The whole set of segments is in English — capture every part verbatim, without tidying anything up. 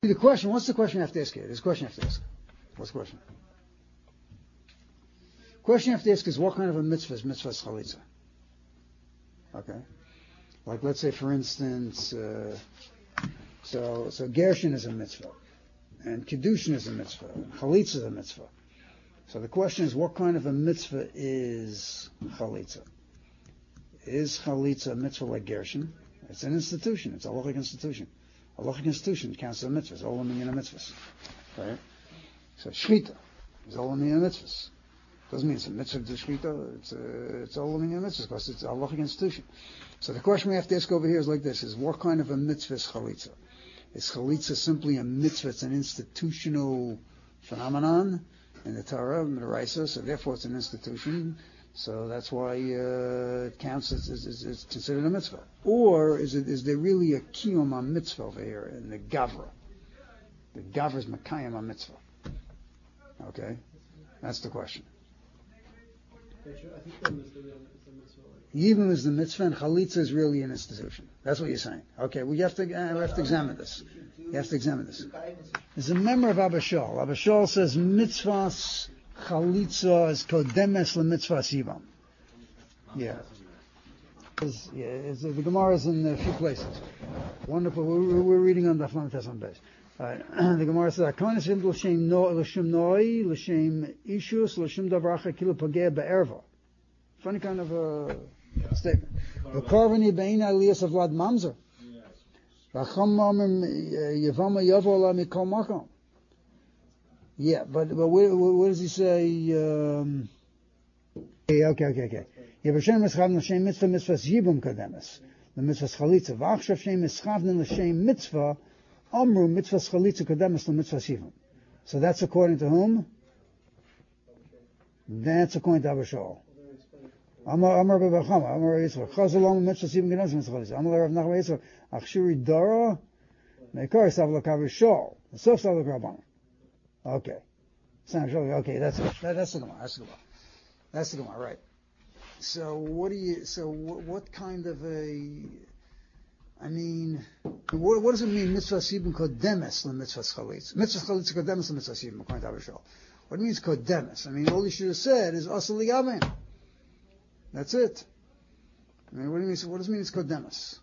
The question, what's the question you have to ask here? There's a question you have to ask. What's the question? The question you have to ask is what kind of a mitzvah is mitzvah chalitza? Okay. Like let's say for instance, uh, so so Gershon is a mitzvah, and Kiddushin is a mitzvah, and chalitza is a mitzvah. So the question is what kind of a mitzvah is chalitza? Is chalitza a mitzvah like Gershon? It's an institution. It's a halachic institution. A halachic institution counts as a mitzvah. It's all the meaning of mitzvahs. Right? So shchita is all the meaning of mitzvahs. Doesn't mean it's a mitzvah to shchita. It's a, it's all the meaning of mitzvahs because it's a halachic institution. So the question we have to ask over here is like this: is what kind of a mitzvah is chalitza? Is chalitza simply a mitzvah? It's an institutional phenomenon in the Torah, in the Raisa, so therefore it's an institution. So that's why uh, it counts as, as, as it's considered a mitzvah. Or is it is there really a kiyum on mitzvah over here in the gavra? The gavra is makayim on mitzvah. Okay, that's the question. Yibum is the mitzvah, and chalitza is really an institution. That's what you're saying. Okay, well you have to uh, we have to examine this. You have to examine this. There's a member of Abba Shaul. Abba Shaul says mitzvahs chalitza is kodemes lemitzvahs yibum. Yeah. It's, yeah it's, the Gemara is in a few places. Wonderful. We're, we're reading on the Daf Lamed base. Uh, the Gemara says, "Akonis vim l'shem no l'shem noi l'shem ishus l'shem davracha kilu pageh be'erva." Funny kind of a uh, statement. V'karvani be'ina aliyas of Vlad Mamzer. V'acham mamim yavama yavo la mikol makom. Yeah, but but what, what does he say? Um, okay, okay, okay, okay. Yevashem eschavn l'shem mitzvah mitzvahs yibum kademes the mitzvahs chalitza v'achshav shem eschavn l'shem mitzvah amru mitzvahs chalitza kademes the mitzvahs yibum. So that's according to whom? That's according to Abba Shaul. Amar Amar b'Bachama Amar Yitzchak Chazalom mitzvahs yibum kademes mitzvahs chalitza Amar Rav Nachman Yitzchak Achshuri Dara Meikar Savla Kav Shaul Sof Savla Rabbanan. Okay. Okay, that's it. That, that's the Gemara. That's the Gemara. That's the Gemara, right. So what do you, so what, what kind of a, I mean, what, what does it mean, mitzvah sibim kodemes le mitzvah chalitz? Mitzvah chalitz kodemes le mitzvah sibim, according to Abba Shaul. What it means kodemes? I mean, all you should have said is asal ligaben. That's it. I mean, what do you mean, what does it mean it's kodemes?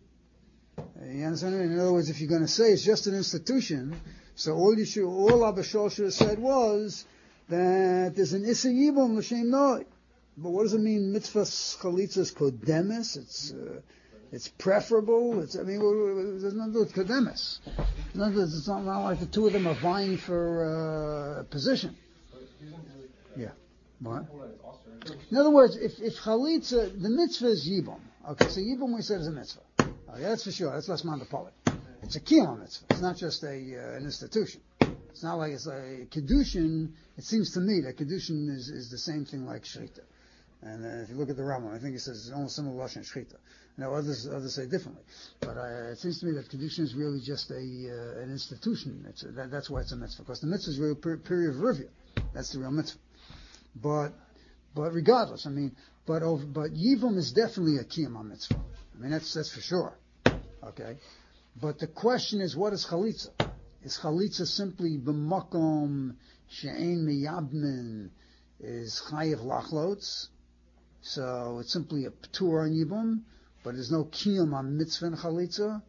You understand? In other words, if you're going to say it's just an institution, so all you should, all Abba Shaul should have said was that there's an Issa Yibum L'Shem Noi. But what does it mean? Mitzvah Chalitza is Kodemes. It's uh, it's preferable. It's I mean, there's nothing to do with Kodemes. It's not, not like the two of them are vying for uh, position. Yeah. What? In other words, if if Chalitza, the mitzvah is Yibum. Okay, so Yibum we said is a mitzvah. Okay, that's for sure. That's less mandapolit. It's a kiyum mitzvah. It's not just a uh, an institution. It's not like it's a Kiddushin. It seems to me that Kiddushin is, is the same thing like Shechita. And uh, if you look at the Rambam, I think he says it's almost similar to Shechita. Now others others say differently. But uh, it seems to me that Kiddushin is really just a uh, an institution. It's a, that, that's why it's a mitzvah. Because the mitzvah is a real per- period of review. That's the real mitzvah. But but regardless, I mean, but over, but Yivum is definitely a kiyum mitzvah. I mean, that's that's for sure. Okay. But the question is, what is chalitza? Is chalitza simply b'makom she'ein miyabmin is chayiv lachlots? So it's simply a ptur on yibum, but there's no kiyum on mitzvah and chalitza,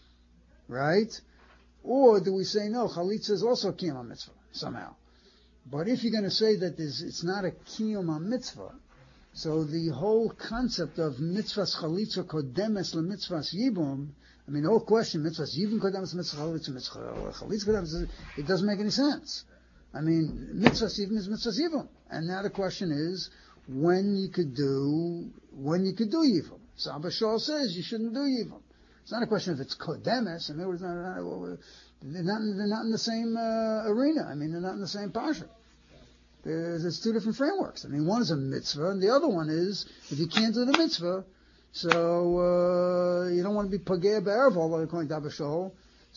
right? Or do we say no? Chalitza is also kiyum on mitzvah somehow. But if you're going to say that it's not a kiyum on mitzvah, so the whole concept of mitzvahs chalitza kodemes lemitzvahs yibum. I mean, the whole question, mitzvahs, even kodemes mitzvah chalitza, mitzvah chalitza kodemes, it doesn't make any sense. I mean, mitzvahs even is mitzvahs yivum. And now the question is, when you could do, when you could do yivum. So Abba Shaul says you shouldn't do yivum. It's not a question if it's kodemes. I mean, it's not, they're not, they're not in the same uh, arena. I mean, they're not in the same parsha. There's, there's two different frameworks. I mean, one is a mitzvah, and the other one is, if you can't do the mitzvah, so uh, you don't want to be pageh be'erev, although according to Abba Shaul,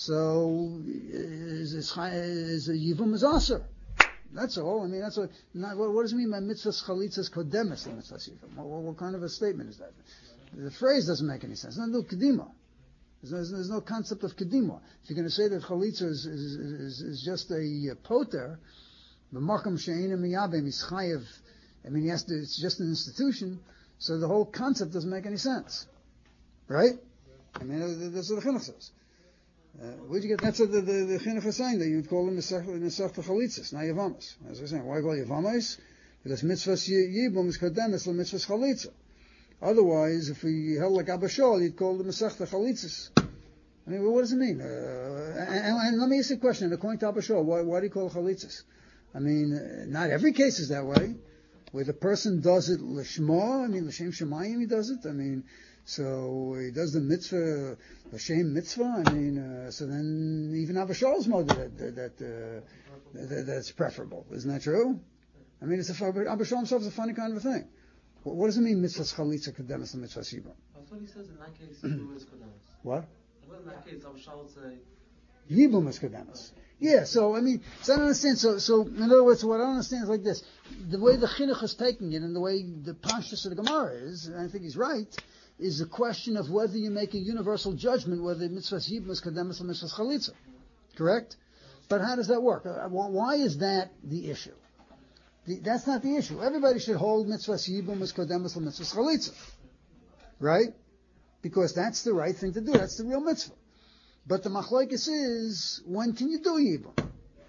so is is is a yivum is aser. That's all. I mean, that's what. Not, what, what does it mean by mitzvahs chalitzas kodemes mitzvahs yivum? What, what, what kind of a statement is that? The phrase doesn't make any sense. Not do kedima. There's no, there's no concept of kedima. If you're going to say that chalitza is, is, is, is just a poter, the makam she'ena miyabem is chayev. I mean, he has to, it's just an institution, so the whole concept doesn't make any sense. Right? I mean, that's what the chinuch says. Uh, where'd you get, that's what the, the, the chinuch is saying, that you'd call them nesach to chalitzas, not yavamas. As I was saying, why call yavamas? Because mitzvahs yibum is kodemes la mitzvahs chalitza. Otherwise, if we held like Abba Shaul, you'd call them nesach to chalitzas. I mean, well, what does it mean? Uh, and, and let me ask you a question, according to Abba Shaul, why, why do you call it chalitzas? I mean, uh, not every case is that way. Where the person does it l'shma, I mean, l'shem shemayim he does it, I mean, so he does the mitzvah, l'shem mitzvah, I mean, uh, so then even Abba Shaul's mode that, that, that, uh, that, that's preferable. Isn't that true? I mean, it's a, Abba Shaul himself is a funny kind of a thing. What, what does it mean, mitzvahs chalitza kedemes and mitzvahs yibum? That's what he says in that case, yibum is kedemes. What? Well, in that case, Abba Shaul would say, Yibum is kedemes. Yeah, so, I mean, so I don't understand. So, so, in other words, what I don't understand is like this. The way the chinuch is taking it and the way the pashtus of the Gemara is, and I think he's right, is the question of whether you make a universal judgment whether mitzvahs yibum is kedemes or mitzvahs chalitza. Correct? But how does that work? Uh, why is that the issue? The, that's not the issue. Everybody should hold mitzvahs yibum is kedemes or mitzvahs chalitza. Right? Because that's the right thing to do. That's the real mitzvah. But the machlokes is, when can you do yibum?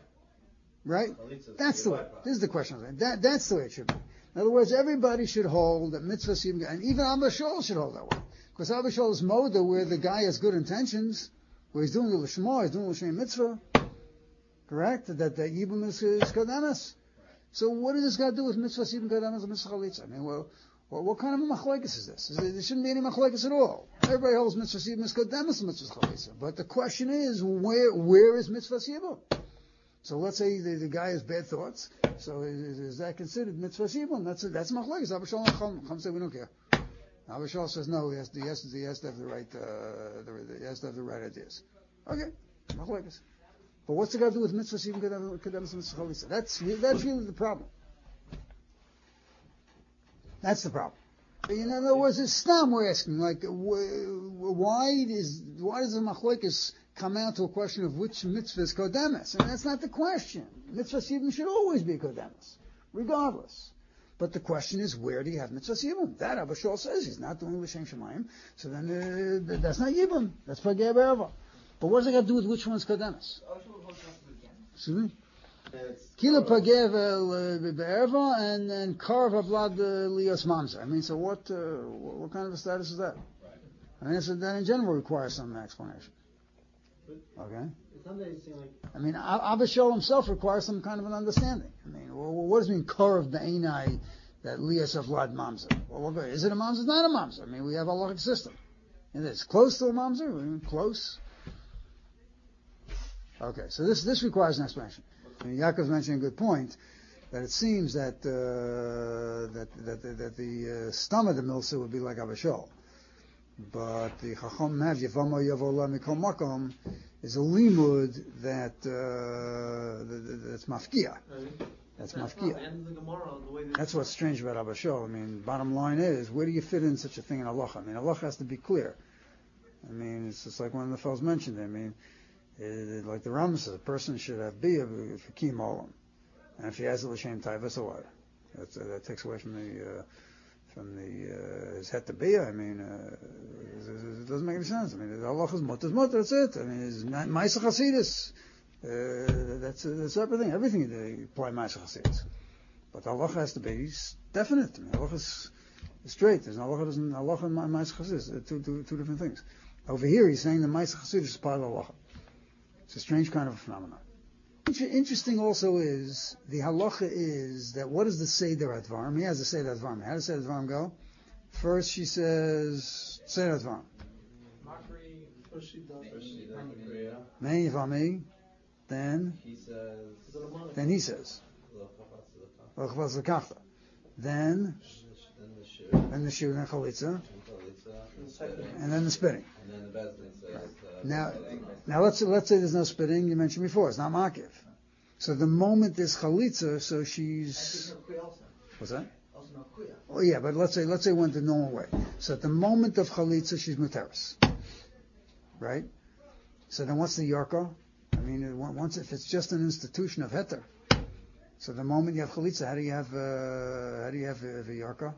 Right? That's the way. This is the question. That, that's the way it should be. In other words, everybody should hold that mitzvah yibum, and even Abba Shaul should hold that way. Because Abba Shaul is moda where the guy has good intentions, where he's doing the l'shma, he's doing the l'shem mitzvah. Correct? That the yibum is, is kodemes. So what does this got to do with mitzvah yibum kodemes and mitzvah chalitza? I mean, well, Well, what kind of a machlokes is this? There shouldn't be any machlokes at all. Everybody holds mitzvah yibum is kodemes and mitzvah chalitza. But the question is, where where is mitzvah yibum? So let's say the, the guy has bad thoughts. So is, is that considered mitzvah yibum? That's that's machlokes. Abba Shaul and Chum, Chum say we don't care. Abba Shaul says no. He has, he has, he has to have the right. Uh, the, he has to have the right ideas. Okay, machlokes. But what's it got to do with mitzvah yibum kodemes and mitzvah chalitza? That's that's really the problem. That's the problem. In other words, it's stam we're asking, like, why is why does the machlokes come out to a question of which mitzvah is kodemes? And that's not the question. Mitzvah yibum should always be kodemes, regardless. But the question is, where do you have mitzvah yibum? That Abba Shaul says he's not doing l'shem shemayim, so then uh, that's not yibum. That's pagei be'erva. But what does it got to do with which one's kodemes? Excuse me? Kila pagev be'erva and and karva blood lios mamzer. I mean, so what? Uh, what kind of a status is that? Right. I mean, so that in general requires some explanation. Okay. I mean, Abba Shaul himself requires some kind of an understanding. I mean, well, what does it mean karv be'enai that lios of blood mamzer? Well, is it a mamzer? It's not a mamzer. I mean, we have a logic system. And it's close to a mamzer. I mean, close. Okay, so this this requires an explanation. I mean, Yaakov's mentioning a good point, that it seems that uh, that that that the uh, stomach of the milsa would be like Abba Shaul, but the Chacham have Yavama Yavola Mikol Makom is a limud that uh, that's mafkia. That's, that's mafkia. That's what's strange about Abba Shaul. I mean, bottom line is, where do you fit in such a thing in halacha? I mean, halacha has to be clear. I mean, it's just like one of the fellows mentioned. I mean. It, like the Rambam says, a person should have biyah for kim olam, and if he has a l'shem taiva, so what? That's, uh, that takes away from the uh, from the uh, his het to biyah. I mean, uh, it, it doesn't make any sense. I mean, the halacha is mutter is mutter. That's it. I mean, it's ma'aseh chasidus. Uh, that's uh, that's everything. Everything they apply ma'aseh chasidus, but the halacha has to be definite. I mean, halacha is straight. There's no halacha doesn't halacha and ma'aseh chasidus. Uh, two, two two different things. Over here, he's saying the ma'aseh chasidus is part of the halacha. It's a strange kind of a phenomenon. Interesting also is, the halacha is that what does the Seder Advarim? He has the Seder Advarim. How does the Seder Advarim go? First she says, Seder Advarim. Me'en Yivami. Then, he says, then he says, then, then the Shir, then Chalitza, and then the spitting. And then the Bezdin says, right. uh, now, now let's let's say there's no spitting. You mentioned before it's not makiv. So the moment there's chalitza, so she's what's that? Oh yeah, but let's say let's say went the normal way. So at the moment of chalitza, she's muteris. right? So then what's the yarka? I mean, once if it's just an institution of heter, so the moment you have chalitza, how do you have uh, how do you have a, a yarka?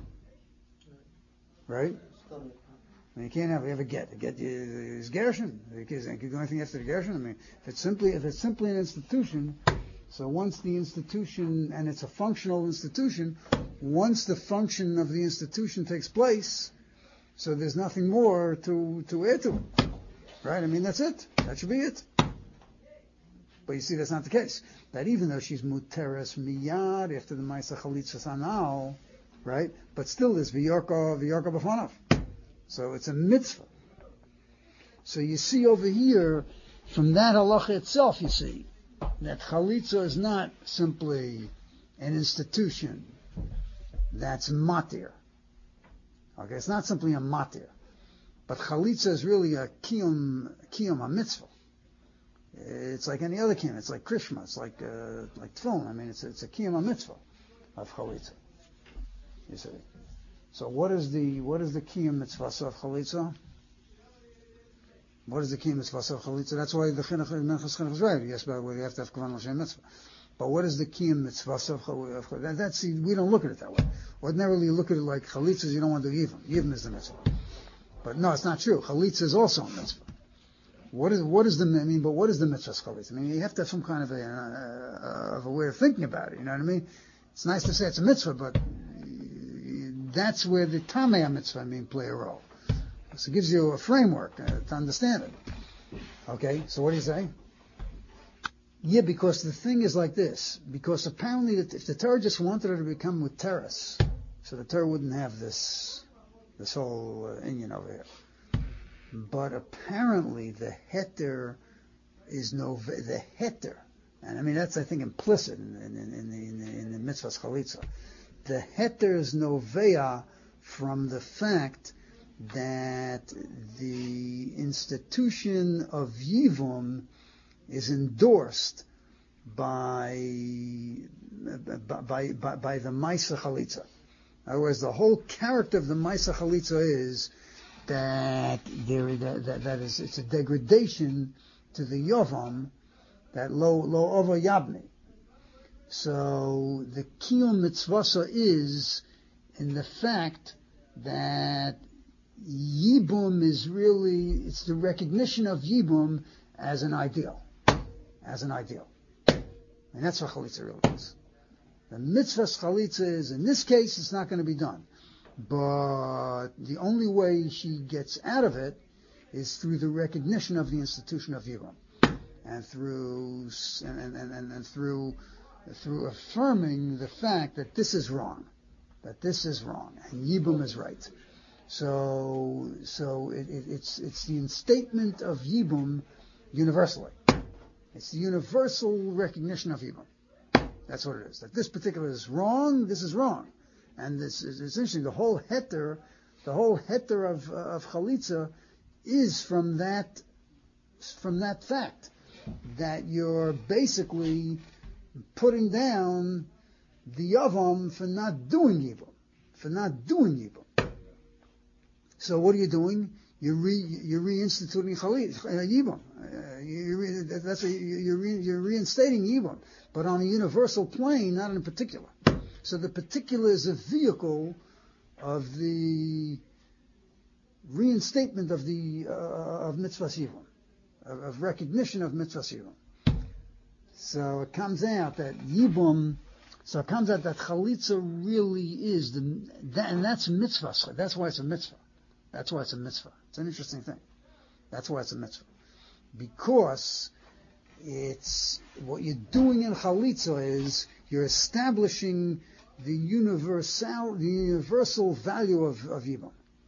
Right? I mean, you can't have you have a get. A get is gershon. You can't do anything after the gershon. I mean, if it's simply if it's simply an institution, so once the institution and it's a functional institution, once the function of the institution takes place, so there's nothing more to to add to it, right? I mean, that's it. That should be it. But you see, that's not the case. That even though she's muteres miyad after the ma'aseh chalitza sanal, right? But still, there's v'yorka v'yorka b'fanav. So it's a mitzvah. So you see over here, from that halacha itself, you see that chalitza is not simply an institution that's matir. Okay, it's not simply a matir, but chalitza is really a kiyum, kiyum, a mitzvah. It's like any other kiyum. It's like krishma. It's like uh, like tefillin. I mean, it's it's a kiyum, a mitzvah of chalitza. You see. So what is the what is the kiyum mitzvah of chalitza? What is the kiyum mitzvah of chalitza? That's why the chinuch menchas chinuch is right. Yes, but you have to have kavan l'shem mitzvah. But what is the kiyum mitzvah of chalitza? That, that's we don't look at it that way. Ordinarily, you look at it like chalitzas. You don't want to do yivim. Yivim is the mitzvah. But no, it's not true. Chalitza is also a mitzvah. What is what is the I mean? But what is the mitzvah of chalitza? I mean, you have to have some kind of a uh, of a way of thinking about it. You know what I mean? It's nice to say it's a mitzvah, but that's where the tamei mitzvah I mean play a role. So it gives you a framework uh, to understand it. Okay, so what do you say? Yeah, because the thing is like this. Because apparently, if the Torah just wanted her to become with terrace, so the Torah wouldn't have this this whole uh, inyan over here. But apparently, the heter is no the heter, and I mean that's I think implicit in, in, in the in the, in the mitzvahs chalitza. The heter is novea from the fact that the institution of yivum is endorsed by by by, by the ma'aseh chalitza. In other words, the whole character of the ma'aseh chalitza is that there that, that, that is it's a degradation to the yavam, that lo lo over yabni. So the kiyum mitzvasa is in the fact that yibum is really it's the recognition of yibum as an ideal, as an ideal, and that's what chalitza really is. The mitzvah's chalitza is in this case it's not going to be done. But the only way she gets out of it is through the recognition of the institution of Yibum, and through and, and, and, and through through affirming the fact that this is wrong, that this is wrong, and Yibum is right. So so it, it, it's it's the instatement of Yibum universally. It's the universal recognition of Yibum. That's what it is. That this particular is wrong. This is wrong. And this is it's interesting. The whole heter, the whole heter of uh, of chalitza, is from that from that fact that you're basically putting down the yavam for not doing yibum, for not doing yibum. So what are you doing? You're re, you're reinstituting chalitza, uh, yibum. Uh, you re, that's a, you're re, you're reinstating yibum, but on a universal plane, not in particular. So the particular is a vehicle of the reinstatement of the uh, of mitzvah yibum, of, of recognition of mitzvah yibum. So it comes out that yibum. So it comes out that chalitza really is the that, and that's mitzvah. That's why it's a mitzvah. That's why it's a mitzvah. It's an interesting thing. That's why it's a mitzvah, because it's what you're doing in chalitza is you're establishing the universal, the universal value of, of Yibum.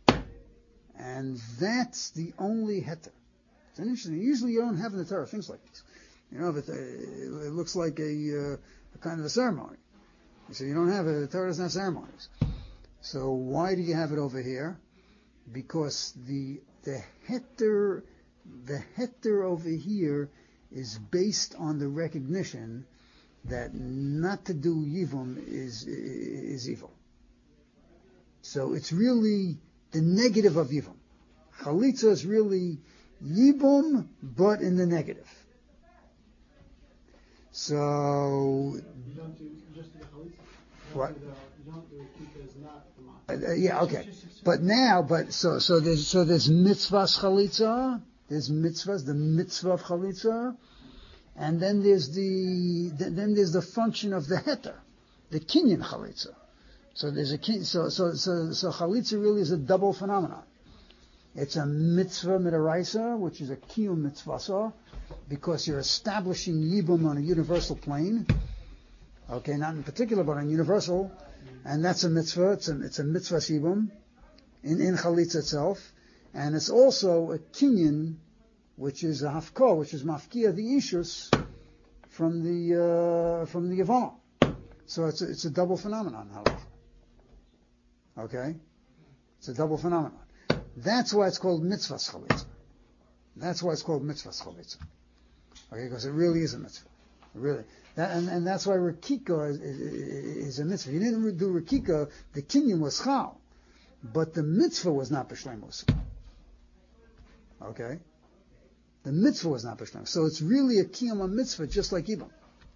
And that's the only heter. It's an interesting. Usually you don't have in the Torah things like this. You know, but, uh, it looks like a, uh, a kind of a ceremony. So you don't have it. The Torah doesn't have ceremonies. So why do you have it over here? Because the the heter, the heter over here is based on the recognition that not to do yivum is is evil. So it's really the negative of yivum. Chalitza is really Yibum, but in the negative. So, You don't do just the chalitza. what? You don't do Rikika is not the Uh, matzah. uh, yeah, okay. But now, but so so there's so there's mitzvahs chalitza, there's mitzvahs, the mitzvah of chalitza, and then there's the then there's the function of the heter, the kinyan chalitza. So there's a kin, so so so so chalitza really is a double phenomenon. It's a mitzvah midaraisa, which is a kiyum mitzvasa, because you're establishing yibum on a universal plane. Okay, not in particular, but on universal, and that's a mitzvah. It's a it's a mitzvah yibum in in chalitza itself, and it's also a kinyan, which is a hafko, which is mafkia the ishus from the uh, from the yavana. So it's a, it's a double phenomenon, however. Okay, it's a double phenomenon. That's why it's called mitzvah chalitza. That's why it's called mitzvah chalitza. Okay, because it really is a mitzvah. Really. That, and, and that's why Rikika is, is, is a mitzvah. You didn't do Rikika, the kinyan was chal, but the mitzvah was not b'shleimus. Okay? The mitzvah was not b'shleimus. So it's really a kiyum mitzvah, just like Yibam.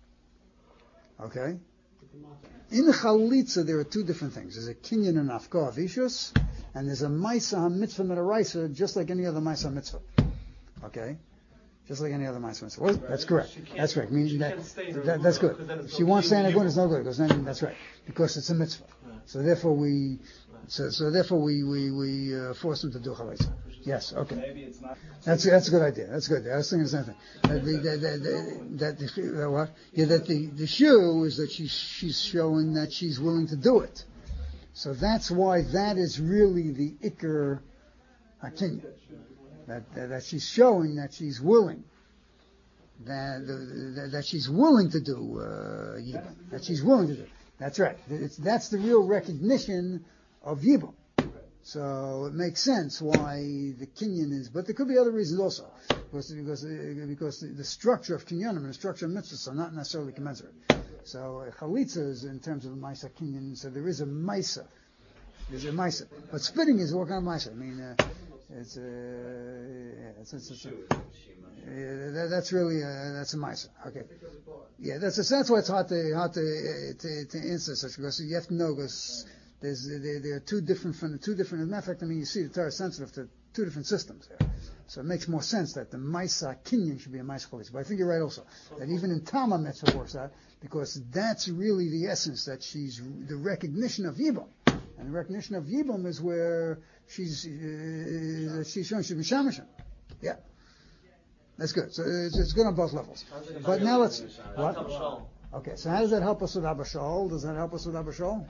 Okay? In chalitza, there are two different things. There's a kinyan and afka avishus, and there's a maisa mitzvah midaraisa, just like any other maisa mitzvah. Okay? Just like any other maisa mitzvah. Well, that's correct. That's right. Meaning that, that that's good. If she wants to stay in Aguna, it's no good, because then that's right. Because it's a mitzvah. So therefore we, so, so therefore we, we, we uh, force them to do chalitza. Yes, okay. Maybe it's not. That's that's a good idea. That's good. I was thinking the same thing. That the, the, the, the, that the, uh, what? Yeah, that the the shoe is that she's she's showing that she's willing to do it. So that's why that is really the ikar hakinya. That, that that she's showing that she's willing. That that, that she's willing to do uh, yibum. That she's willing to do. That's right. It's, that's the real recognition of yibum. So it makes sense why the kinyan is, but there could be other reasons also, because because because the, the structure of kinyanim and the structure of mitzvahs are not necessarily commensurate. So uh, chalitza is in terms of maisa kinyan, so there is a maisa, there's a maisa, but spitting is what kind of maisa? I mean, uh, it's a, uh, it's, it's, it's a, uh, that, that's really a, that's a maisa. Okay, yeah, that's a, that's why it's hard to hard to uh, to, to answer such, because you have to know, because There's, there, there are two different, from the two different, as a matter of fact, I mean, you see the Torah is sensitive to two different systems there. So it makes more sense that the Maisa Kinyan should be a Maisa Chalitza. But I think you're right also, that even in Tama Mitzvah works out, because that's really the essence, that she's, the recognition of Yibum. And the recognition of Yibum is where she's, uh, she's showing, she's Mishamishim. Yeah. That's good. So it's, it's good on both levels. But now let's, what? Okay, so how does that help us with Abba Shaul? Does that help us with Abba Shaul?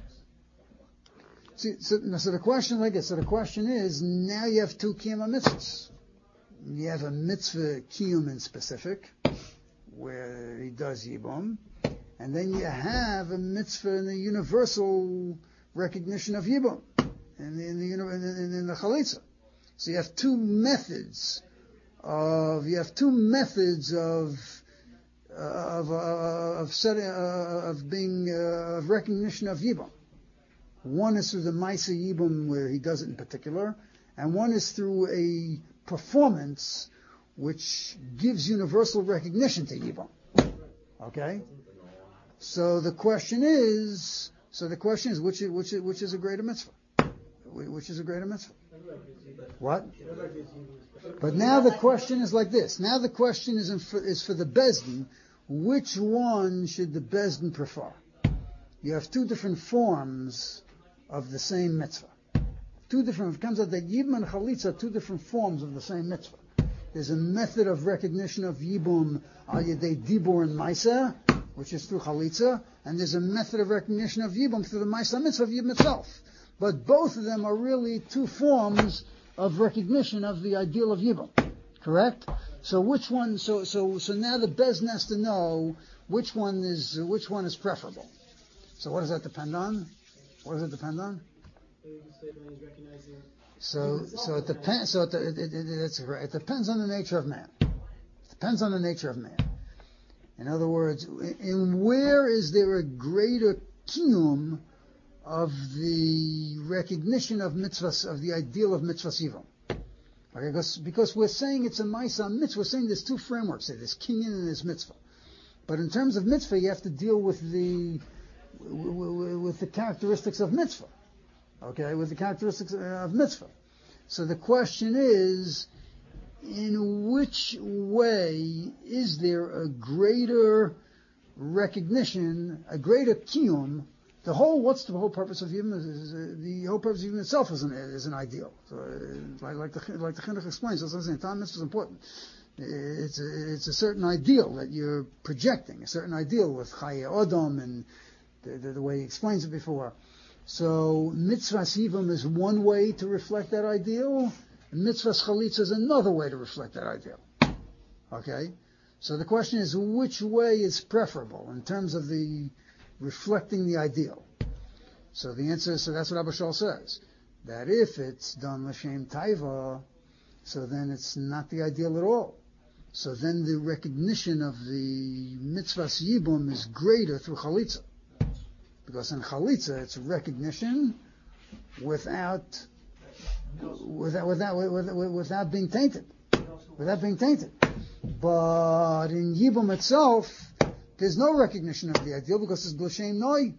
See, so, so the question, like this, so the question is, now you have two kiyum mitzvahs. You have a mitzvah kiyum in specific, where he does yibum, and then you have a mitzvah in the universal recognition of yibum, in the, in the, in, in the chalitza. So you have two methods of, you have two methods of, uh, of, uh, of setting, uh, of being, uh, of recognition of yibum. One is through the Maisa Yibum, where he does it in particular, and one is through a performance which gives universal recognition to Yibum. Okay? So the question is, so the question is, which is, which is, which is a greater mitzvah? Which is a greater mitzvah? What? But now the question is like this. Now the question is, in for, is for the Bezdin, which one should the Bezdin prefer? You have two different forms of the same mitzvah. Two different, it comes out that Yibum and Chalitza are two different forms of the same mitzvah. There's a method of recognition of Yibum al Yedei Dibur and Maisa, which is through Chalitza, and there's a method of recognition of Yibum through the Maisa mitzvah of Yibum itself. But both of them are really two forms of recognition of the ideal of Yibum. Correct? So which one, so, so, so now the Bezdin has to know which one is, which one is preferable. So what does that depend on? What does it depend on? So, so it depends. So it, it, it, it's, it depends on the nature of man. It depends on the nature of man. In other words, in where is there a greater kiyum of the recognition of mitzvahs, of the ideal of mitzvahs yibum? Okay, because, because we're saying it's a Maisa mitzvah, we're saying there's two frameworks here, there's kinyan and there's mitzvah. But in terms of mitzvah, you have to deal with the, with the characteristics of mitzvah. Okay, with the characteristics of mitzvah. So the question is, in which way is there a greater recognition, a greater kiyum? The whole, what's the whole purpose of Yibum? Is, is, uh, the whole purpose of Yibum itself is an, is an ideal. So, uh, like, like the like the Chinuch explains, that's what I'm saying. Time mitzvah is important. It's a, it's a certain ideal that you're projecting, a certain ideal with Chaye Odom and the, the, the way he explains it before. So mitzvahs Yibum is one way to reflect that ideal, and mitzvahs Chalitza is another way to reflect that ideal. Okay? So the question is, which way is preferable in terms of the reflecting the ideal? So the answer is, so that's what Abba Shaul says, that if it's done l'shem taiva, so then it's not the ideal at all. So then the recognition of the mitzvahs yibum is greater through chalitza. Because in chalitza, it's recognition without, without, without, without, without being tainted. Without being tainted. But in yibum itself, there's no recognition of the ideal because it's b'shem noi.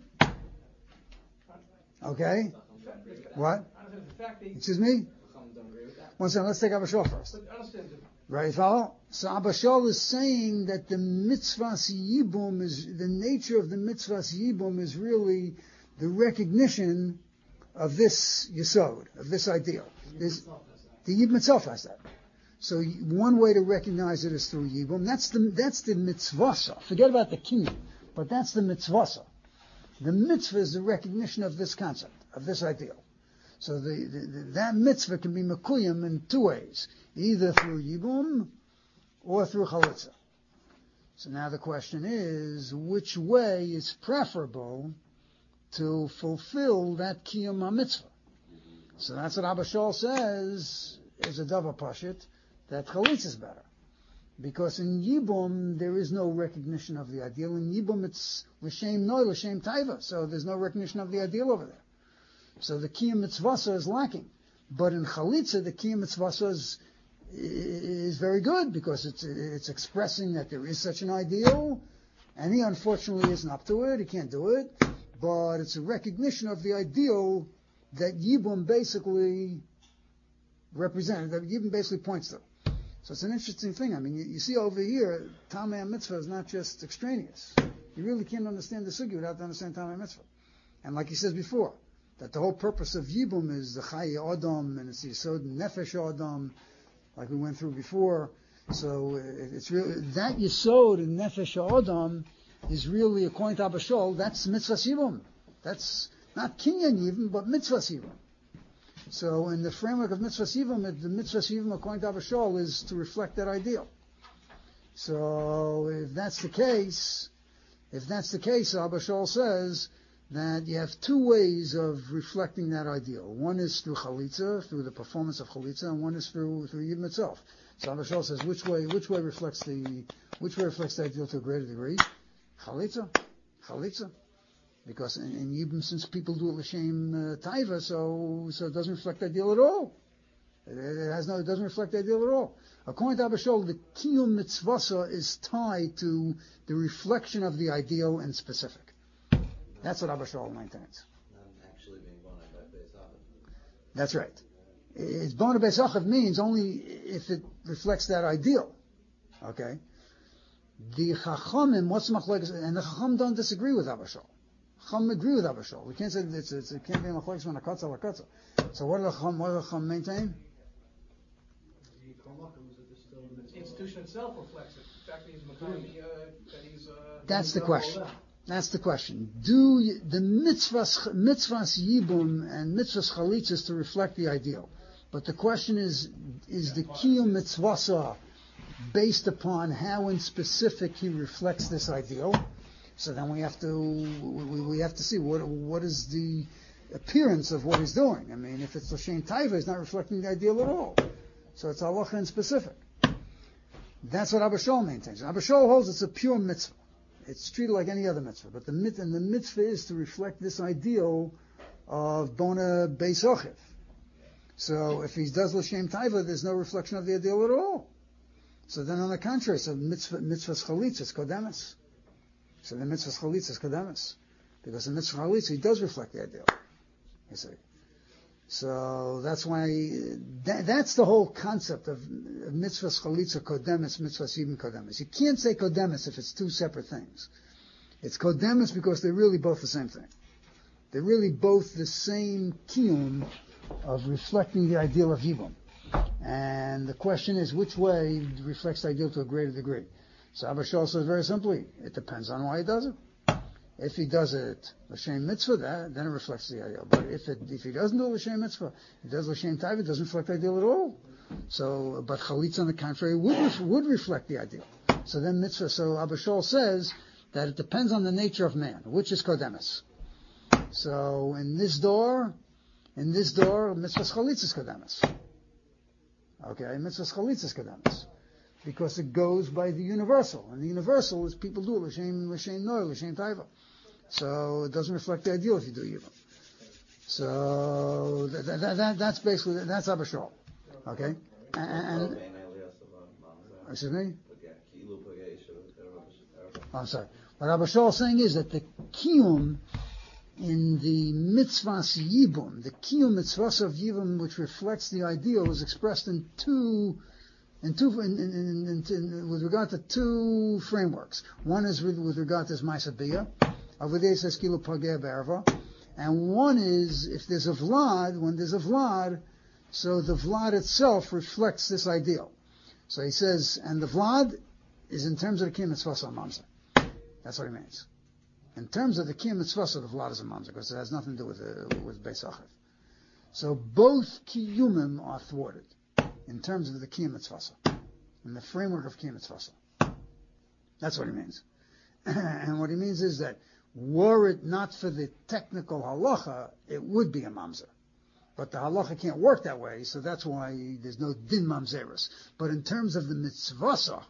Okay? What? Excuse me? One second, let's take Abba Shaul first. Right, you follow? So Abba Shaul is saying that the mitzvahs yibum is, the nature of the mitzvahs yibum is really the recognition of this yesod, of this ideal. There's, the yibum itself has that. So one way to recognize it is through Yibum. That's the that's the mitzvasa. Forget about the kinyan, but that's the mitzvasa. The mitzvah is the recognition of this concept, of this ideal. So the, the, the, that mitzvah can be mekuyim in two ways, either through Yibum or through chalitza. So now the question is, which way is preferable to fulfill that kiyum mitzvah? So that's what Abba Shaul says is a davar pashit, that chalitza is better. Because in Yibum, there is no recognition of the ideal. In Yibum, it's l'shem noi, l'shem taiva. So there's no recognition of the ideal over there. So the kiyum mitzvasa is lacking. But in chalitza, the kiyum mitzvasa is, is very good because it's, it's expressing that there is such an ideal. And he unfortunately isn't up to it. He can't do it. But it's a recognition of the ideal that Yibum basically represents, that Yibum basically points to. So it's an interesting thing. I mean, you, you see over here, Tamei Mitzvah is not just extraneous. You really can't understand the sugi without understanding Tamei Mitzvah. And like he says before, that the whole purpose of Yibum is the Chaye Odom, and it's the Yisod Nefesh Odom, like we went through before. So it's really, that Yisod and Nefesh Odom is really, according to Abba Shaul, that's Mitzvah Yibum. That's not Kinyan Yibum, but Mitzvah Yibum. So in the framework of Mitzvah Yibum, the Mitzvah Yibum, according to Abba Shaul, is to reflect that ideal. So if that's the case, if that's the case, Abba Shaul says that you have two ways of reflecting that ideal. One is through Chalitza, through the performance of Chalitza, and one is through through Yibum itself. So Abba Shaul says which way which way reflects the which way reflects the ideal to a greater degree? Chalitza, Chalitza. Because in, in Yibum, since people do it l'shem uh, taiva, so so it doesn't reflect the ideal at all. It, it has no, it doesn't reflect the ideal at all. According to Abba Shaul, the kiyum mitzvasa is tied to the reflection of the ideal in specific. That's what Abba Shaul maintains. Not actually being born by Beis Achav. That's right. It's bona Beis Achav means only if it reflects that ideal. Okay. The Chachamim, what's the machlokes? And the Chacham don't disagree with Abba Shaul. Chacham agree with Abba Shaul. We can't say that it's, it's, it can't be a machlokes when a katza la katza. So what do the Chacham, what do the Chacham maintain? The institution itself reflects it. The fact that he's Makayim, uh, that he's, uh, That's the question. That's the question. Do you, the mitzvahs, mitzvahs yibum and mitzvahs chalitzas to reflect the ideal? But the question is, is the kiyum mitzvasa based upon how in specific he reflects this ideal? So then we have to we, we have to see what what is the appearance of what he's doing. I mean, if it's l'shem taiva, he's not reflecting the ideal at all. So it's halacha in specific. That's what Abba Shaul maintains. Abba Shaul holds it's a pure mitzvah. It's treated like any other mitzvah. But the mit and the mitzvah is to reflect this ideal of bona beis achiv. So if he does l'shem taiva, there's no reflection of the ideal at all. So then on the contrary, so mitzvah, mitzvah's chalitza is kodemis. So the mitzvah's chalitza is kodemis. Because the mitzvah chalitza, he does reflect the ideal. You see. So that's why, that, that's the whole concept of, of mitzvah's chalitza kodemis, mitzvah's yibum kodemis. You can't say kodemis if it's two separate things. It's kodemis because they're really both the same thing. They're really both the same kiyum of reflecting the ideal of yibum. And the question is, which way reflects the ideal to a greater degree? So Abba Shaul says very simply, it depends on why he does it. If he does it l'shem mitzvah, that, then it reflects the ideal. But if it, if he doesn't do l'shem mitzvah, he does l'shem taiva, it doesn't reflect the ideal at all. So, but chalitza on the contrary would, would reflect the ideal. So then mitzvah, so Abba Shaul says that it depends on the nature of man, which is kodemis. So in this door, in this door, mitzvah's chalitza is kodemis. Okay, mitzvah's chalitza is kodemis. Because it goes by the universal. And the universal is people do l'shem, l'shem noy, l'shem taiva. So it doesn't reflect the ideal if you do yibum. So that, that, that, that's basically, that's Abba Shaul. Okay? And, and excuse me? Oh, I'm sorry. What Abba Shaul is saying is that the kiyum in the mitzvahs yibum, the kiyum mitzvahs of yibum, which reflects the ideal, is expressed in two In two, in, in, in, in, with regard to two frameworks. One is with, with regard to Ma'aseh Bia, over there it says Kilo Pageh Be'erva, and one is if there's a Vlad, when there's a Vlad, so the Vlad itself reflects this ideal. So he says, and the Vlad is in terms of the Kiyum Mitzvah of Mamzer. That's what he means. In terms of the Kiyum Mitzvah, the Vlad is a Mamzer, because it has nothing to do with uh, with Beis Achiv. So both Kiyumim are thwarted in terms of the Kiyum Mitzvah, in the framework of Kiyum Mitzvah. That's what he means. And what he means is that were it not for the technical halacha, it would be a mamzer. But the halacha can't work that way, so that's why there's no din mamzerus. But in terms of the mitzvah,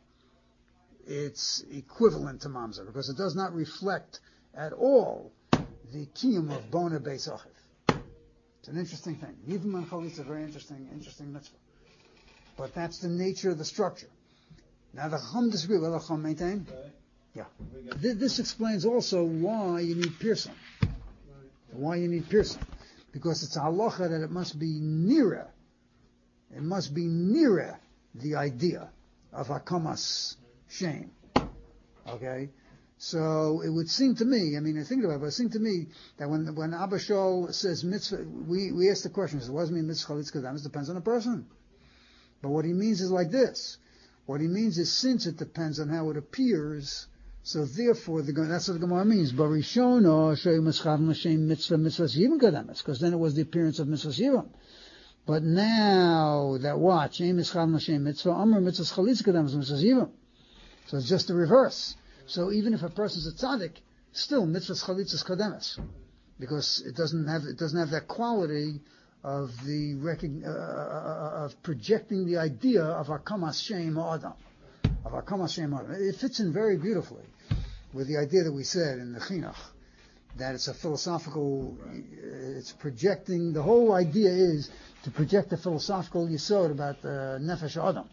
it's equivalent to mamzer, because it does not reflect at all the kiyum of bona beis achiv. It's an interesting thing. Yibum and chalitza is a very interesting, interesting mitzvah. But that's the nature of the structure. Now the Chacham disagree. Will the Chacham maintain? Yeah. This explains also why you need piercing. Why you need piercing. Because it's a halacha that it must be nearer. It must be nearer the idea of hakamas shame. Okay? So it would seem to me, I mean, I think about it, but it seemed to me that when when Abba Shaul says mitzvah, we, we ask the question, does it mean mitzvah chalitz kedamis? Depends on the person. But what he means is like this. What he means is since it depends on how it appears, so therefore, the, that's what the Gemara means. Barishono shoyu mischav l'shem mitzvah mitzvahs yibum kedamis, because then it was the appearance of mitzvahs yibum. But now that what? Shem mischav l'shem mitzvah amr mitzvahs chalitz kedamis mitzvahs yibum. So it's just the reverse. So even if a person's a tzaddik, still mitzvahs chalitz is kedamis, because it doesn't have it doesn't have that quality of the recogn- uh, of projecting the idea of hakamas shem adam, of hakamas shem adam. It fits in very beautifully with the idea that we said in the chinuch, that it's a philosophical. It's projecting. The whole idea is to project a philosophical yesod about the nefesh adam.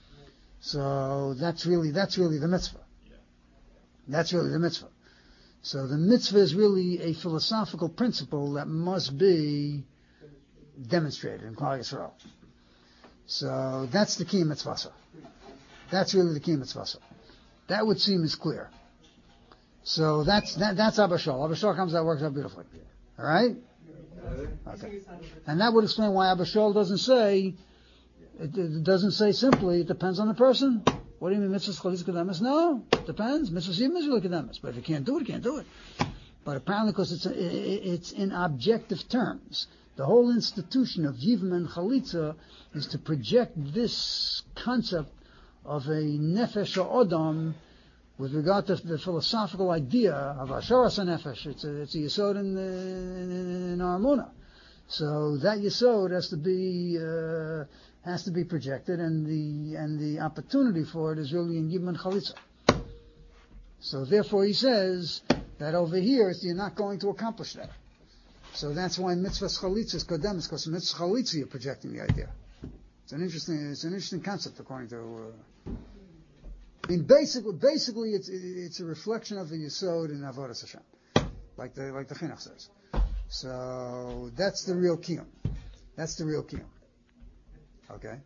So that's really that's really the mitzvah. That's really the mitzvah. So the mitzvah is really a philosophical principle that must be demonstrated in Klal Yisrael. So that's the key mitzvah. That's really the key mitzvah. That would seem as clear. So that's that, that's Abba Shaul. Abba Shaul comes out, works out beautifully. All right? Okay. And that would explain why Abba Shaul doesn't say, it, it doesn't say simply, it depends on the person. What do you mean, mitzvahs chalitz kedamis? No, it depends. Mitzvahs yibum is really kedamis. But if you can't do it, you can't do it. But apparently because it's, a, it's in objective terms. The whole institution of Yibum and Chalitza is to project this concept of a Nefesh Odom with regard to the philosophical idea of Asharas HaNefesh. It's a, it's a Yesod in, in, in our Emunah. So that Yesod has to be uh, has to be projected, and the and the opportunity for it is really in Yibum and Chalitza. So therefore he says that over here you're not going to accomplish that. So that's why mitzvah chalitza is kodemis, because mitzvah chalitza you're projecting the idea. It's an interesting, it's an interesting concept according to. Uh, I mean, basically, basically, it's it's a reflection of the yesod in avodas Hashem, like the like the chinuch says. So that's the real kiyum. That's the real kiyum. Okay.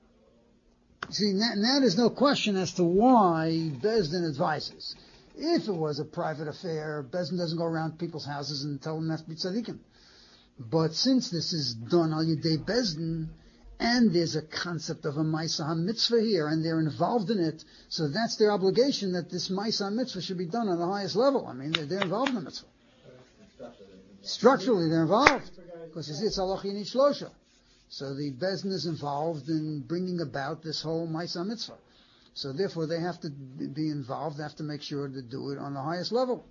See, now, now there's no question as to why Bezdin advises. If it was a private affair, Bezdin doesn't go around people's houses and tell them not to be tzaddikim. But since this is done al yedei Bezdin, and there's a concept of a Maisa HaMitzvah here, and they're involved in it, so that's their obligation, that this Maisa HaMitzvah should be done on the highest level. I mean, they're, they're involved in the mitzvah. Structurally, they're involved. Because you see, it's Allah Yinit Shlosha. So the Bezdin is involved in bringing about this whole Maisa HaMitzvah. So therefore, they have to be involved, they have to make sure to do it on the highest level.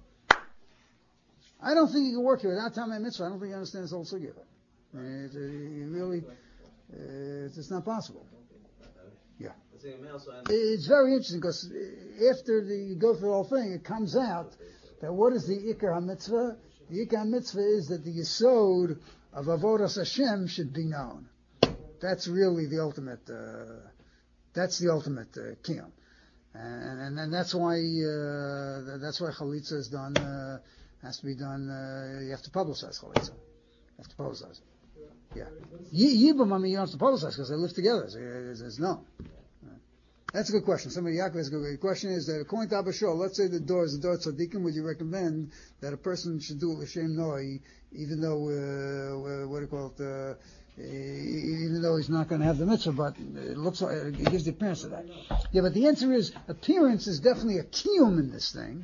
I don't think you can work here without Tamei Mitzvah. I don't think you understand this whole sugya. It, it really... Uh, it's not possible. Yeah. It's very interesting because after the, you go through the whole thing, it comes out that what is the Ikar HaMitzvah? The Ikar HaMitzvah is that the Yesod of Avodas Hashem should be known. That's really the ultimate, uh, that's the ultimate uh, kiyum. And, and, and that's why, uh, that's why Chalitza is done, uh, has to be done, uh, you have to publicize Chalitza. You have to publicize it. Yeah. Yibum, I mean, you don't have to publicize because they live together. So it's, it's no. That's a good question. Somebody, Yaakov, has a good question. The question is that according to Abba Shol, let's say the door is the door of tzaddikim, would you recommend that a person should do it l'shem noi, even though, uh, what do you call it, uh, even though he's not going to have the mitzvah, but it looks like, it gives the appearance of that. Yeah, but the answer is, appearance is definitely a kiyum in this thing,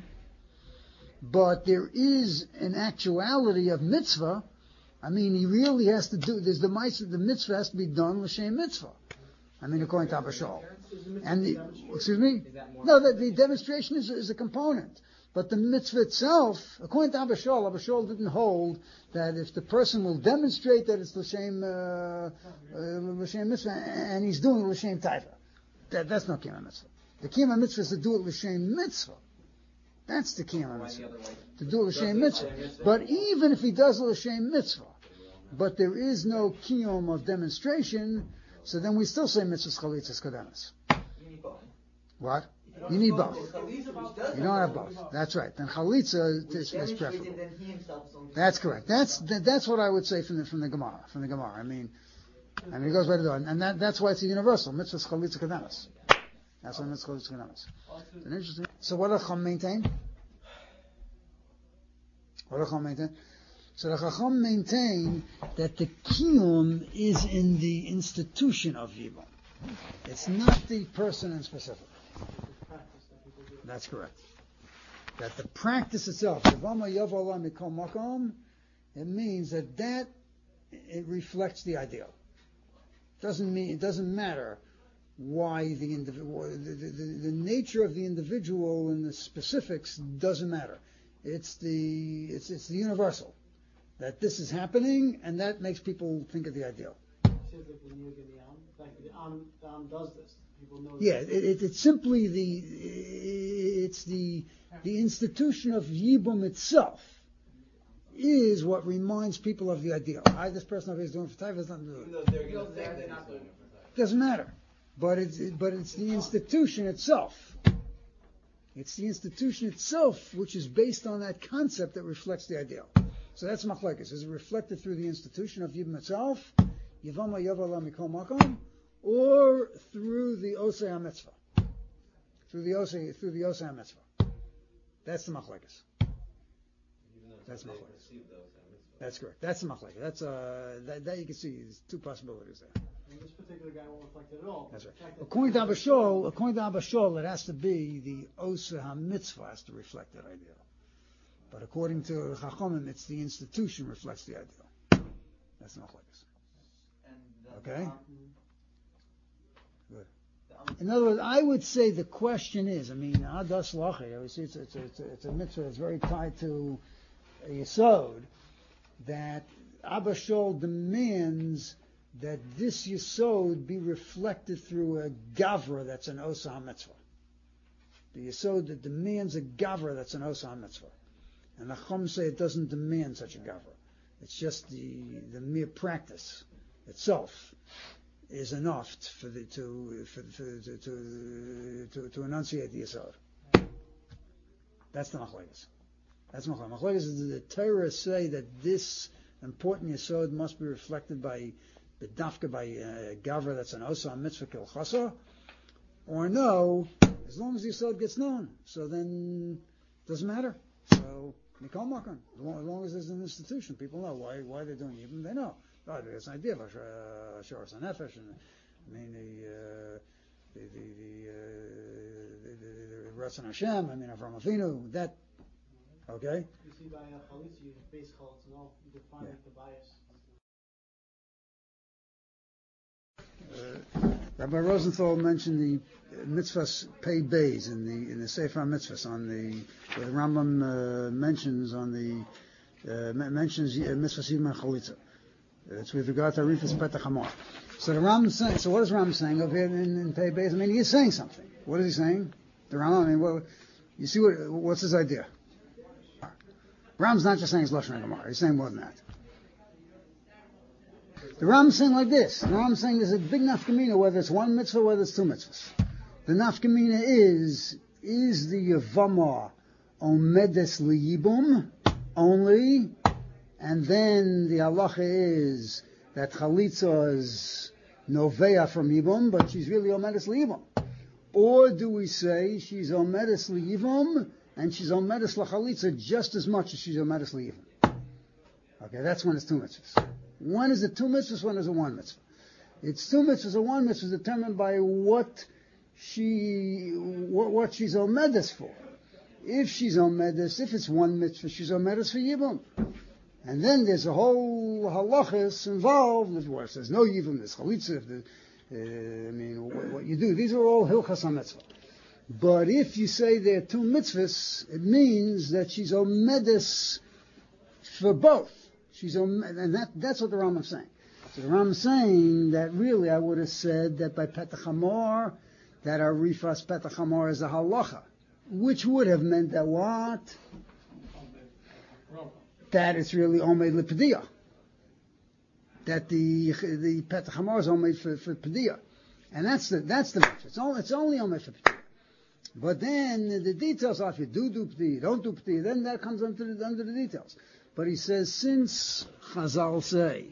but there is an actuality of mitzvah. I mean, he really has to do, there's the mitzvah, the mitzvah has to be done l'shem mitzvah. I mean, according to Abba Shol. And the, excuse me? No, the, the demonstration is, is a component. But the mitzvah itself, according to Abba Shol, Abba Shol didn't hold that if the person will demonstrate that it's l'shem, uh, uh, l'shem mitzvah, and he's doing it l'shem taifa. That, that's not kiyum mitzvah. The kiyum mitzvah is to do it l'shem mitzvah. That's the kiyum mitzvah. To do it l'shem mitzvah. But even if he does it l'shem mitzvah, but there is no kiyum of demonstration, so then we still say mitzvahs chalitzas kodemis. What? You need both. You don't have both. That's right. Then chalitza is, is preferable. That's correct. That's that, that's what I would say from the from the Gemara. From the Gemara. I mean, I mean it goes right to the and that that's why it's a universal mitzvahs chalitza kodemis. That's why mitzvahs chalitza kodemis. It's interesting. So what do Chacham maintain? What do Chacham maintain? So the Chacham maintain that the kiyum is in the institution of Yibum. It's not the person in specific. That's correct. That the practice itself, it means that that it reflects the ideal. Doesn't mean it doesn't matter why the individual, the, the, the, the nature of the individual and the specifics doesn't matter. It's the it's it's the universal. That this is happening, and that makes people think of the ideal. Like the Am, the Am does this. People know. Yeah, it, it, it's simply the it's the the institution of Yibum itself is what reminds people of the ideal. I, this person over here is doing for Taiva, is not doing it. Doesn't matter, but it's it, but it's the institution itself. It's the institution itself which is based on that concept that reflects the ideal. So that's machlekes. Is it reflected through the institution of Yibum itself, Yivama Yavala Mikol Makom, or through the Osei HaMitzvah? Through the Osei, through the Osei HaMitzvah. That's the machlekes. That's machlekes. That's correct. That's the machlekes. That's uh, that, that you can see. There's two possibilities there. And this particular guy won't reflect it at all. That's right. According to Abba Shol, according to Abba Shol, it has to be the Osei HaMitzvah has to reflect that ideal. But according to Chachamim, it's the institution reflects the ideal. That's the machlekes. Okay? Good. In other words, I would say the question is, I mean, Hadas Lachi, I see it's, it's, it's, it's a mitzvah that's very tied to a Yesod, that Abba Shol demands that this Yesod be reflected through a Gavra that's an Osei HaMitzvah. The Yesod that demands a Gavra that's an Osei HaMitzvah. And the Chum say it doesn't demand such a Gavra. It's just the the mere practice itself is enough for the to for, for to, to to to enunciate the yesod. That's the machlekes. That's machlekes. Machlekes is the Torah say that this important yesod must be reflected by the dafka by uh, gavra that's an osa mitzvah kilchasa, or no, as long as the yesod gets known. So then it doesn't matter. So Mikol Makom, as long as there's an institution, people know why why they're doing it. They know. Oh, there's an idea of Shoras HaNefesh, and I mean the uh, the the the, uh, the, the, the Ratzon Hashem. I mean Avram Avinu. That okay. You see by uh, Chalitza, you base Chalitza, no, you define Yeah. the bias. Uh, Rabbi Rosenthal mentioned the uh, mitzvahs pei beis in the in the Sefer Mitzvahs on the where the Rambam uh, mentions on the uh, mentions uh, mitzvahs even chalitza. It's with regard to Arifas Petach Hamor. So the Rambam saying. So what is Rambam saying over here in, in pei beis? I mean, he is saying something. What is he saying? The Rambam. I mean, well, you see what what's his idea? Rambam's not just saying it's lashon Gemara. He's saying more than that. The Rambam's saying like this. The Rambam's saying there's a big nafkamina, whether it's one mitzvah, whether it's two mitzvahs. The nafkamina is, is the Yavama omedes liyibum only, and then the halacha is that chalitza is novea from yibum, but she's really omedes liyibum. Or do we say she's omedes liyibum, and she's omedes lachalitza just as much as she's omedes liyibum? Okay, that's when it's two mitzvahs. One is a two mitzvahs, one is a one mitzvah. It's two mitzvahs or one mitzvah is determined by what she, what, what she's omedes for. If she's omedes, if it's one mitzvah, she's omedes for yibum. And then there's a whole halachas involved. Of course, there's no yibum, there's chalitza. The, uh, I mean, what, what you do. These are all hilchas ha-mitzvah. But if you say there are two mitzvahs, it means that she's omedes for both. She's and that that's what the Rambam's saying. So the Rambam's saying that really I would have said that by Petach Hamor, that our Rifas Petach Hamor is a halacha, which would have meant that what? That it's really Omed L'Pediyah. That the the Petach Hamor is Omed for, for Pediyah. And that's the that's the mitzvah. It's only it's only Omed for Pediyah. But then the details are if you do do Pediyah, don't do Pediyah, then that comes under the, under the details. But he says, since Chazal say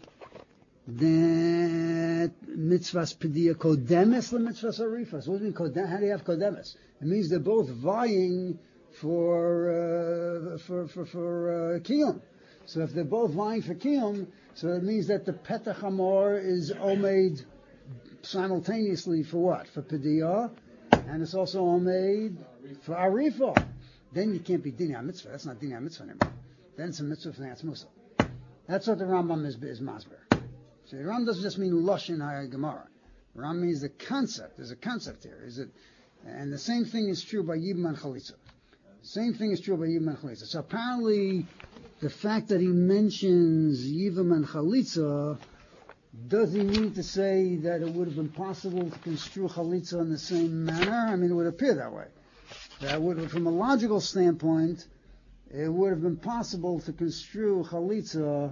that mitzvahs pediyah kodemes le mitzvahs arifas, what do you mean kodem? How do you have kodemes? It means they're both vying for uh, for for, for uh, kiyum. So if they're both vying for kiyum, so it means that the Petach Hamor is omed simultaneously for what? For pediyah, and it's also omed for arifa. Then you can't be dinah mitzvah. That's not dinah mitzvah anymore. Then it's a mitzvah for that's Musa. That's what the Rambam is, is masber. So the Rambam doesn't just mean Lashon HaGemara. The Rambam means the concept. There's a concept here. Is it? And the same thing is true by Yibum and Chalitza. Same thing is true by Yibum and Chalitza. So apparently, the fact that he mentions Yibum and Chalitza, does he mean to say that it would have been possible to construe Chalitza in the same manner? I mean, it would appear that way. That would, from a logical standpoint, it would have been possible to construe Chalitza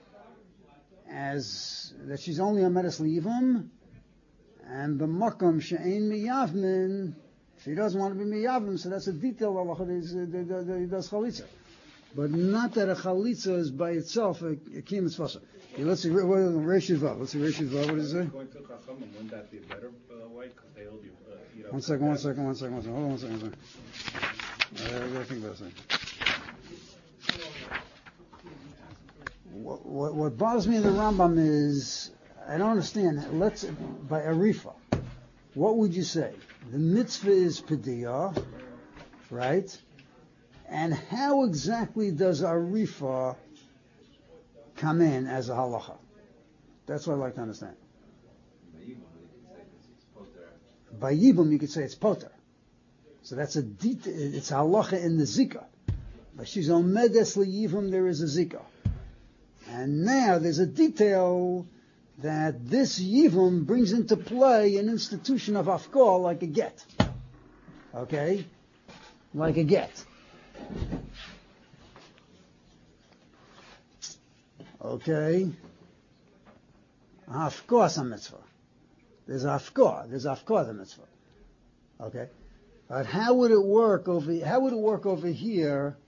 as that she's only a medes liyibum, and b'makom she'ein miyavmin, she doesn't want to be miyavmin, so that's a detail halacha that he does Chalitza. But not that a Chalitza is by itself a kiyum mitzvah. Okay, let's see, Reish Vav. Let's see, Reish Vav. What does it say? Going to Chachamim, wouldn't that be a better uh, way? Because they hold you. Uh, you know, one second, one second, one second, one second. Hold on one second. One second. Uh, I gotta think about this thing. What, what, what bothers me in the Rambam is, I don't understand, let's, by Arifa, what would you say? The mitzvah is Pediyah, right? And how exactly does Arifa come in as a halacha? That's what I'd like to understand. By Yibum, you could say it's poter. So that's a det- it's a halacha in the zika. But she's on medes liyivum, there is a zika. And now there's a detail that this yivum brings into play an institution of afkor like a get. Okay? Like a get. okay, hafkor is a mitzvah. There's hafkor. There's hafkor the mitzvah. Okay, but how would it work over? How would it work over here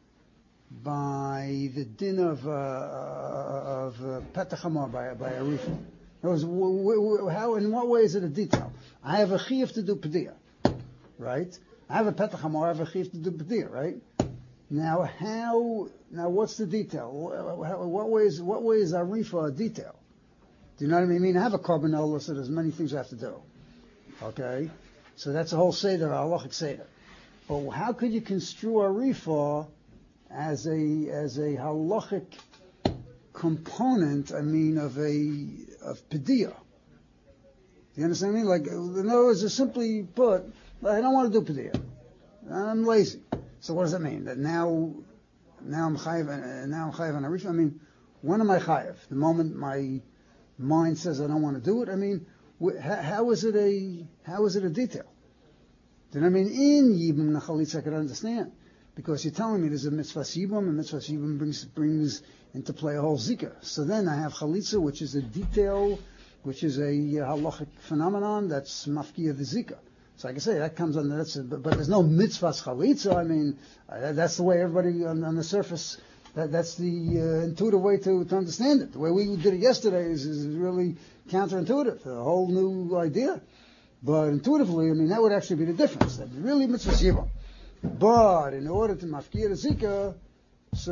by the din of uh, of uh, Petach Hamor by by a reefer? W- w- w- how? In what way is it a detail? I have a chiyuv to do pediyah, right? I have a Petach Hamor. I have a chiyuv to do pediyah, right? Now, how? Now, what's the detail? What, what way is what way is a reefer a detail? Do you know what I mean? I mean, I have a carbonella, so there's many things I have to do. Okay. So that's a whole seder, a halachic seder. But how could you construe a reefer as a as a halachic component? I mean, of a of pediyah. Do you understand me? Like, in other words, it's simply put, I don't want to do pediyah. I'm lazy. So what does that mean? That now, now I'm chayiv, now I'm chayiv on a reefer. I mean, when am I chayiv? The moment my mind says I don't want to do it. I mean, how, how is it a how is it a detail? Do you know what I mean? In Yibum Nachalitza I could understand, because you're telling me there's a mitzvah Yibum, and mitzvah Yibum brings brings into play a whole zika. So then I have Chalitza, which is a detail, which is a halachic phenomenon that's mafki of the zika. So like I say, that comes under that's. A, but, but there's no mitzvah Chalitza. I mean, uh, that's the way everybody on, on the surface. That, that's the uh, intuitive way to, to understand it. The way we did it yesterday is, is really counterintuitive, a whole new idea. But intuitively, I mean, that would actually be the difference. That really mitzvah shiva. But in order to mafkir zika, so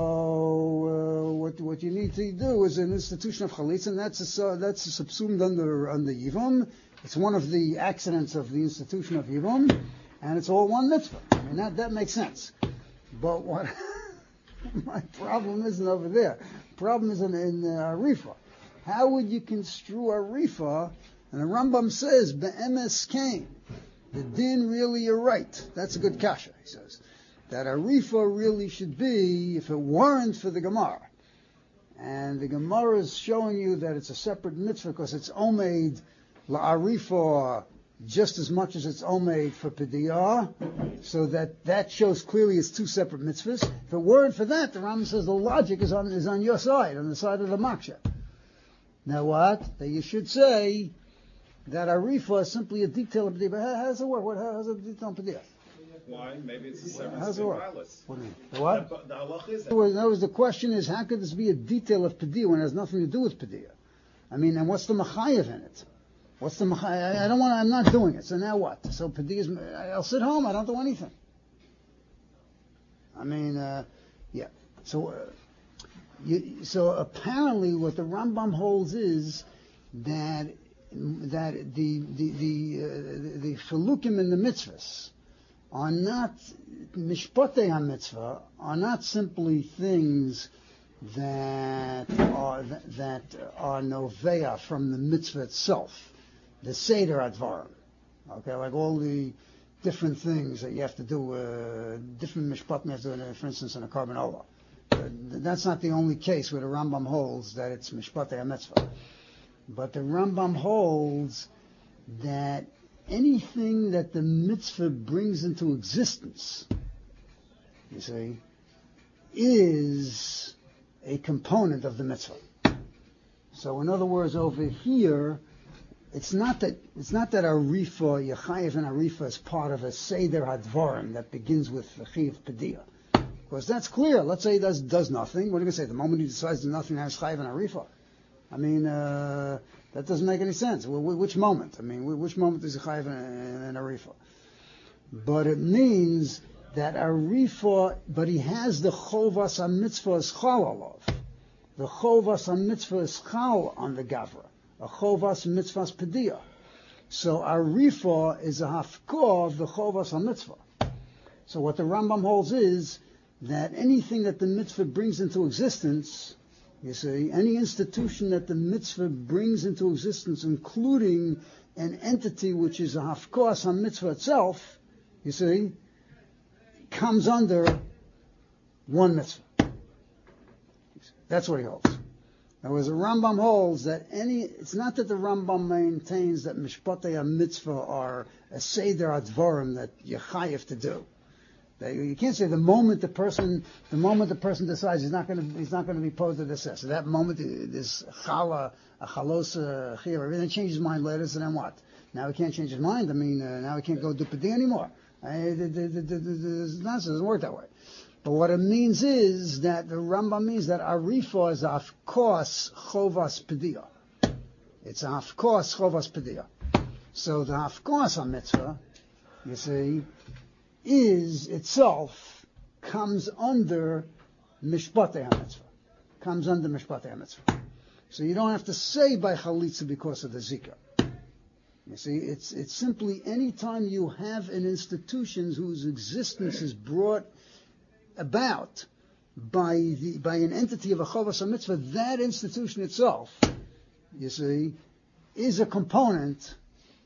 uh, what what you need to do is an institution of chalitza, and that's a, that's subsumed under under yivam. It's one of the accidents of the institution of yivam, and it's all one mitzvah. I mean, that that makes sense. But what my problem isn't over there. Problem is in, in uh, Arifa. How would you construe Arifa? And the Rambam says, Be'emes came. The din really you're right. That's a good kasha, he says. That Arifa really should be, if it weren't for the Gemara. And the Gemara is showing you that it's a separate mitzvah because it's omeid la'arifa just as much as it's omeid for pediyah, so that that shows clearly it's two separate mitzvahs. If it weren't for that, the Rambam says the logic is on is on your side, on the side of the maksha. Now what? That you should say that arifa is simply a detail of pediyah. But how, how does it work? What, how does it detail of pediyah? Why? Maybe it's a separate How's it work? violence. What do you mean? The what? The, the halach is In other words, the question is, how could this be a detail of pediyah when it has nothing to do with pediyah? I mean, and what's the machayev in it? What's the machayev? I don't want. I'm not doing it. So now what? So pediyah. I'll sit home. I don't do anything. I mean, uh, yeah. So, uh, you, so apparently, what the Rambam holds is that that the the the uh, the chalukim in the mitzvahs are not mishpatei ha-mitzvah, are not simply things that are that are novea from the mitzvah itself, the seder advarim. Okay, like all the different things that you have to do, uh, different mishpatim you have to do, for instance, in a carbonella. Uh, that's not the only case where the Rambam holds that it's mishpatei ha-mitzvah. But the Rambam holds that anything that the mitzvah brings into existence, you see, is a component of the mitzvah. So in other words, over here, it's not that it's not that Arifa, Yechayev and Arifa is part of a Seder Hadvarim that begins with the Chayev Pediyah. Because that's clear. Let's say he does, does nothing. What are you going to say? The moment he decides to do nothing, has Chayev and Arifa. I mean, uh, that doesn't make any sense. Which moment? I mean, which moment is a chayiv and a arifa? But it means that arifa, but he has the chovas ha-mitzvah is chal alav. The chovas ha-mitzvah is chal on the gavra. A chovas mitzvah is pediyah. So arifa is a hafkor of the chovas ha-mitzvah. So what the Rambam holds is that anything that the mitzvah brings into existence, you see, any institution that the mitzvah brings into existence, including an entity which is a hafkos on mitzvah itself, you see, comes under one mitzvah. That's what he holds. In other words, the Rambam holds that any, it's not that the Rambam maintains that mishpatei ha-mitzvah are a seder advarim that you're chayiv to do. They, you can't say the moment the person, the moment the person decides he's not going to, he's not going to be posed to the assess. So that moment, this chala, a chalos, a chiyuv, everything changes his mind later. So then what? Now he can't change his mind. I mean, uh, now he can't go do pedi anymore. Uh, the, the, the, the, the nonsense doesn't work that way. But what it means is that the Rambam means that arifa is of course chovas pedia. It's of course chovas pedia. So the of course mitzvah, you see, is itself comes under mishpatei mitzvah, comes under mishpatei mitzvah. So you don't have to say by chalitza because of the zika. You see, it's it's simply any time you have an institution whose existence is brought about by the by an entity of a chovas mitzvah, that institution itself, you see, is a component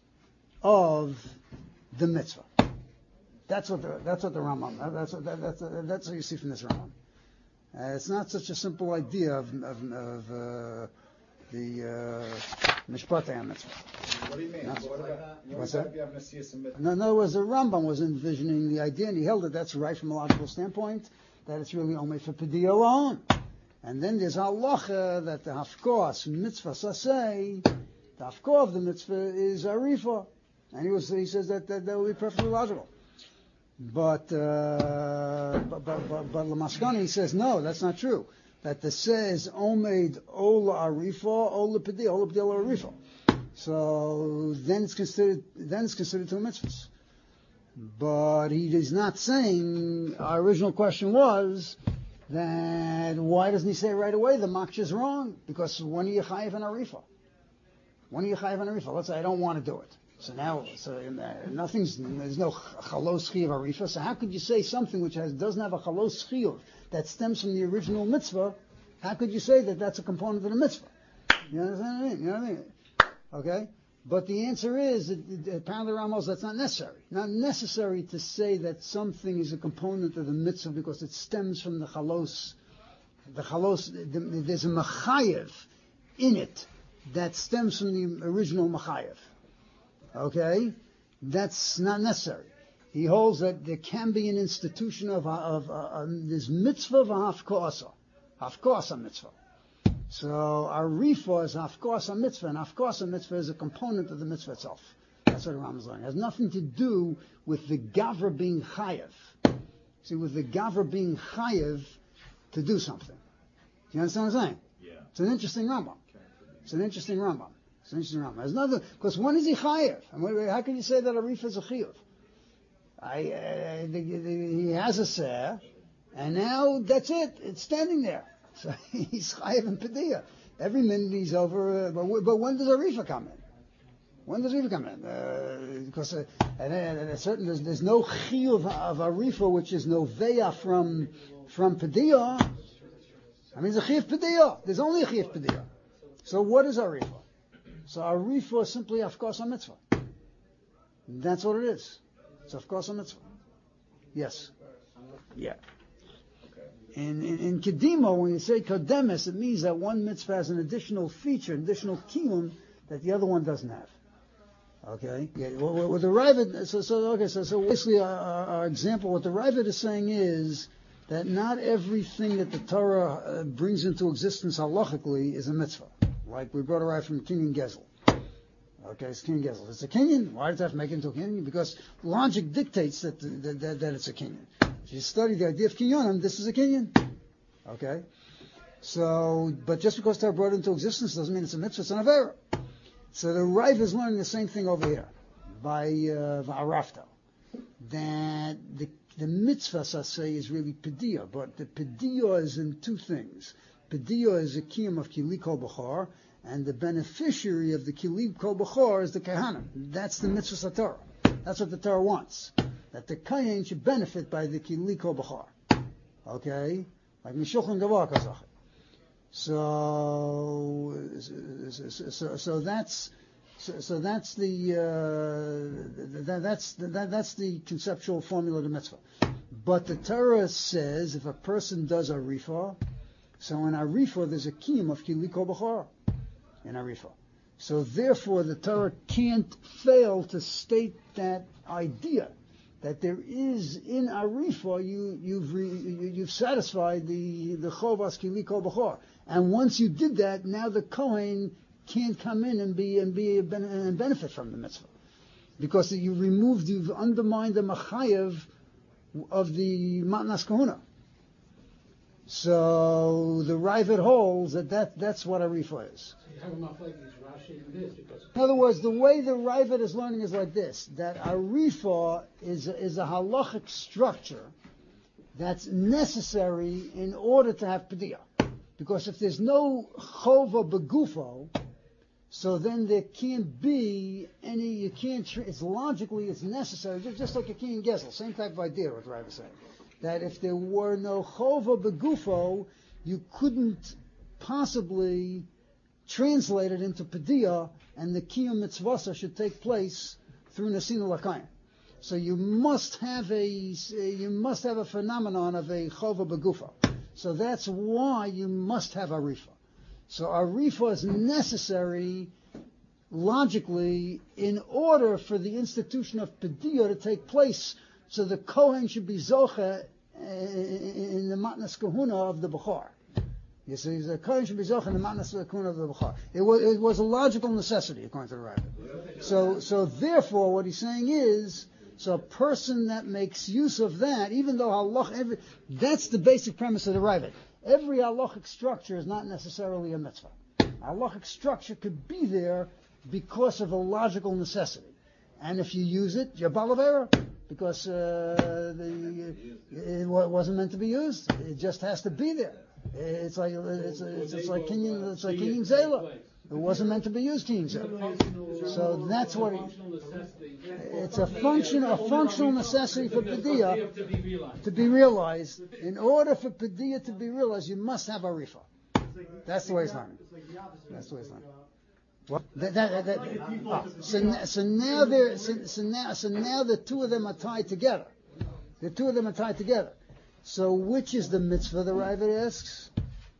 of the mitzvah. That's what the that's what the Rambam. That's what, that, that's that's what you see from this Rambam. Uh, it's not such a simple idea of of, of uh, the mishpatei mitzvah. What do you mean? No. What about, What's what that? if you have Nesias and Mitzvah? No, in other words, the Rambam was envisioning the idea, and he held that that's right from a logical standpoint, that it's really only for Pedi alone. And then there's halacha that the hafkos mitzvah saseh, the hafkor of the mitzvah is arifa, and he was he says that that, that would be perfectly logical. But uh, but but but, but Lamaskani says no, that's not true. That the says omed ola arifa, ola Pedi, ola Pedi ola arifa. So then it's considered then it's considered two mitzvahs. But he is not saying, our original question was that why doesn't he say right away the maksh is wrong? Because when are you chayiv an arifa? When are you chayiv an arifa? Let's say I don't want to do it. So now, so uh, nothing's, there's no chalos chiyuv arifa. So how could you say something which has doesn't have a chalos chiyuv that stems from the original mitzvah? How could you say that that's a component of the mitzvah? You understand what I mean? You know what I mean? Okay? But the answer is, that, apparently Ramos, that's not necessary. Not necessary to say that something is a component of the mitzvah because it stems from the chalos. The chalos, the, there's a machayev in it that stems from the original machayev. Okay? That's not necessary. He holds that there can be an institution of, of, of, of this mitzvah of hafkoasa. Hafkoasa mitzvah. So arifa is hafkoasa mitzvah, and hafkoasa mitzvah is a component of the mitzvah itself. That's what the Rambam is learning. It has nothing to do with the gavra being chayev. See, with the gavra being chayev to do something. Do you understand what I'm saying? Yeah. It's an interesting Rambam. It's an interesting Rambam. It's an interesting Rambam. There's another, because when is he chayev? And how can you say that arifa is a chiyuv? I, uh, the, the, he has a seh, and now that's it. It's standing there. So he's chayev and pediyah. Every minute he's over. Uh, but, but when does arifa come in? When does arifa come in? Uh, because uh, at, at a certain there's, there's no chiyuv of arifa which is no veya from from pediyah. I mean, it's a chiyuv pediyah. There's only a chiyuv pediyah. So what is arifa? So arifa is simply hafkosa mitzvah. That's what it is. It's hafkosa mitzvah. Yes. Yeah. In, in, in Kedima, when you say Kodemes, it means that one mitzvah has an additional feature, an additional kiyum that the other one doesn't have. Okay? Yeah, well, well, the Ravid, so, so, okay, so, so basically our, our, our example, what the Ravid is saying is that not everything that the Torah uh, brings into existence halachically is a mitzvah. Like we brought a right from Kinyan Gezel. Okay, it's Kinyan Gezel. It's a Kinyan. Why does it have to make it into a Kinyan? Because logic dictates that, that, that, that it's a Kinyan. If you study the idea of Kinyanim, this is a Kinyan. Okay? So, but just because they're brought into existence doesn't mean it's a mitzvah, it's an avera. So the Rav is learning the same thing over here by uh, Va'arafta. That the, the mitzvah, I say, is really pediyah, but the pediyah is in two things. Pediyah is a kiyum of Kili Kol B'chor, and the beneficiary of the Kili Kol B'chor is the Kahanim. That's the mitzvah Torah. That's what the Torah wants. That the Kayin should benefit by the Kili Kol B'chor. Okay? Like Mishulchan Gavar Kazach. So, so, so, so that's, so, so that's the, uh, that, that's, that, that's the conceptual formula of the mitzvah. But the Torah says if a person does a arifa, so in arifa there's a kiyum of Kili Kol B'chor in arifa. So therefore the Torah can't fail to state that idea that there is in Arifa, you, you've, re, you, you've satisfied the, the Chovas Kili Kol B'chor. And once you did that, now the Kohen can't come in and be, and be, a ben, and benefit from the mitzvah. Because you removed, you've undermined the Machayev of the Matnas Kahuna. So the Ravid holds that, that that's what Arifa is. In other words, the way the Ravid is learning is like this, that Arifa is, is a halachic structure that's necessary in order to have Padiyah. Because if there's no Chova Begufo, so then there can't be any, you can't, it's logically, it's necessary, just, just like a king Gesel, same type of idea what the Ravid is saying. That if there were no Chova Begufo, you couldn't possibly translate it into Padiyah, and the Kiyum Mitzvasa should take place through Nesina Lakayim. So you must have a, you must have a phenomenon of a Chova Begufo. So that's why you must have Arifa. So Arifa is necessary, logically, in order for the institution of Padiyah to take place. So the Kohen should be Zocha in the Matnas Kahuna of the Bechor. You see, the Kohen should be Zocha in the Matnas Kahuna of the Bechor. It was, it was a logical necessity, according to the Rabbi. So, so therefore, what he's saying is, so a person that makes use of that, even though halach, every, that's the basic premise of the Ravid. Every halachic structure is not necessarily a mitzvah. Halachic structure could be there because of a logical necessity. And if you use it, you're balavera, because uh, the, it wasn't meant to be used. It just has to be there. It's like it's, it's, it's like Kinyan, it's like Kinyan Zela. It wasn't meant to be used, Kinyan Zela. So that's what it, it's a function, a functional necessity for Padiyah to be realized. In order for Padiyah to be realized, you must have Arifa. That's the way it's learning. That's the way it's learning. What? That, that, that, that, oh, so, so now they're, so, so now, so now the two of them are tied together. The two of them are tied together. So which is the mitzvah? The Ravid asks.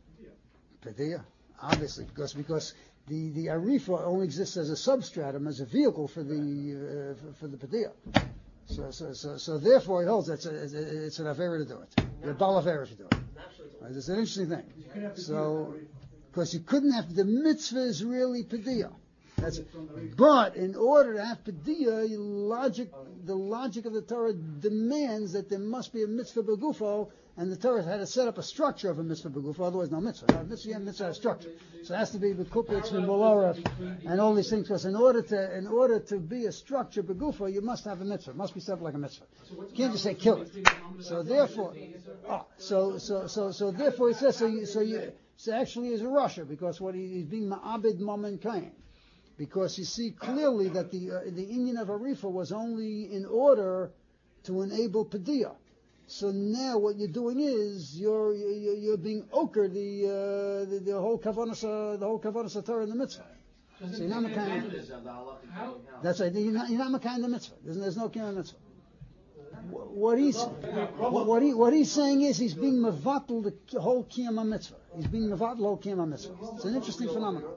Padiyah, obviously, because because the the Arifa only exists as a substratum, as a vehicle for the uh, for, for the Padiyah. So so so so therefore, he holds that it's, it's an avera to do it. You're a bal avera to do it. Right? It's an interesting thing. So. Because you couldn't have, the mitzvah is really Padiyah. That's it. But in order to have Padiyah, logic, the logic of the Torah demands that there must be a mitzvah begufo, and the Torah had to set up a structure of a mitzvah begufo, otherwise no mitzvah. No, mitzvah, yeah, mitzvah has structure. So it has to be bekupitz, b'moloref, and all these things, because in order to, in order to be a structure begufo, you must have a mitzvah. It must be set up like a mitzvah. You can't just say kill it. So therefore, oh, so, so, so, so therefore he says, so you, so you, So actually is a Russia, because what he, he's being ma'abed mamen kain. Because you see clearly that the uh, the Indian of Arifa was only in order to enable Padiyah. So now what you're doing is you're you're, you're being ochre the, uh, the the whole kavanas uh, the whole kavanas Torah in the mitzvah. So you're not makayin. That's right. You're not you're not makayin the mitzvah. There's, there's no kiyam mitzvah. What he's what, what he what he's saying is he's being mevatel the whole kiyam mitzvah. He's being mevatel the whole kiyam mitzvah. It's an interesting phenomenon.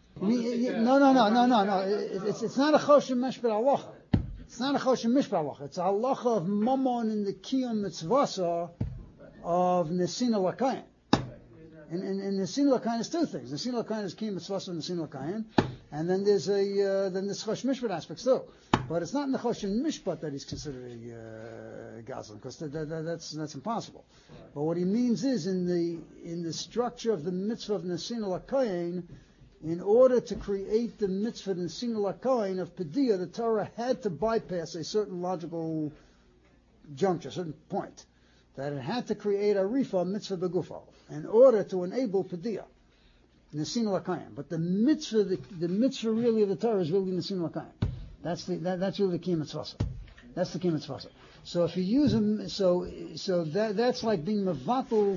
No, no, no, no, no, no. It's it's not a choshen mishpat halacha. It's not a choshen mishpat halacha. It's a halacha of mammon in the kiyam mitzvasa of nesina lakayin. And in, in nesina lakayin is two things. Nesina lakayin is kiyam mitzvasa and nesina lakayin, and then there's a uh, then there's choshen mishpat aspects too. But it's not in the choshen mishpat that he's considered a uh, gazlan, because that, that, that's that's impossible. But what he means is in the in the structure of the mitzvah of nesina lakayin. In order to create the mitzvah nesina lakayin of Padiyah, the Torah had to bypass a certain logical juncture, a certain point, that it had to create a rifa mitzvah begufo in order to enable Padiyah, nesina lakayin. But the mitzvah, the, the mitzvah really of the Torah is really nesina lakayin. That's the that, that's really the kiyam mitzvah. That's the kiyam mitzvah. So if you use a so so that that's like being mevatel.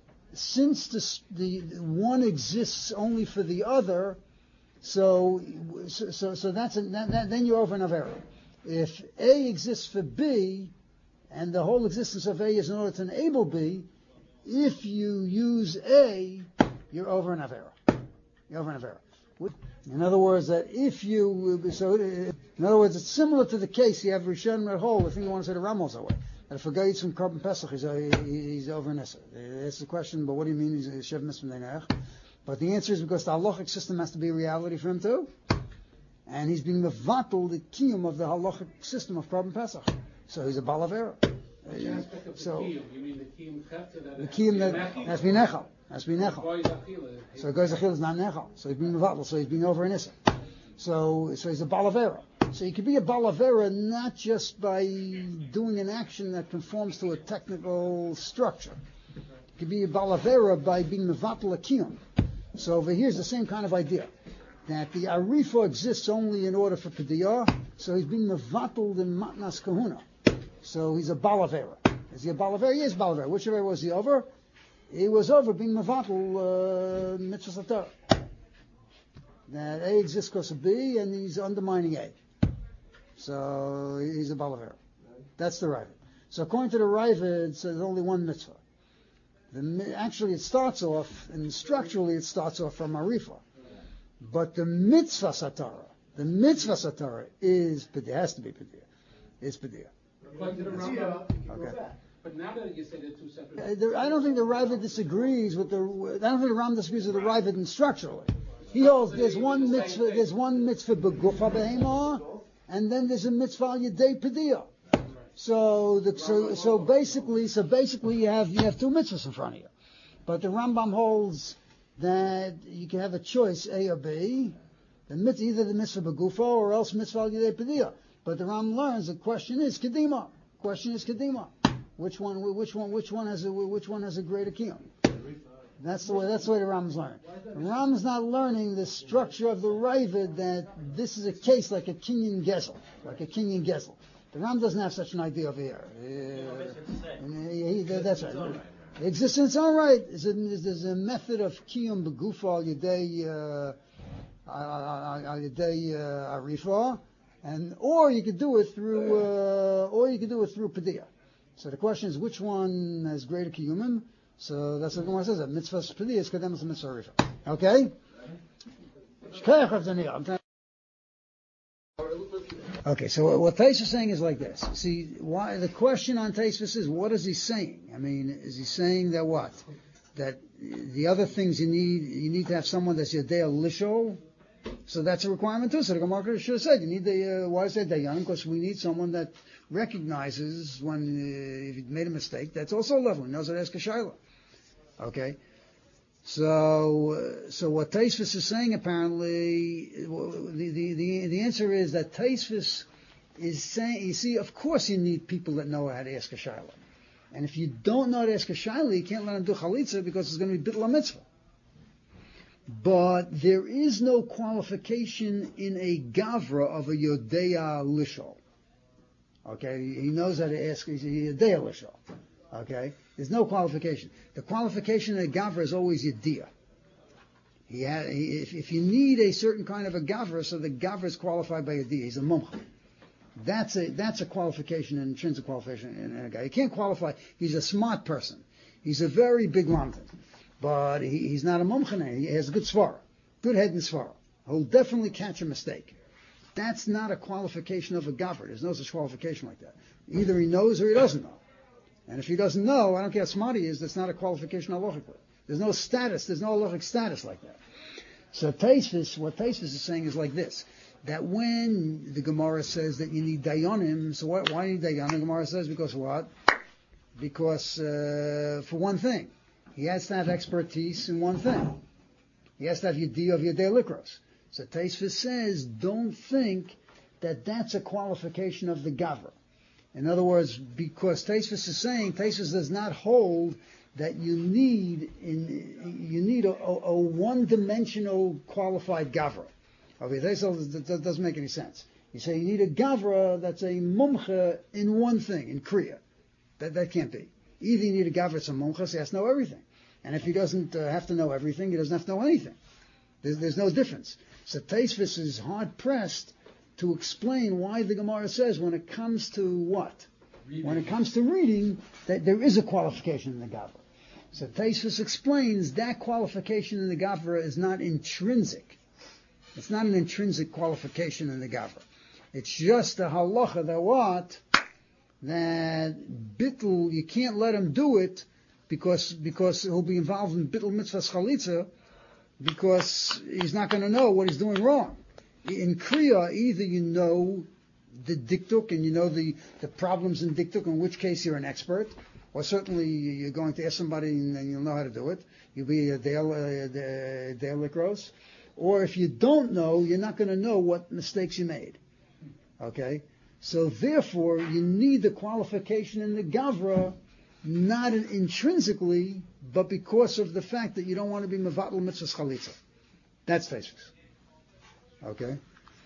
Since the, the one exists only for the other, so so so, so that's a, that, that, then you're over an avera. If A exists for B, and the whole existence of A is in order to enable B, if you use A, you're over an avera. You're over an avera. In other words, that if you, so, in other words, it's similar to the case, you have Rishon at whole, the thing you want to say to Ramos that way. That if a guy eats from Korban Pesach, he's, he's over an Issa. That's the question, but what do you mean he's a Shev Mitzvah Nenech? But the answer is because the halachic system has to be a reality for him too. And he's being mevatel the kiyum of the halachic system of Korban Pesach. So he's a balavera. Which aspect of the so, kiyum? You mean the kiyum chefta that the kiyum that has to be nechal. Has to be nechal. So goyz achil is not nechal. So he's being mevatel. So he's being over an issa. So so he's a balavera. So you can be a balavera not just by doing an action that conforms to a technical structure. You can be a balavera by being mevatel a kiyum. So over here is the same kind of idea. That the arifa exists only in order for pediyah, so he's being mevatel in matnas kahuna. So he's a balavera. Is he a balavera? He is balavera. Which way was he over? He was over being mevatel uh, mitzvah satar. That A exists because of B, and he's undermining A. So he's a balavera. That's the Ravid. So according to the Ravid, so there's only one mitzvah. The, actually, it starts off, and structurally it starts off from arifa. But the mitzvah satara, the mitzvah satara is pediyah, has to be pediyah. It's pediyah. Okay. But now that you say they're two separate. Uh, the, I don't think the Ravid disagrees with the. I don't think the Ram disagrees with the Ravid in structurally. He holds there's one mitzvah, there's one mitzvah begufa behema, and then there's a mitzvah al yedei pediyah. So the, so so basically so basically you have you have two mitzvahs in front of you, but the Rambam holds that you can have a choice, A or B, the mitzvah, either the mitzvah begufa or else mitzvah al yedei pediyah. But the Ram learns the question is kedima. Question is kedima. Which one? Which one? Which one has a which one has a greater kiyum? That's the way. That's the way the Ram's learning. The Ram's not learning the structure of the Ravid that this is a case like a kinyan gezel, like a kinyan gezel. The Ram doesn't have such an idea over here. Uh, and he, he, that's right. It exists in its own right. There's a, there's a method of kiyum begufa al yedei al yedei arifa, and or you could do it through, uh, or you could do it through pediyah. So the question is, which one has greater kiyumim? So that's what the Gemara says. That mitzvah pediyah is kadem to mitzvah arifa. Okay. Okay, so what Taisva is saying is like this. See, why the question on Taisva is, what is he saying? I mean, is he saying that what? That the other things you need, you need to have someone that's Yodea Lisho, so that's a requirement too. So the Gemara should have said, you need the, uh, why is that Dayan? Because we need someone that recognizes when, uh, if you made a mistake, that's also a level. He knows how to ask a shayla. Okay? So, uh, so what Taisvis is saying apparently, the, the, the, the answer is that Taisvis is saying, you see, of course you need people that know how to ask a shayla. And if you don't know how to ask a shayla, you can't let them do chalitza because it's going to be bittul mitzvah. But there is no qualification in a gavra of a yodea lishol. Okay, he knows how to ask, he's a yodea lishol. Okay, there's no qualification. The qualification in a gavra is always yediyah. He had, he, if, if you need a certain kind of a gavra, so the gavra is qualified by yediyah. He's a mumcha. That's a that's a qualification, an intrinsic qualification in, in a guy. He can't qualify. He's a smart person. He's a very big lamdan, but he, he's not a mumcha. He has a good svara, good head in svara. He'll definitely catch a mistake. That's not a qualification of a gavra. There's no such qualification like that. Either he knows or he doesn't know. And if he doesn't know, I don't care how smart he is, that's not a qualification halachically. There's no status, there's no halachic status like that. So Taisvis, what Taisvis is saying is like this, that when the Gemara says that you need dayanim, so why, why need dayanim? The Gemara says because what? Because, uh, for one thing, he has to have expertise in one thing. He has to have yediyah of yedei likros. So Taisvis says, don't think that that's a qualification of the gavra. In other words, because Taisvis is saying, Taisvis does not hold that you need in, you need a, a, a one-dimensional qualified gavra. Okay, Taisvis doesn't make any sense. You say you need a gavra that's a mumcha in one thing, in kriya. That that can't be. Either you need a gavra that's a mumcha, so he has to know everything. And if he doesn't uh, have to know everything, he doesn't have to know anything. There's, there's no difference. So Taisvis is hard-pressed to explain why the Gemara says when it comes to what? Reading. When it comes to reading, that there is a qualification in the Gavra. So Taisvis explains that qualification in the Gavra is not intrinsic. It's not an intrinsic qualification in the Gavra. It's just a halacha that what? That bittul, you can't let him do it because because he'll be involved in bittul mitzvahs chalitza because he's not going to know what he's doing wrong. In Kriya, either you know the diktuk and you know the, the problems in diktuk, in which case you're an expert, or certainly you're going to ask somebody and you'll know how to do it. You'll be a Dale Likros. Or if you don't know, you're not going to know what mistakes you made. Okay? So therefore, you need the qualification in the Gavra, not intrinsically, but because of the fact that you don't want to be Mevatel Mitzvahs Chalitza. That's Tosfos. Okay?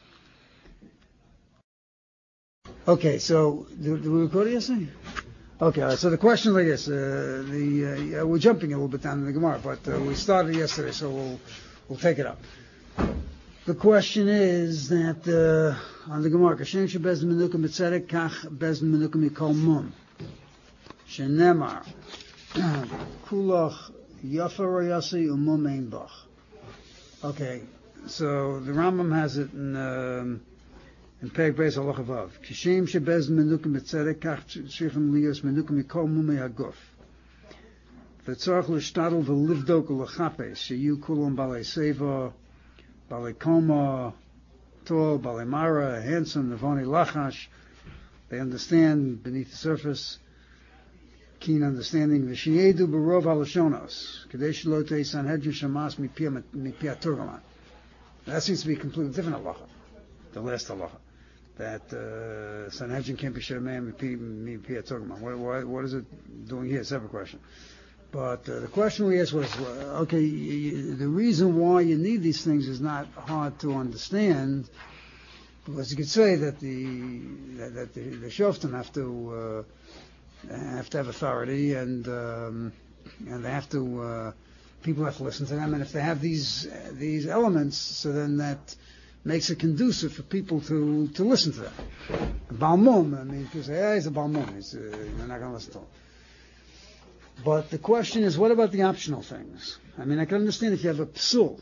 Okay, so, do, do we record it yesterday? Okay, all right, so the question is like this. Uh, the, uh, yeah, we're jumping a little bit down in the Gemara, but uh, we started yesterday, so we'll, we'll take it up. The question is that uh, on the Gemara, Kashem shebez menuka mitzedek kach bez menuka mikol mum. Shenemar kulach yafa royasi umum ein bach. Okay, so the Rambam has it in um, in Perek Beis Halacha Vav. Kashem shebez menuka mitzedek kach tzrichem liyos menuka mikol mumei haguf. V'tzarach l'shtadel v'livdok l'chapes sheyu kulam balei seva. Balei Koma, Tol, Balei Mara, handsome, Navoni Lachash. They understand beneath the surface. Keen understanding. V'shiyedu b'rov halashonos. Kadesh lo tei Sanhedrin shamas mipia turgaman. That seems to be a completely different halacha. The last halacha. That uh, Sanhedrin can't be shemam mipia turgaman. What, what, what is it doing here? Separate question. But uh, the question we asked was, uh, okay, you, the reason why you need these things is not hard to understand, because you could say that the that, that the, the shoftim have to uh, have to have authority, and um, and they have to uh, people have to listen to them, and if they have these uh, these elements, so then that makes it conducive for people to, to listen to them. Balmum, I mean, people say, yeah, he's a balmum, he's, uh, you're not going to listen to him. But the question is, what about the optional things? I mean, I can understand if you have a psul.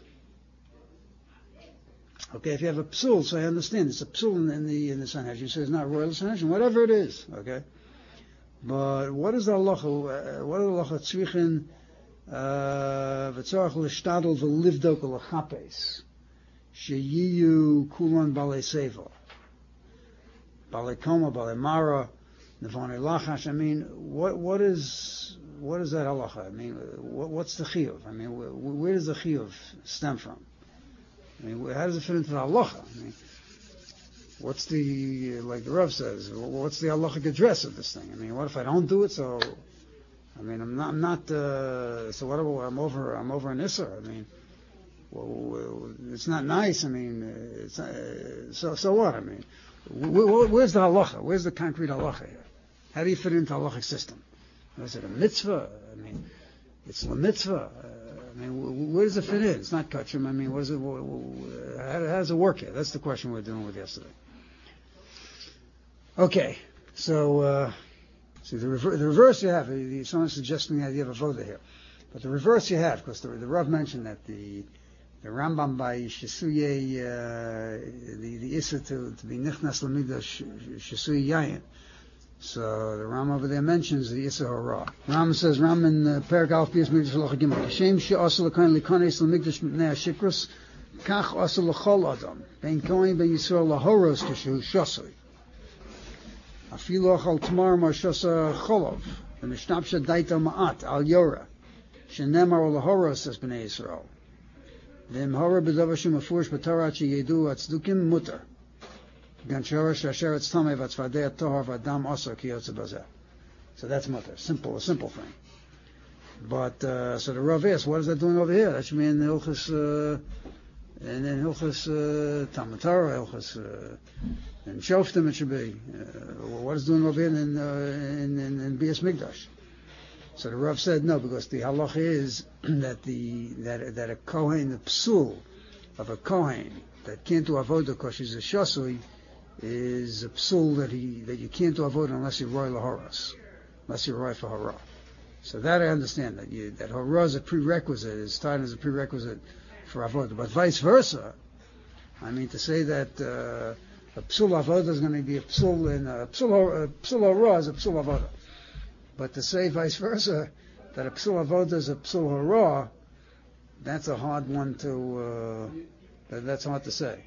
Okay, if you have a psul, so I understand it's a psul in, in the in the Sanhedrin. So it's not royal Sanhedrin, whatever it is. Okay, but what is the halacha? Uh, what is the halacha? Tzrichin v'tzarach l'shtadel v'livdok l'chapes sheyiyu kulan balei seva, balei koma, balei mara, nevonei lachash. I mean, what what is What is that halacha? I mean, what, what's the chiyuv? I mean, where, where does the chiyuv stem from? I mean, how does it fit into the halacha? I mean, what's the, like the Rav says, what's the halachic address of this thing? I mean, what if I don't do it? So, I mean, I'm not, I'm not. Uh, so what about I'm over? I'm over an isser. I mean, well, it's not nice. I mean, it's uh, so so what? I mean, where, where's the halacha? Where's the concrete halacha here? How do you fit into the halachic system? Is it a mitzvah? I mean, it's a mitzvah. Uh, I mean, where does it fit in? It's not kachim. I mean, what is it? How, how does it work here? That's the question we were dealing with yesterday. Okay, so uh, see the, rever- the reverse you have. Someone's suggesting the idea of a voda here, but the reverse you have, because the, the Rav mentioned that the the Rambam by Shesuye uh, the the issa to, to be nichnas lamida Shesuye yayin. So the Ram over there mentions the Issa Hara. Ram says, Ram in uh, Perek Alf B'Yis Migdash Halacha Gimel. Hashem she'asa l'kain l'kanes l'migdash m'pnei hashikros, kach asa l'chol adam. Ben kohen ben Yisrael lahoros kishu shasoi. Afilu achal tamar mar shasa cholov. V'nishnapsha daita ma'at al yora. Shenemar lahoros as b'nei Yisrael. V'im hara b'davar shem afurish b'tarat sheyedu atzdukim mutar. So that's mutter. Simple, a simple thing. But, uh, so the Rav asks, what is that doing over here? That should be in the Hilchas, uh, and in Hilchas, uh, Talmud Torah, Hilchas, uh, in Shoftim it should be. Uh, what is it doing over here in, uh, in, in, in B'Yis Migdash? So the Rav said, no, because the halacha is that the, that, that a Kohen, the psul of a Kohen, that can't do avodah because she's a shasui, is a psul that he that you can't do avodah unless you're roy lahoras, unless you're roy for hara. So that I understand that you that hara is a prerequisite, is started as a prerequisite for avodah. But vice versa, I mean, to say that uh, a psul avoda is going to be a psul in a psul, a psul hara is a psul avoda. But to say vice versa, that a psul avoda is a psul hara, that's a hard one to, uh, that, that's hard to say.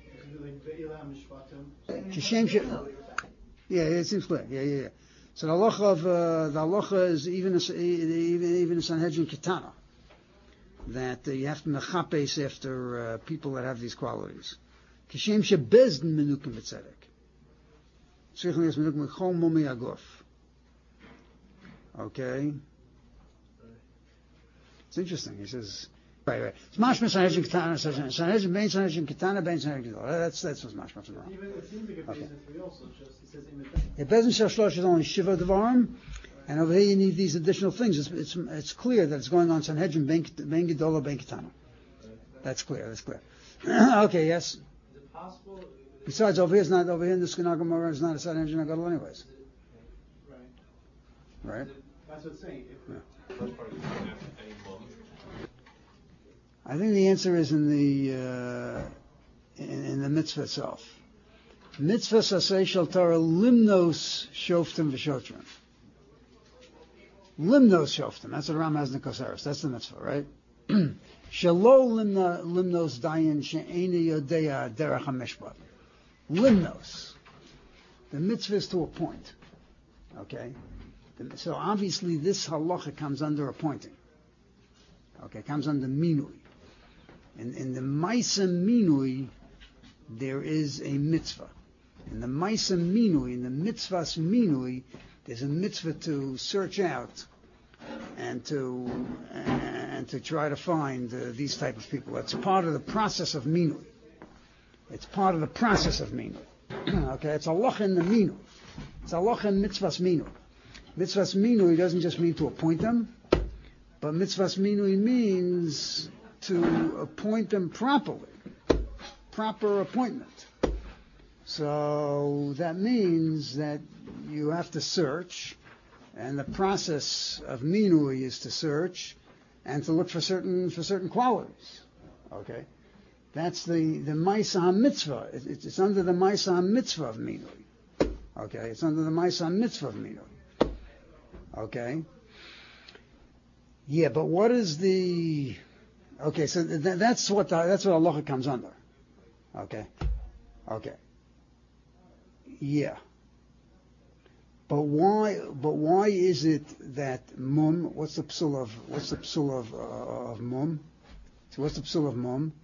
Kishem sh- yeah, it seems clear. Yeah, yeah, yeah. So the halacha of, uh, the halacha is even, a, even, even a Sanhedrin Ketana, that uh, you have to mechapes after uh, people that have these qualities. Kishem shebezdin menukim b'tzedek. Tzrichim es menukim b'chol mumi aguf. Okay. It's interesting. He says, right, right. It's mashma Sanhedrin Ketana, Sanhedrin bein Sanhedrin Ketana, bein Sanhedrin Ketana. That's that's what's mashma from wrong. Even it seems like a Okay. Beis three also. Just it says imitation. The Bezin Shel Shlosh is only Shiva Devarim, and over here you need these additional things. It's, it's, it's clear that it's going on Sanhedrin, Ben Ben Gedola, Ben Ketana. That's clear, that's clear. Okay, yes. Is it possible? Besides, over here is not, over here in the Skana Gemara is not a Sanhedrin Gadol anyways. Right. Right? That's what it's saying. If, First part is any mum. I think the answer is in the, uh, in, in the mitzvah itself. Mitzvah Sasei Shel Torah Limnos Shoftim V'Shotrim. Limnos Shoftim. That's what Ram has in the Kosaris. That's the mitzvah, right? Shelo limna limnos dayan she'eni yodea derech hamishpat. Limnos. The mitzvah is to appoint. Okay? So obviously this halacha comes under appointing. Okay, comes under minui. In, in the Maisa minui, there is a mitzvah. In the Maisa minui, in the mitzvahs minui, there's a mitzvah to search out and to and to try to find uh, these type of people. It's part of the process of minui. It's part of the process of minui. Okay, it's Allah in the minui. It's Allah in mitzvahs minui. Mitzvahs minui doesn't just mean to appoint them, but mitzvahs minui means to appoint them properly. Proper appointment. So that means that you have to search, and the process of minui is to search and to look for certain for certain qualities. Okay, that's the the Maisa mitzvah. It, it's, it's under the Maisa mitzvah of minui. Okay, it's under the Maisa mitzvah of minui. Okay. Yeah, but what is the? Okay, so th- that's what the, that's what halacha comes under. Okay, okay. Yeah. But why? But why is it that mum? What's the psul of? What's the psul of uh, of mum? So what's the psul of mum?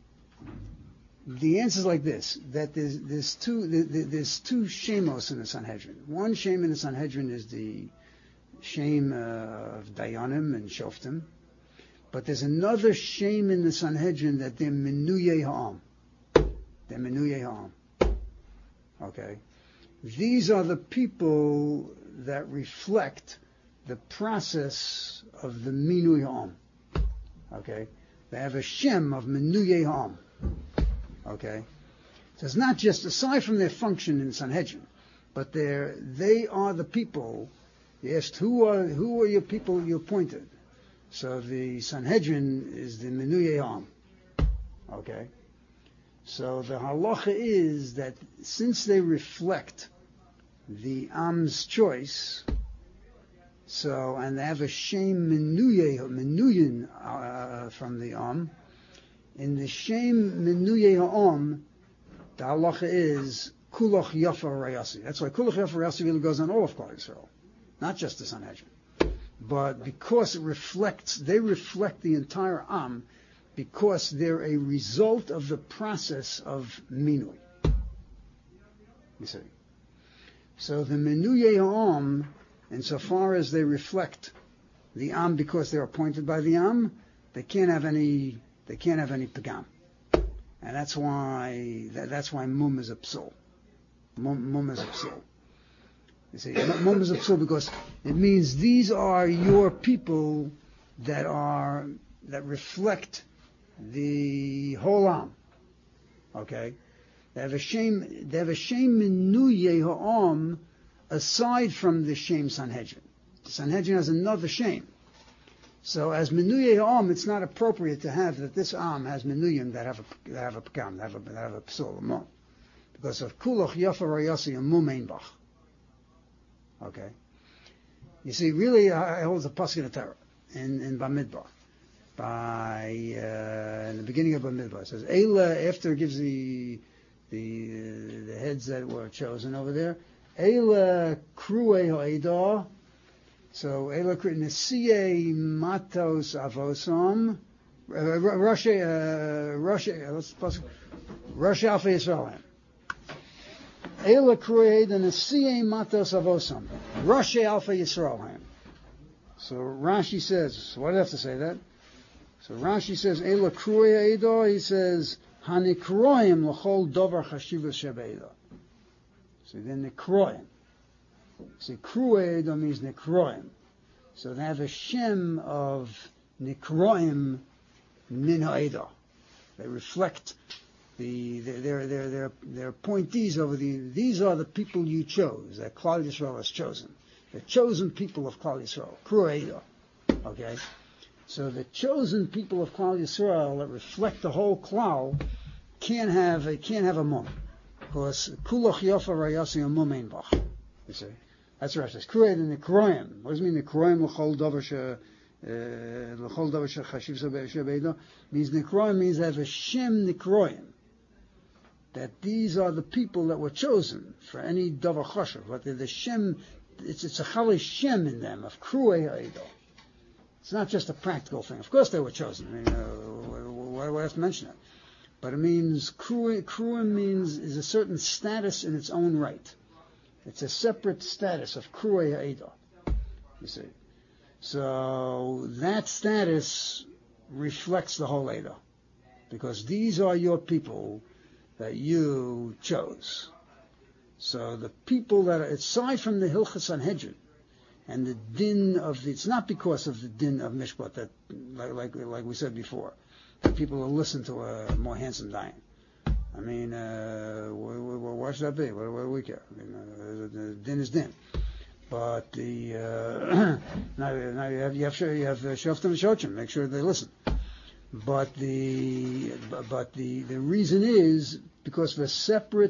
The answer is like this: that there's there's two there's two shemos in the Sanhedrin. One shem in the Sanhedrin is the shem uh, of Dayanim and Shoftim, but there's another shem in the Sanhedrin that they're menuyei ha'am. They're menuyei ha'am. Okay. These are the people that reflect the process of the minui ha'am. Okay? They have a shem of menuyei ha'am. Okay? So it's not just, aside from their function in Sanhedrin, but they're, they are the people. You asked, who are, who are your people you appointed? So the Sanhedrin is the menuyei ha'am. Okay? So the halacha is that since they reflect the Am's choice, so, and they have a shem menuye, menuyin uh, from the Am, in the shem menuye ha'am, the halacha is kulach yafa rayasi. That's why kulach yafa rayasi really goes on all of Klal Yisrael, not just the Sanhedrin. But because it reflects, they reflect the entire Am, because they're a result of the process of minui. You see. So the menuyei ha'am, insofar as they reflect the Am because they're appointed by the Am, they can't have any, they can't have any pagam. And that's why, that, that's why mum is a psul. Mum, mum is a psul. You see, mum is a psul because it means these are your people that are, that reflect the whole Am. Okay? They have a shame, they have a shame menuyei ha'am aside from the shame Sanhedrin. The Sanhedrin has another shame. So as Menuye Am, it's not appropriate to have that this Am has Menuyim that have a, that have a Pekam, that have a, that have a Psul, a Mum. Because of Kulach Yafa Rayasi and Mum Ein Bach. Okay? You see, really, I hold the Pasuk in the Torah, in, in Bamidbar. By, uh, in the beginning of Bamidbar. It says, Eila, after it gives the, the, uh, the heads that were chosen over there, Eila Krue Ha'edah. So, Eila Krue Nesiye Matos Avosam, Rosh, Rosh, let's Pasuk, Rosh Alpha Yisraelim. Eila Krue Nesiye Matos Avosam, Rosh Alpha Yisraelim. So, Rashi says, why do I have to say that? So Rashi says, Eila Krui Eido, he says, Hanikroim l'chol dover chashivas shebeido. So then Nikroim. See, Krui Eido means Nikroim. So they have a shem of Nikroim min ha'eido. They reflect the, their, their, their, their appointees over the, these are the people you chose, that Klal Yisrael has chosen. The chosen people of Klal Yisrael. Krui Eido. Okay? So the chosen people of Klal Yisrael that reflect the whole Klal can't have a, can't have a mum. Because Kulach Yofa Rayasi a mum ein bach. You see? That's right. It's Kruyed in the Kroyim. What does it mean the Kroyim l'chol davar she, l'chol davar she chashiv shebeido? Means Nikroim means they have a Shem Nikroim. That these are the people that were chosen for any davar chashiv. But the Shem, it's, it's a chali Shem in them of Kruyed Ha'edo. It's not just a practical thing. Of course they were chosen. I mean, uh, why do I have to mention it? But it means, Kruim means, is a certain status in its own right. It's a separate status of Krui Ha'edah. You see. So, that status reflects the whole Eidah. Because these are your people that you chose. So, the people that are, aside from the Hilchas Sanhedrin, and the din of the, it's not because of the din of Mishpat that, like, like, like we said before, that people will listen to a more handsome dayan. I mean, uh, why should that be? What, what do we care? I mean, uh, the din is din. But the, uh, now, now you have, you have, you have Shoftim and Shochim, make sure they listen. But the, but the, the reason is because of a separate,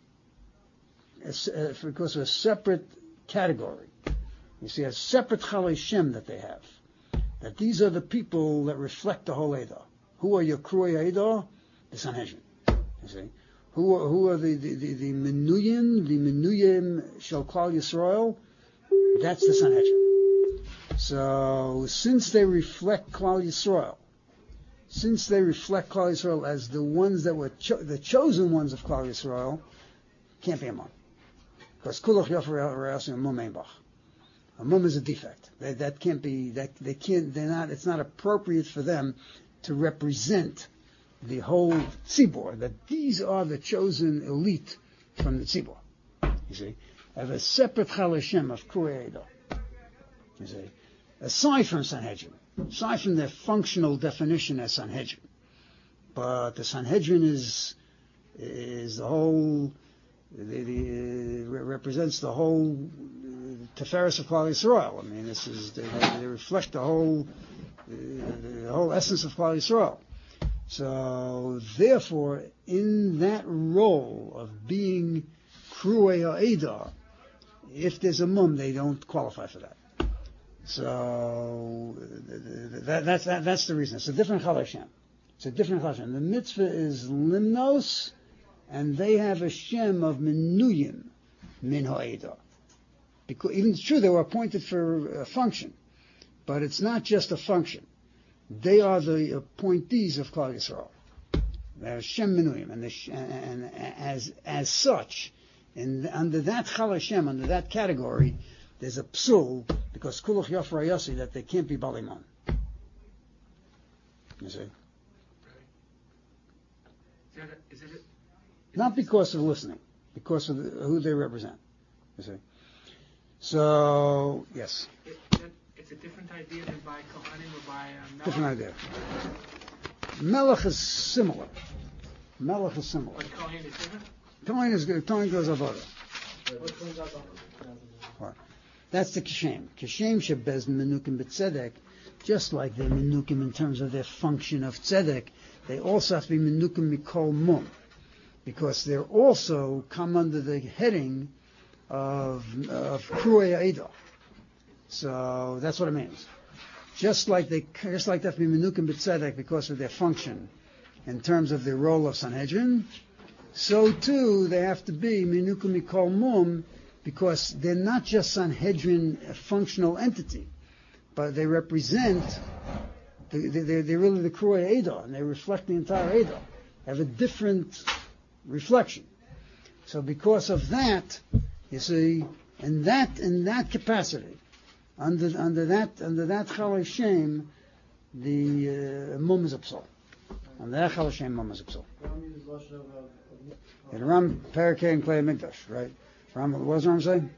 because of a separate category. You see, a separate Chalei Shem that they have. That these are the people that reflect the whole Eidah. Who are your Krui Eidah? The Sanhedrin. You see? Who are, who are the, the, the, the Menuyim, the Menuyim Shel Klal Yisrael? That's the Sanhedrin. So, since they reflect Klal Yisrael, since they reflect Klal Yisrael as the ones that were, cho- the chosen ones of Klal Yisrael, can't be a mum. Because Kulach Yofer Rayasi a mum ein bach. A mum is a defect. They, that can't be, that, they can't, they're not, it's not appropriate for them to represent the whole tzibor, that these are the chosen elite from the tzibor. You see? Have a separate Chalei of Krui Eidah. You see? Aside from Sanhedrin. Aside from their functional definition as Sanhedrin. But the Sanhedrin is, is the whole, the, the, uh, represents the whole Teferes of Klal Yisrael. I mean, this is, they, they reflect the whole, the, the whole essence of Klal Yisrael. So, therefore, in that role of being Krui Ha'edah, if there's a mum, they don't qualify for that. So, that, that's, that, that's the reason. It's a different Chalei Shem. It's a different Chalei Shem. The mitzvah is Limnos, and they have a Shem of Menuyim, Min Ha'edah. Because even it's true they were appointed for a function, but it's not just a function. They are the appointees of Klal Yisrael. They're Shem Menuyim, and, the, and, and as as such, in, under that Chalei Shem, under that category, there's a psul because Kulach Yofer Rayasi that they can't be Baliman. You see? Is it, is it, is not because of listening, because of the, who they represent. You see? So, yes. it, it, it's a different idea than by Kohanim or by uh, Melech? Different idea. Melech is similar. Melech is similar. But Kohen is different? Kohen is good. Kohen goes avoda. That's the Kishem. Kishem shebez menukim b'tzedek. just like they're menukim in terms of their function of tzedek, they also have to be menukim mikol mum, because they're also come under the heading of of kruei ha'edah. So that's what it means. Just like they, just like they have to be menukim b'tzedek because of their function in terms of their role of Sanhedrin, so too they have to be menukim mikol mum, because they're not just Sanhedrin, a functional entity, but they represent, they're, they're really the Kruei Eidah, and they reflect the entire Eidah. They have a different reflection. So because of that, you see, in that in that capacity, under under that under that Chal Hashem, the uh, mum is a psal. Under that Chal Hashem, mum is a psal. In Ram Parakeh and Klei Mikdash, right? Ram, what does Ram say?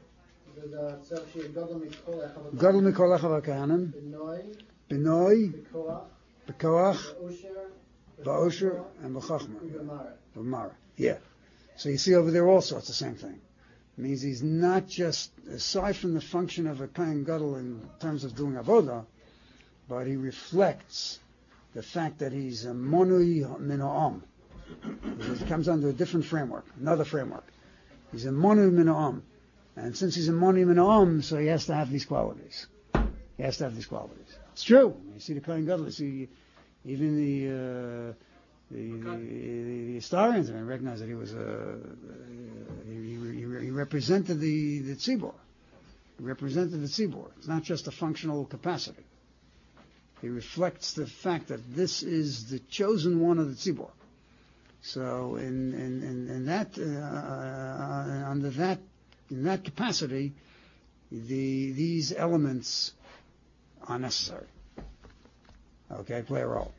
Gadol mikol echav hakahanim, b'noi, b'koach, ba'osher, and b'chachma, b'mara. Yeah. So you see over there also it's the same thing. It means he's not just, aside from the function of a Kohen Gadol in terms of doing avodah, but he reflects the fact that he's a monui min ha'am. He comes under a different framework, another framework. He's a monui min ha'am. And since he's a monui min ha'am, so he has to have these qualities. He has to have these qualities. It's true. You see the Kohen Gadol, you see even the uh, the, the, the historians, I mean, recognize that he was a, he, he, he represented the, the tzibor. He represented the tzibor. It's not just a functional capacity. He reflects the fact that this is the chosen one of the tzibor. So in, in, in, in that, uh, under that, in that capacity, the, these elements are necessary. Okay, play a role.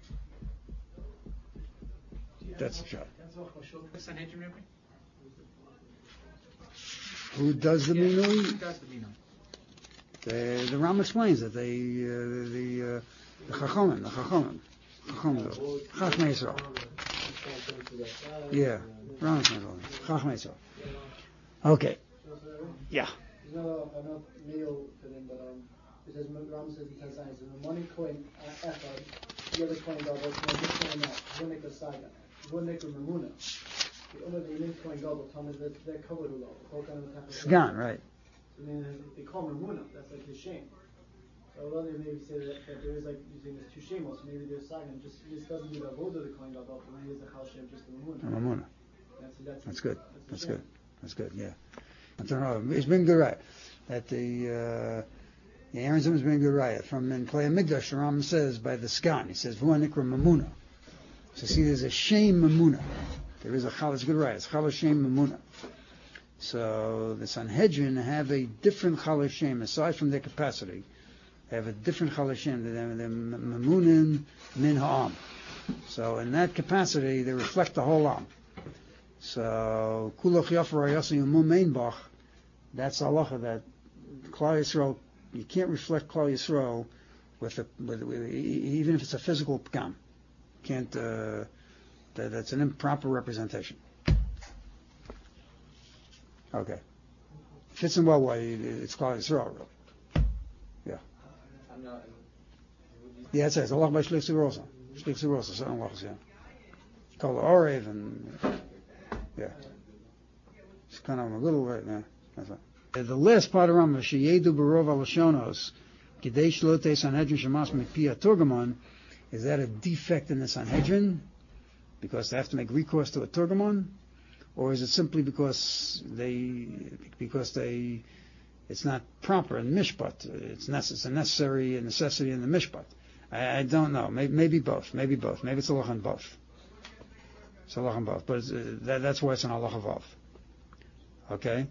That's a shot. Sanhedrin, Rebbe? Who does the Yeah, minui? Who does the minui? The, the Ram explains that they, uh, the, uh, the Chachamim, the Chachamim, Chachamim, do. Chachmei Yisrael. Yeah, Ram explains all that. Chachmei Yisrael. Okay. Yeah. There's no, I know meal to them, but um, it says Ram says in Tanzania, so the money coin echad, the other coin double, no different that, one nickel saga, one nickel mamuna. The other the main coin double, Tom is that they're covered with all. Sgan, right. I mean, they call mamuna, that's like his shame. So rather maybe say that, that there is like using this two shemos, so maybe there's saga, just this doesn't do the avodah the coin double, but maybe it's a chal shem, just the mamuna. Mamuna. That's, that's, That's good. That's, That's good. That's good. Yeah. I don't know. It's been good, right? That the uh, the Aaron Zimmer's been good, right? From in Klei Mikdash, the Ram says by the Skan, he says V'hu nikra mamuna. So see, there's a shame mamuna. There is a chal. It's good, right? It's chal shem mamuna. So the Sanhedrin have a different chal shem aside from their capacity. They have a different chal shem. They're, they're mamunin min ha'am. So in that capacity, they reflect the whole am. So kulach yafar yasim mumein bach. That's halacha that Klal Yisrael, you can't reflect Klal Yisrael with, a, with, with even if it's a physical pgam. Can't. Uh, that, that's an improper representation. Okay. Fits in well. Why it's Klal Yisrael, really. Yeah. I'm not. Yeah, it says Allah by Shlich Tzibur also. Shlich Tzibur also. Certain halachas, yeah. Called the Orev and yeah. It's kind of a little right now. That's right. The last part of Rambam, Sheyedu Barov Alashonos, Kidei Shlote Sanhedrin Shemas Mipia Turgamon, is that a defect in the Sanhedrin because they have to make recourse to a Turgamon, or is it simply because they because they it's not proper in Mishpat? It's, necess- it's a necessary necessity in the Mishpat. I, I don't know. Maybe, maybe both. Maybe both. Maybe it's a loch on both. It's a loch on both, but it's, uh, that, that's why it's an halacha vav. Okay.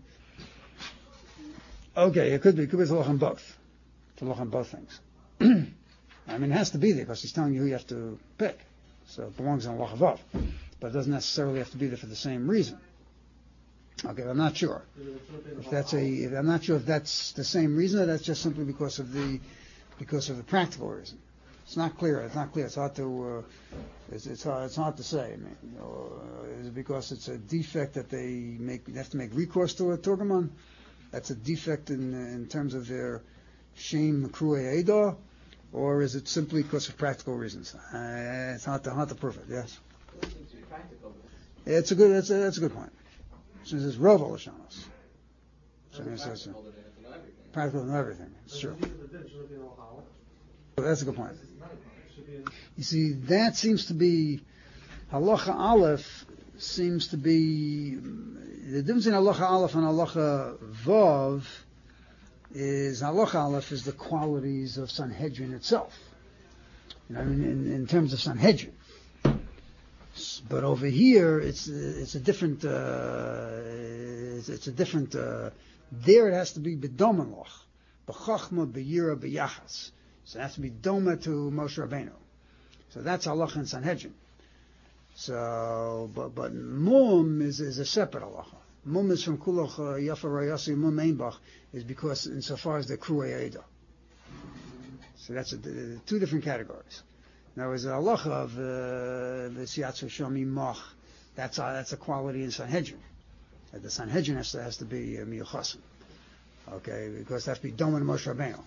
Okay, it could be. It could be a loch on both. It's a loch on both things. I mean, it has to be there because he's telling you who you have to pick. So it belongs in a loch vav, but it doesn't necessarily have to be there for the same reason. Okay, I'm not sure if that's a. If, I'm not sure if that's the same reason, or that's just simply because of the because of the practical reason. It's not clear. It's not clear. It's hard to. Uh, it's, it's hard. It's hard to say. I mean, you know, uh, is it because it's a defect that they make? They have to make recourse to a Turgamon? That's a defect in in terms of their shame kruei edah, or is it simply because of practical reasons? Uh, it's not the not the proof it. Yes. It seems to be practical. It's a good. That's a, that's a good point. Since it's Rov Lashanos. So it's Practical it's that they have to know everything. practical in everything. It's true. That's a good point. You see, that seems to be halacha aleph. Seems to be the difference in halacha aleph and halacha vav is halacha aleph is the qualities of Sanhedrin itself. You know, in, in, in terms of Sanhedrin. But over here, it's it's a different. Uh, it's, it's a different. Uh, there, it has to be bedomen loch, bechachma, beyira, beyachas. So it has to be doma to Moshe Rabbeinu. So that's halacha in Sanhedrin. So, but but mum is is a separate halacha. Mum is from kulach yafa rayasi mum einbach is because insofar as the kruei eda. So that's a, the, two different categories. Now, as a halacha of the siyatzu shomi mach, that's a, that's a quality in Sanhedrin. That the Sanhedrin has to has to be uh, miyuchasim. Okay, because that has to be doma to Moshe Rabbeinu.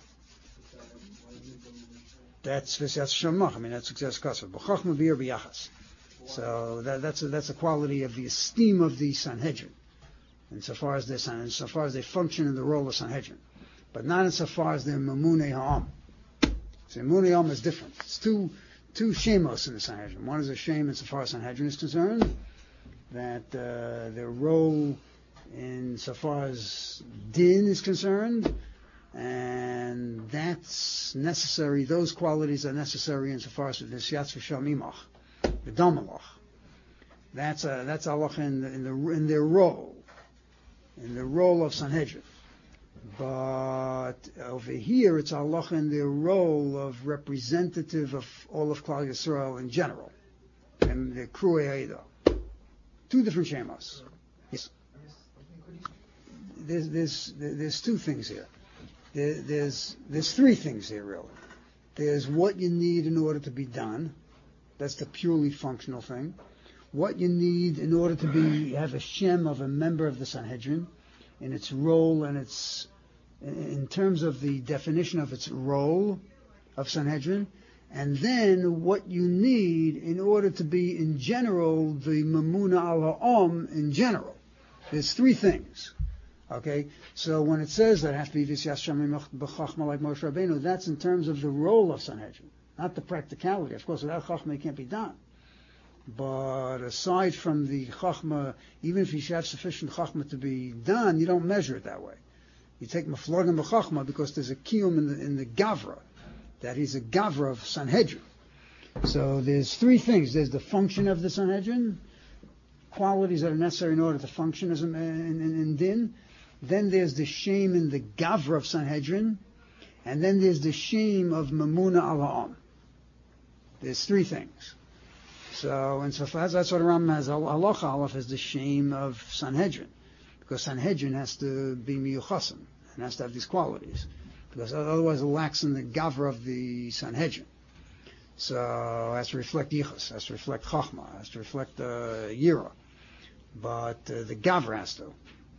That's v'siyatzu shomi mach. I mean, that's success kasav. B'chachma b'ir b'yachas. So that, that's a, that's a quality of the esteem of the Sanhedrin, insofar as they insofar as they function in the role of Sanhedrin, but not insofar as they're mamunei ha'am. So mamunei ha'am is different. It's two two shemos in the Sanhedrin. One is a shame insofar as Sanhedrin is concerned, that uh, their role insofar as din is concerned, and that's necessary. Those qualities are necessary insofar as the siyatzu shamimach. The Damalach. That's a that's halacha in the, in the in their role, in the role of Sanhedrin. But over here, it's halacha in their role of representative of all of Klal Yisrael in general, and the Kruei Eidah. Two different shemos. Yes. There's there's there's two things here. There, there's there's three things here really. There's what you need in order to be done. That's the purely functional thing. What you need in order to be have a shem of a member of the Sanhedrin, in its role and its, in terms of the definition of its role of Sanhedrin, and then what you need in order to be in general the mamuna al ha'am in general. There's three things. Okay, so when it says that it has to be v'siyas shamim b'chachma like Moshe Rabbeinu, that's in terms of the role of Sanhedrin. Not the practicality. Of course, without Chachma, it can't be done. But aside from the Chachma, even if you have sufficient Chachma to be done, you don't measure it that way. You take Meflagim b'Chachma because there's a kiyum in the, in the Gavra, that he's a Gavra of Sanhedrin. So there's three things. There's the function of the Sanhedrin, qualities that are necessary in order to function as a, in, in, in Din. Then there's the shame in the Gavra of Sanhedrin. And then there's the shame of Mamuna al ha'am. There's three things. So, and so far, that's what Rambam has. Halacha aleph is the shame of Sanhedrin, because Sanhedrin has to be miyuchasim and has to have these qualities, because otherwise it lacks in the gavra of the Sanhedrin. So, it has to reflect yichus, has to reflect chachma, has to reflect uh, yira, but uh, the gavra has to.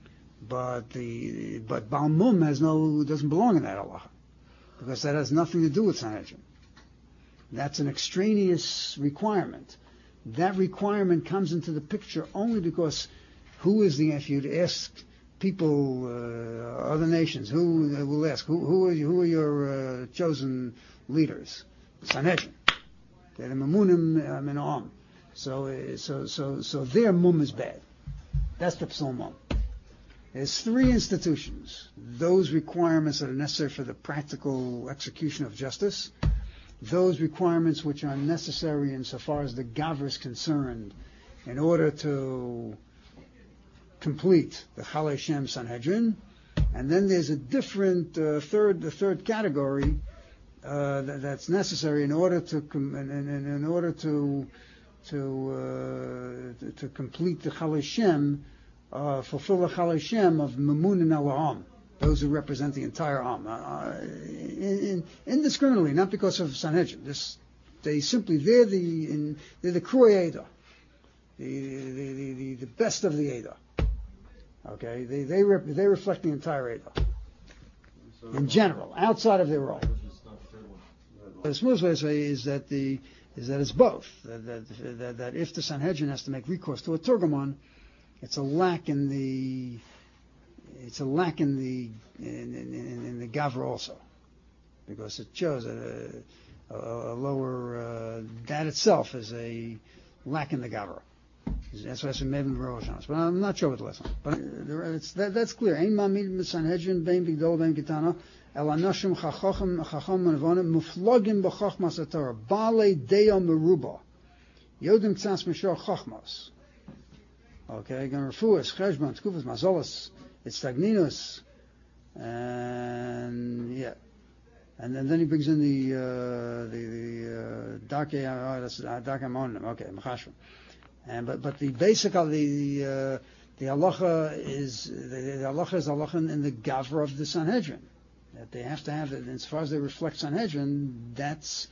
But the but Balmum has no doesn't belong in that halacha, because that has nothing to do with Sanhedrin. That's an extraneous requirement. That requirement comes into the picture only because who is the, if you'd ask people, uh, other nations, who will ask, who, who, are, you, who are your uh, chosen leaders? Sanhedrin. They're the Mamunim Min'am. So, uh, so, so, so their mum is bad. That's the Psalm mum. There's three institutions. Those requirements that are necessary for the practical execution of justice. Those requirements which are necessary insofar as the Gavra is concerned in order to complete the Chalei Shem Sanhedrin. And then there's a different uh, third, the third category uh, that, that's necessary in order to com- in, in, in order to to uh, to, to complete the Chalei Shem, uh, fulfill the Chalei Shem of Mamun al ha'am. Those who represent the entire Am, uh, in, in, indiscriminately, not because of Sanhedrin. This, they simply they're the in, they're the Kruei Eidah, the the, the the the best of the Eidah. Okay, they they rep, they reflect the entire Eidah in general, outside of their role. The smoothest way to say is that the is that it's both. That, that, that, that if the Sanhedrin has to make recourse to a Turgamon, it's a lack in the it's a lack in the in, in, in the Gavra also, because it shows a, a, a lower uh, that itself is a lack in the Gavra. That's why I said maybe Rosh, but I'm not sure what the last one. But it's, that, that's clear. Ein mamid Sanhedrin bein bigdol bein kitana el anashim chacham chacham manavonim muflogim b'chachmas haTorah balei deo meruba yodim tzas mishor chachmas. Okay, gan refuas cheshbon tkufas mazolas it's stagninus and yeah, and, and then he brings in the uh, the the uh, darkei uh, that's uh, darkei monim. Okay, machashvan. And but but the basic of the uh, the halacha is the, the halacha is halacha in the gavra of the Sanhedrin, that they have to have it. As far as they reflect Sanhedrin, that's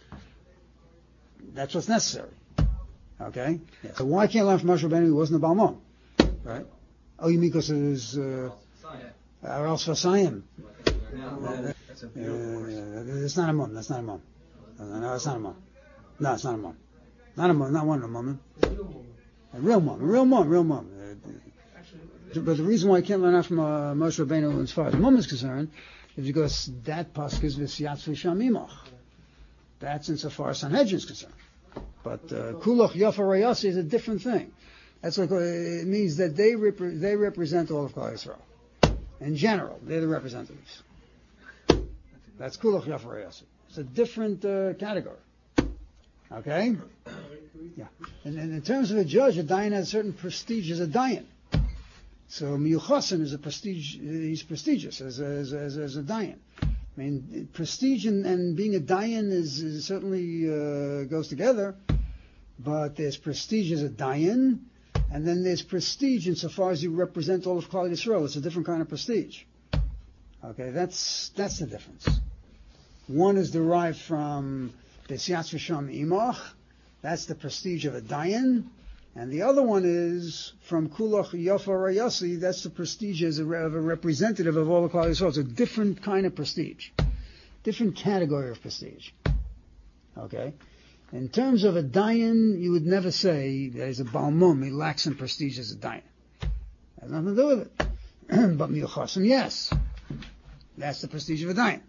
that's what's necessary. Okay. Yeah. So why can't I learn from Moshe Rabbeinu who wasn't a Balmon, right? Oh, you mean because it was uh, or else Vasayim? That's a beautiful Uh, it's not a mum. That's not a mum. No, it's not a mum. No, it's not a mum. Not a mum. Not one of a mum. A real mom, a real mom, real mom. Uh, but the reason why I can't learn out from uh, Moshe Rabbeinu as far as mom is concerned is because that pasuk is v'siyatz v'sham imach. That's insofar as Sanhedrin is concerned. But kulach yafa rayasi is a different thing. That's like uh, it means that they repre- they represent all of Klal Yisrael. In general, they're the representatives. That's kulach yafa rayasi. It's a different uh, category. Okay. Yeah, and, and in terms of a judge, a dayan has a certain prestige as a dayan. So miyuchasim is a prestige. He's prestigious as a, as a, as a, as a dayan. I mean, prestige and, and being a dayan is, is certainly uh, goes together. But there's prestige as a dayan, and then there's prestige insofar as you represent all of Klal Yisrael. It's a different kind of prestige. Okay, that's that's the difference. One is derived from B'siyatz v'sham imach. That's the prestige of a dayan, and the other one is from kulach yafa rayasi. That's the prestige as a, of a representative of all the Klal Yisrael. It's a different kind of prestige, different category of prestige. Okay, in terms of a dayan, you would never say that he's a balmum. He lacks in prestige as a dayan. Has nothing to do with it. But miyuchasim, yes, that's the prestige of a dayan.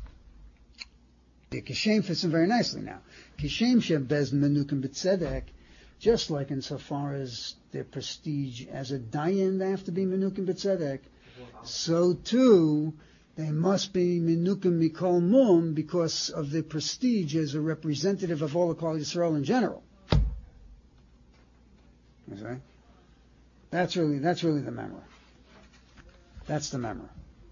The Kishem fits in very nicely now. Kishem shebez menukim b'tzedek, just like insofar as their prestige as a dayan, they have to be menukim b'tzedek. So too, they must be menukim mikol mum because of their prestige as a representative of all the Klal Yisrael in general. You see? That's really that's really the memra. That's the memra.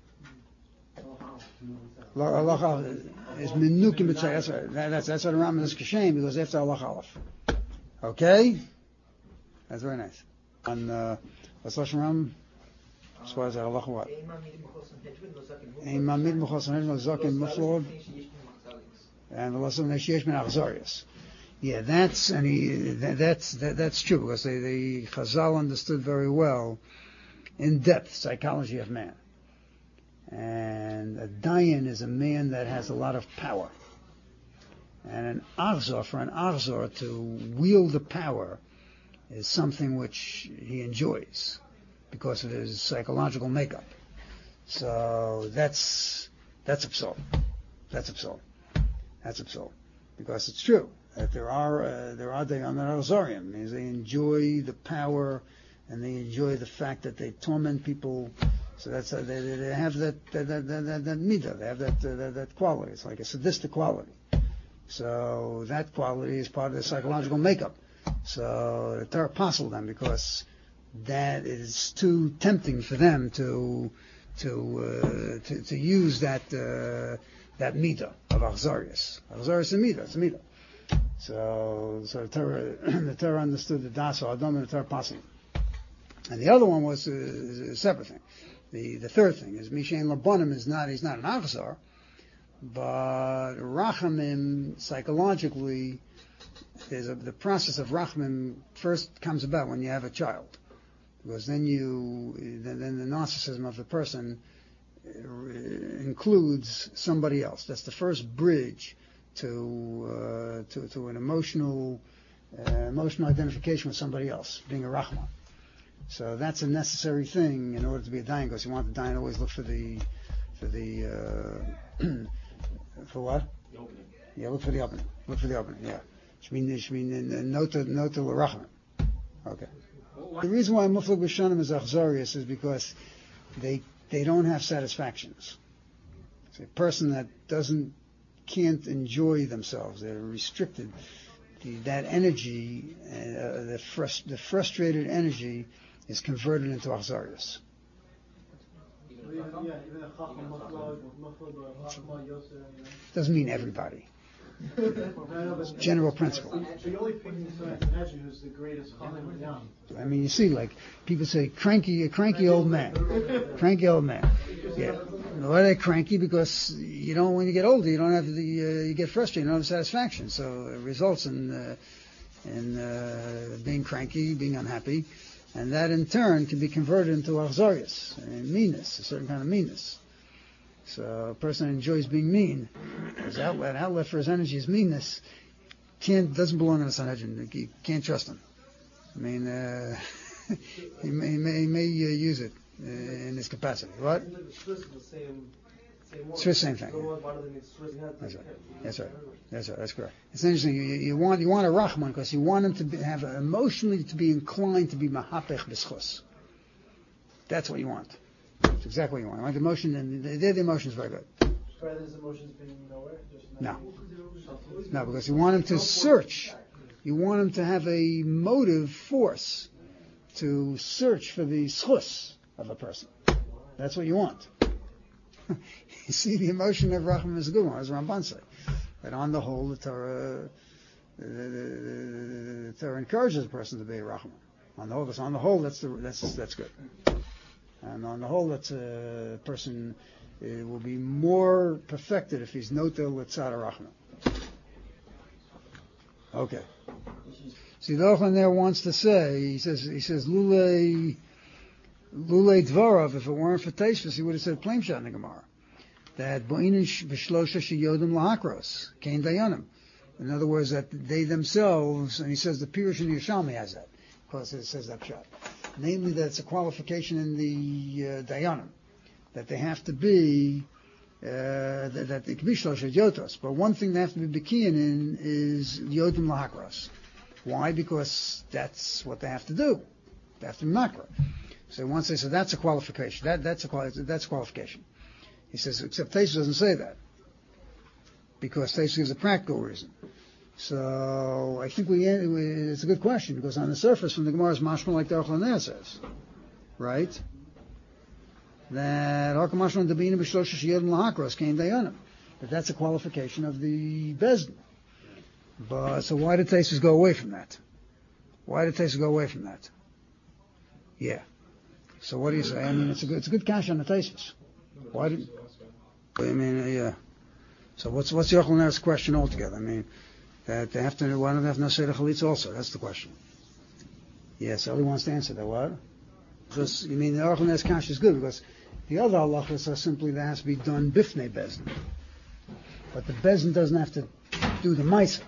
Allah is menukim b'tzedek. That's right. That's that's what the Rambam is Kishem because after Allah Aleph. Okay, that's very nice. And uh, what's Lashon Rambam? As far as that Allah what? Ein mamid b'chol sanhedrin zaken muflod. And the lesson nesheyesh min achzarius. Yeah, that's and he that, that's that, that's true because they, the Chazal understood very well in depth psychology of man. And a dayan is a man that has a lot of power. And an achzor, for an achzor to wield the power is something which he enjoys because of his psychological makeup. So that's that's a psal. That's a psal. That's a psal. Because it's true that there are uh, there are dayanim that are achzorim. Means they enjoy the power and they enjoy the fact that they torment people. So that's uh, they, they have that that that, that, that midah. They have that, uh, that that quality. It's like a sadistic quality. So that quality is part of their psychological makeup. So the Torah apostle them because that is too tempting for them to to uh, to, to use that uh, that midah of achzarius. Achzarius is midah. It's a midah. So so the Torah the Torah understood the das adam and the Torah apostle. And the other one was a, a separate thing. The the third thing is Mishain Labonim is not he's not an achzar, but rachamim psychologically there's a, the process of rachamim first comes about when you have a child, because then you then, then the narcissism of the person includes somebody else. That's the first bridge to uh, to to an emotional uh, emotional identification with somebody else, being a rachman. So that's a necessary thing in order to be a dayan, because you want the dayan to always look for the for the uh, for what? The opening. Yeah, look for the opening. Look for the opening. Yeah, which means which means nota nota l'rachman. Okay. The reason why muflag b'shanim is achzarius is because they they don't have satisfactions. It's a person that doesn't can't enjoy themselves. They're restricted. The, that energy, uh, the, frust- the frustrated energy, is converted into achzarius. Doesn't mean everybody. General principle. The only thing you can imagine who's the greatest chacham young. I mean, you see, like people say, cranky, a cranky old man, cranky old man. Yeah, why are they cranky? Because you don't. When you get older, you don't have the. Uh, you get frustrated. You don't have satisfaction. So it results in uh, in uh, being cranky, being unhappy, and that in turn can be converted into achzarius, meanness, a certain kind of meanness. So a person that enjoys being mean, his outlet, outlet for his energy is meanness, can't, doesn't belong in the Sanhedrin. You can't trust him. I mean, uh, he may, he may, he may uh, use it uh, in his capacity. What? It's the same thing. Yeah. That's right. That's right. That's right. That's correct. It's interesting. You, you want you want a rachman because you want him to be, have a, emotionally to be inclined to be mahapech b'schus. That's what you want. That's exactly what you want. You want the emotion, and the, the, the emotion is very good. Rather than emotions being nowhere. Just No. No, because you want him to search. You want him to have a motive force to search for the schus of a person. That's what you want. You see, the emotion of Rachman is a good one, as Ramban said. But on the whole, the Torah, the, the, the, the Torah encourages a person to be a Rachman. On the whole, that's, on the whole, that's the, that's that's good. And on the whole, that's a person uh, will be more perfected if he's nota l'tzad Rachman. Okay. See, the Ochlan there wants to say, he says, he says, Lule, Lule Dvarov, if it weren't for Teshuvos, he would have said plain shot in the Gemara. That Bo'inin v'shlosha sheyodim lahakros, kein dayanim. In other words, that they themselves, and he says the Pirush in the Yerushalmi has that, because it says that shot. Namely, that it's a qualification in the uh, dayanim, that they have to be, uh, that, that it can be shlosha yotos. But one thing they have to be bekiyan in is yodim lahakros. Why? Because that's what they have to do. They have to be makra. So once they say that's a qualification, that that's a quali- that's a qualification. He says, except Teshuvos doesn't say that, because Teshuvos gives a practical reason. So I think we it's a good question, because on the surface, from the Gemara's mashma, like the Ochlan says, right? That Arka mashma debina b'shlosha sheyodim lahakros kein dayanim. But that's a qualification of the bezdin. But so why did Teshuvos go away from that? Why did Teshuvos go away from that? Yeah. So what do you say? I mean, it's a good, it's a good cash on the Teshuvos. Why did? I mean, uh, yeah. So what's what's the Ochlan question altogether? I mean, that they have to. Why don't they have to say the chalitza also? That's the question. Yes, Eli wants to answer that. What? Because you mean the Ochlan cash is good because the other halachas are simply that has to be done bifnei bezdin, but the bezdin doesn't have to do the ma'isa.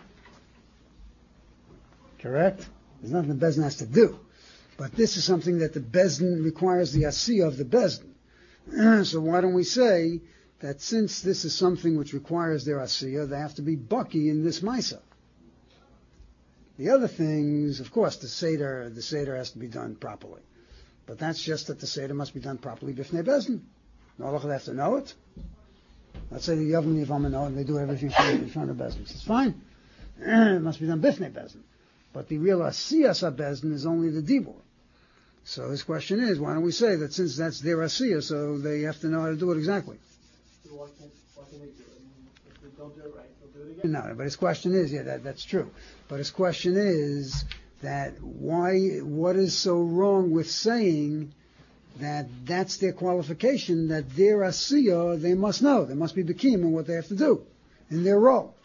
Correct? There's nothing the bezdin has to do. But this is something that the bezdin requires the asiyah of the bezdin. So why don't we say that since this is something which requires their asiyah, they have to be bucky in this ma'isa. The other things, of course, the seder, the seder has to be done properly. But that's just that the seder must be done properly b'fnei bezdin. No, they have to know it. Let's say the Yavim Yavama know and they do everything in front of bezdin. It's fine. It must be done b'fnei bezdin. But the real asiyah of bezdin is only the dibur. So his question is, why don't we say that since that's their asiyah, so they have to know how to do it exactly? Why can't, why can't they do it? If they don't do it right, they'll do it again. No, but his question is, yeah, that, that's true. But his question is that why, what is so wrong with saying that that's their qualification, that their asiyah, they must know, they must be bekim in what they have to do, in their role.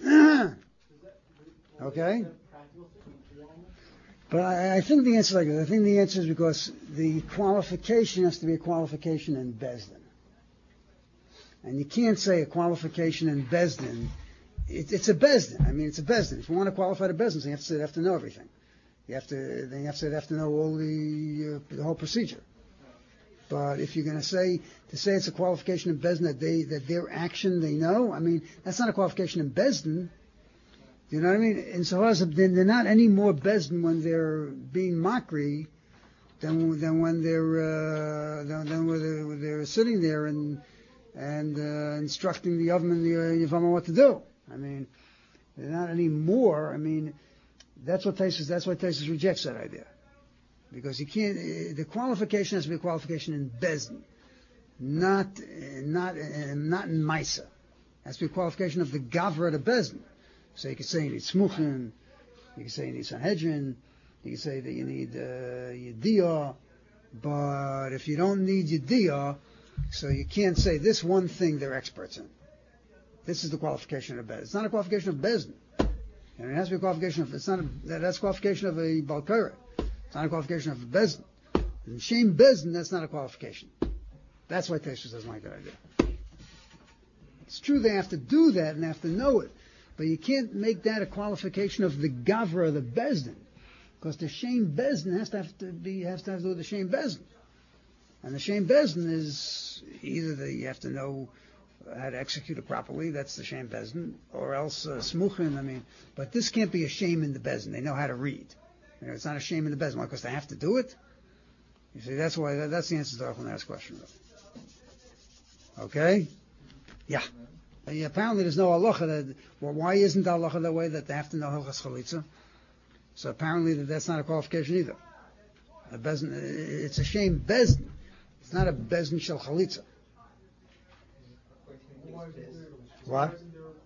Okay? But I, I think the answer is like this. I think the answer is because the qualification has to be a qualification in bezdin. And you can't say a qualification in bezdin it, it's a bezdin. I mean, it's a bezdin. If you want to qualify the bezdin, so you have to, you have to know everything. You have to, then you have to, you have to know all the, uh, the whole procedure. But if you're going to say, to say it's a qualification of bezdin that they, that their action they know, I mean, that's not a qualification in bezdin. You know what I mean? And so as then they're not any more bezdin when they're being mockery than than when they're uh, than, than when they're, when they're sitting there and and uh, instructing the Yavam and the uh, Yavam what to do. I mean, they're not any more. I mean, that's what Taisus that's why Taisus rejects that idea, because you can't. Uh, the qualification has to be a qualification in bezdin, not uh, not uh, not in Maisa. It has to be a qualification of the Gavra the bezdin. So you could say you need Smuchin, you could say you need Sanhedrin, you could say that you need uh, Yediyah, but if you don't need Yediyah, so you can't say this one thing they're experts in. This is the qualification of Bezdin. It's not a qualification of Bezdin. And it has to be a qualification of, it's not a, that's a qualification of a Balkara. It's not a qualification of a Bezdin. And Shem Bezdin, that's not a qualification. That's why Teshuvah doesn't like that idea. It's true they have to do that and they have to know it. But you can't make that a qualification of the Gavra, the Bezdin, because the Shem Bezdin has to have to be has to have to do with the Shem Bezdin, and the Shem Bezdin is either that you have to know how to execute it properly, that's the Shem Bezdin, or else uh, Smuchin. I mean, but this can't be a shame in the Bezdin. They know how to read. You know, it's not a shame in the Bezdin because they have to do it. You see, that's why that, that's the answer to the last question. Okay, yeah. Yeah, apparently there's no halacha that, well, why isn't the halacha that way that they have to know Hilchas Chalitza? So apparently that that's not a qualification either. A bezdin, it's a shame bezdin. It's not a bezdin shel Chalitza. What?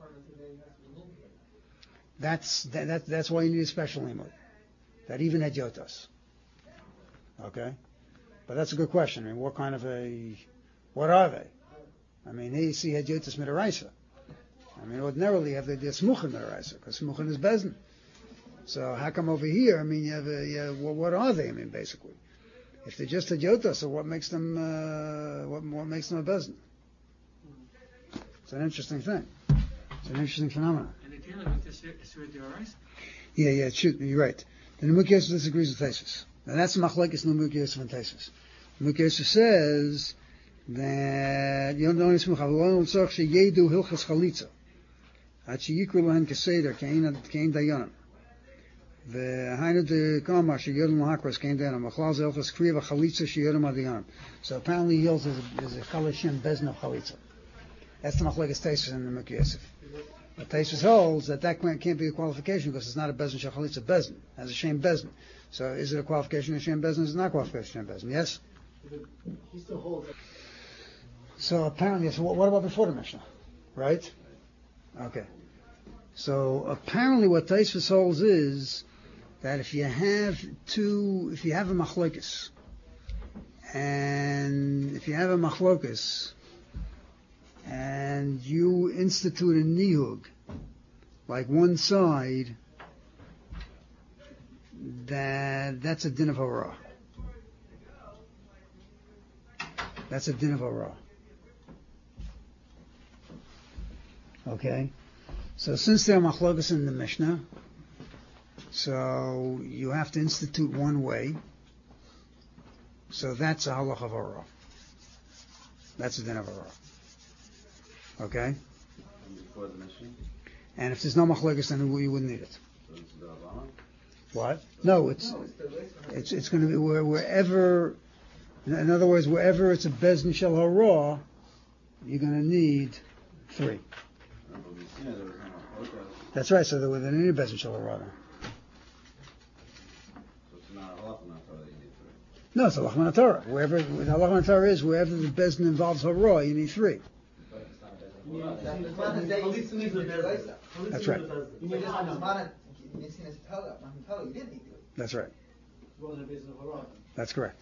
That's, that, that, that's why you need a special limud. That even hedyotas. Okay? But that's a good question. I mean, what kind of a, what are they? I mean, here you see Hedyotas Midaraisa. I mean, ordinarily you have the Smuchin Midaraisa, because Smuchin is Bezdin. So how come over here, I mean, you have, a, you have well, what are they, I mean, basically? If they're just Hedyotas, so what makes them, uh, what, what makes them a Bezdin? It's an interesting thing. It's an interesting phenomenon. And they're dealing with this Isra D'Oraisa? Yeah, yeah, it should, you're right. The Nemuk Yosef disagrees with Taisus. And that's the Machlekes Nemuk Yosef and Taisus. Nemuk Yosef says that you don't smuch alon tzarich sheyedu hilchas chalitza at sheyikru lahem keseder kein kein dayanim v'hainu de kamar sheyodem lahakros kein dayanim machlaz hilchas kriya v'chalitza sheyodem adayanim. So apparently he holds there's a chalashim bezin of chalitza. That's the machlekes Taisus and the Nemuk Yosef. But Taisus holds that that can't be a qualification because it's not a bezin shel chalitza bezin, as a shem bezin. So is it a qualification of shem bezin? It's not a qualification of shem bezin. Yes. He still holds. So apparently, so what about before the Mishnah? Right? Okay. So apparently what Taisvus holds is that if you have two, if you have a machlokes, and if you have a machlokes, and you institute a nihug, like one side, that that's a din of hara. That's a din of hara. Okay, so since there are machlokas in the Mishnah, so you have to institute one way. So that's a halach of hara. That's a din of hara. Okay. Before the mission? And if there's no machlokas, then you wouldn't need it. So it's the Rambam? What? No, it's it's it's going to be where, wherever. In other words, wherever it's a bezdin shel hara, you're going to need three. That's right. So there was an bezdin shel hara. So it's not a halach not Torah that you need three. No, it's a halach Torah. Wherever the halach Torah is, wherever the bezdin involves hara, you need three. That's right. That's right. That's correct.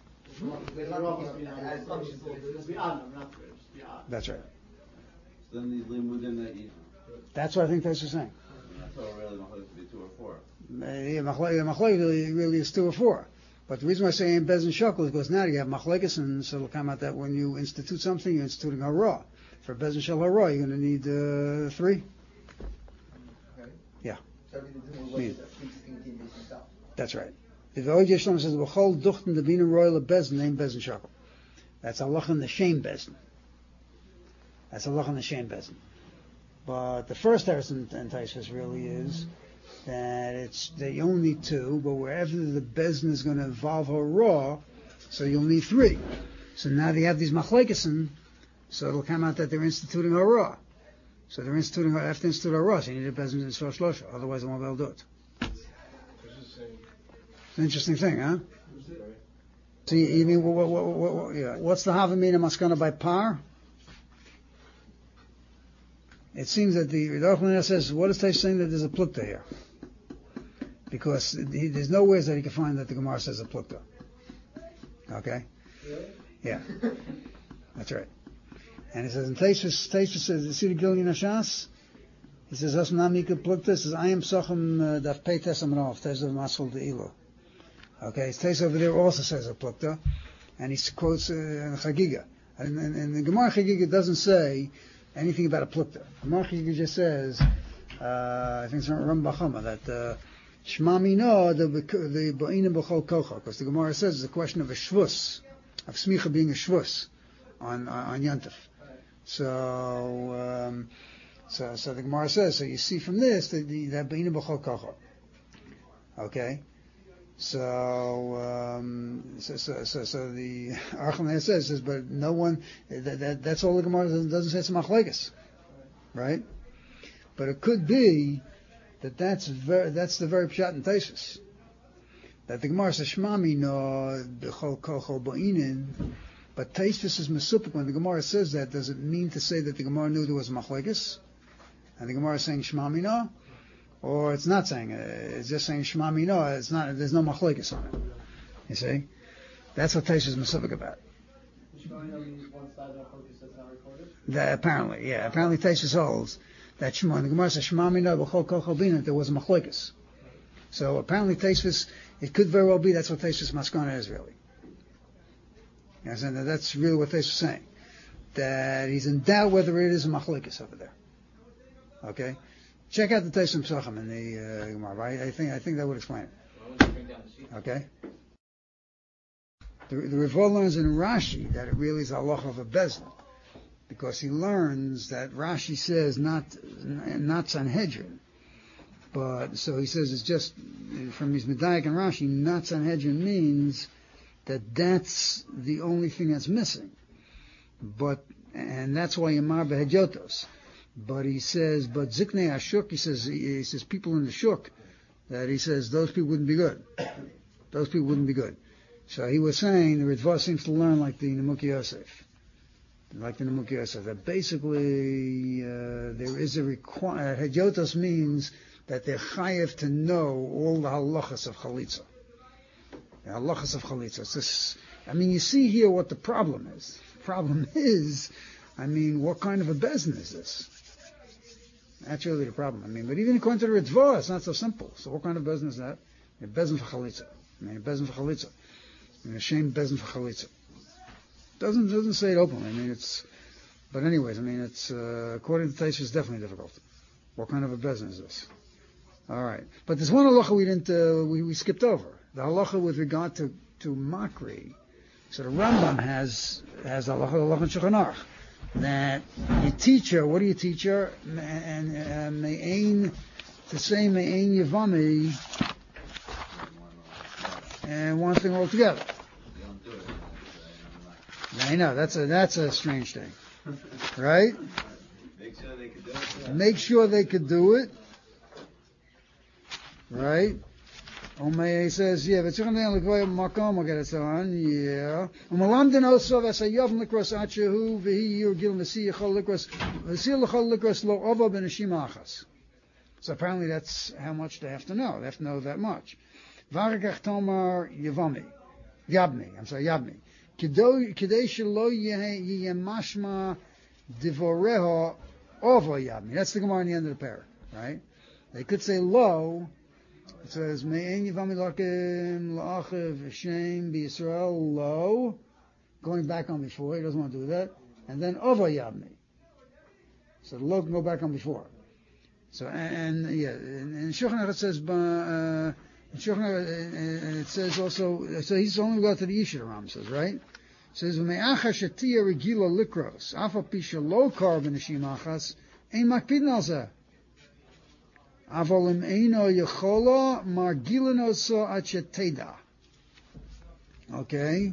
That's right. So then these limudim that you, That's what I think that's what saying. that's all really machlokes to be two or four. Yeah, machlokes really, really is two or four. But the reason why I say in Bez and Shokol is because now you have machlokes, and so it'll come out that when you institute something, you're instituting hara. For Bez and Shel hara, you're going to need uh, three. Yeah. So everything to do Me. with what pre-existing team based himself. That's right. The V'od Yeshlam says, V'chol duchten the bina royal bezin, name bezin shakel. That's Allah in the shame bezin. That's Allah in the shame bezin. But the first Eretz and Taisvis really is that it's they only two, but wherever the bezin is going to involve a raw, so you'll need three. So now they have these machlekesen, so it'll come out that they're instituting a raw. So they're instituting, they have to institute a raw, so you need a bezin in Shlosh Shlosha, otherwise they won't be able to do it. It's an interesting thing, huh? So you, you mean, what, what, what, what, yeah. What's the Havamina Maskana by par? It seems that the Ridach says, what is Taish saying that there's a plukta here? Because he, there's no ways that he can find that the Gemara says a plukta. Okay? Really? Yeah. That's right. And it says, in Taish Taish says, you see the Gilyon Hashas? He says, Asnamika plukta, he says, I am Sochem Daf Peites Amrav, Taish of Masful de Ilo. Okay, Taish over there also says a plukta, and he quotes uh, Chagiga. And, and, and the Gemara Chagiga doesn't say anything about a plukta. Gemara Chagiga just says, uh, I think it's Ram Bachama, that uh, Shma Mina, the the Ba'inim B'chol Kocha, because the Gemara says it's a question of a shvus, of Smicha being a shvus on, on, on Yantif. So, um, so, so the Gemara says, so you see from this that the, that Ba'inim B'chol Kocha. Okay? So, um, so, so, so, so the Archon says, says, but no one, that, that, that's all the Gemara doesn't, doesn't say it's machlekes, right? But it could be that that's very, that's the very pshat in Taisus. That the Gemara says, Shmami no, b'chol kochol ba'inin, but Taisus is mesupik. When the Gemara says that, does it mean to say that the Gemara knew there was machlekes? And the Gemara is saying Shmami no? Or it's not saying it, it's just saying Shema Mino, it's not, there's no machlekes on it. You see? That's what Taish is specific about. Shema Mino means one side of the focus that's not recorded? That apparently, yeah, apparently Taish holds that Shema, the Gemara says Shema Mino, b'chol kochol bina, there was a machlekes. So apparently Taish, it could very well be that's what Taish Maskana is really. You know, that's really what Taish is saying. That he's in doubt whether it is a machlekes over there. Okay? Check out the Taisim Psachim in the uh, Gemara. I, I think I think that would explain it. Okay. The, the Rival learns in Rashi that it really is Allah of a bezin, because he learns that Rashi says not not Sanhedrin, but so he says it's just from his Medayik and Rashi, not Sanhedrin means that that's the only thing that's missing, but and that's why Yamar Behedyotos. But he says, but Ziknei Ashuk, he says, he says people in the Shuk, that he says those people wouldn't be good. Those people wouldn't be good. So he was saying the Ritva seems to learn like the Nemuki Yosef, like the Nemuki Yosef, that basically uh, there is a requirement. Hedyotos means that they're chayev to know all the halachas of chalitza. The halachas of chalitza. It's this, I mean, you see here what the problem is. The problem is, I mean, what kind of a bezin is this? That's really the problem. I mean, but even according to the Ritva, it's not so simple. So what kind of bezin is that? A bezin for chalitza. I mean, a bezin for chalitza. I mean, a shame bezin for chalitza. Doesn't doesn't say it openly. I mean, it's. But anyways, I mean, it's uh, according to Taish, it's definitely difficult. What kind of a bezin is this? All right, but there's one halacha we didn't uh, we we skipped over. The halacha with regard to to makri. So the Rambam has has the halacha halacha in Shulchan Aruch. That you teach her, what do you teach her? And me'ain, to say me'ain yavami, and one thing altogether. I know, that's a, that's a strange thing. Right? Make sure they could do it. Make sure they could do it. Right? Omei says, yeah, but you're going to go makom, we'll get it on, yeah. Umalamden also, as a yavim likros achehu, v'hi yurgil nesi yachol likros, nesi yachol likros lo ova ben achas. So apparently that's how much they have to know. They have to know that much. Varagach tomar yavami, yabmi, I'm sorry, yabmi. Kidei shelo yemashma divoreho ova yabmi. That's the Gemara in the end of the parak, right? They could say lo. It says, Me'en Yivami Lakim La'achiv Hashem B'Yisrael Lo, going back on before, he doesn't want to do that, and then Ova Yabmi. So the Lo can go back on before. So, and, and yeah, in, in Shulchan Aruch it says, uh, in Shulchan Aruch, and it says also, so he's only got to the Yishur, Ram says, right? It says, "V'me'acha shetia regila likros, afa pisha lo kar b'neshim achas, ein makpidin al zeh. Aval im eino yechola, margilin oso ad sheteda." Okay?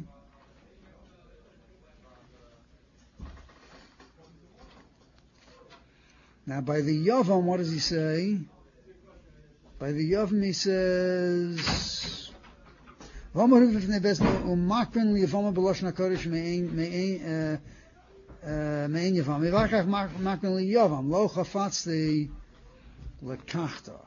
Now, by the Yavam, what does he say? By the Yavam, he says, "V'amar v'fnei bezno u'makrin li'yavam b'loshon hakodesh me'ein me'ein me'ein yavam. V'vachach makrin li'yavam lo chafatzti lekachta."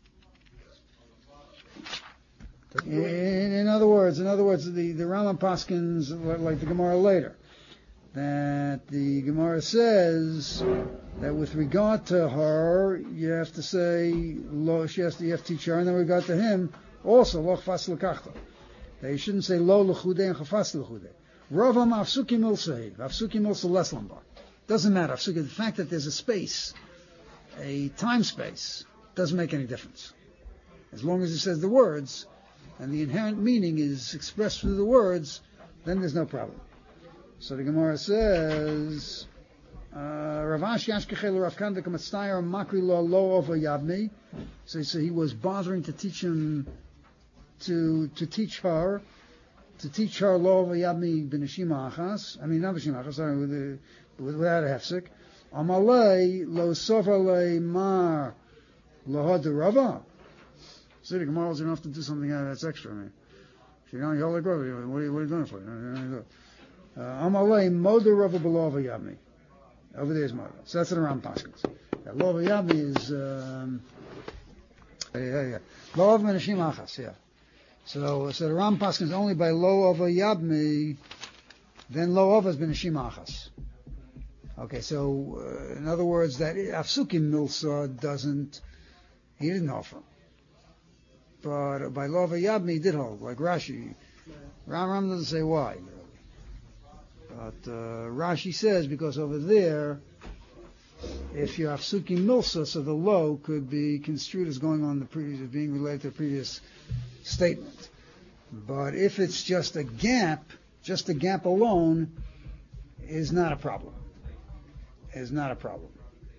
In, in other words, in other words, the the Rambam paskins like the Gemara later, that the Gemara says that with regard to her, you have to say lo. She has to, you have to teach her, and then with regard to him, also lo chafas lekachta. That you shouldn't say lo lechudei and chafas lechudei. Ravam afsukim ilsei, afsukim ilsei leslambar. Doesn't matter. Afsukim. The fact that there's a space, a time space, doesn't make any difference. As long as it says the words, and the inherent meaning is expressed through the words, then there's no problem. So the Gemara says, Rav Ashi Ashkechel Rav Kanda Kamatstayer Makri Lo Lo Over Yabmi. So, so he was bothering to teach him, to to teach her, to teach her Lo Over Yabmi B'Neshima Achas. I mean, not B'Neshima Achas, sorry, with the, without a hefsek. Amalei Lo Sovalei Mar Lo Hadarava. So the Gemara was enough to do something that's extra. I mean, if you're going to like, what are you, what are you doing for? Amalei Moder Rava Belova Yabmi. Over there is Moder. So that's in the Ram Paskins. Lova Yabmi is, um, yeah, yeah. Lo Ova Menashim Achas, yeah. So, so the Ram Paskins only by Lo Ova Yabmi, then Lo Ova is Benashim Achas. Okay, so, uh, in other words, that Afsukim Milsa doesn't, he didn't offer. But by Lo Ova Yabmi, he did hold, like Rashi. Ram Ram doesn't say why, really. But uh, Rashi says, because over there, if you have Suki Milsa, so the low could be construed as going on the previous, as being related to the previous statement. But if it's just a gap, just a gap alone, is not a problem. Is not a problem.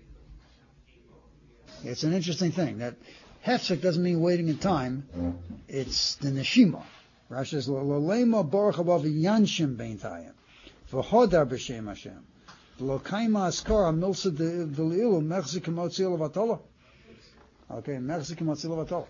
It's an interesting thing that hefsek doesn't mean waiting in time. It's the neshima. Rashi says, "Lo lema baruch haba v'yanshim beintayim v'hodar b'shem Hashem v'lo kaima askara milsa d'lilu mechzik motzi levatala." Okay, mechzik motzi levatala.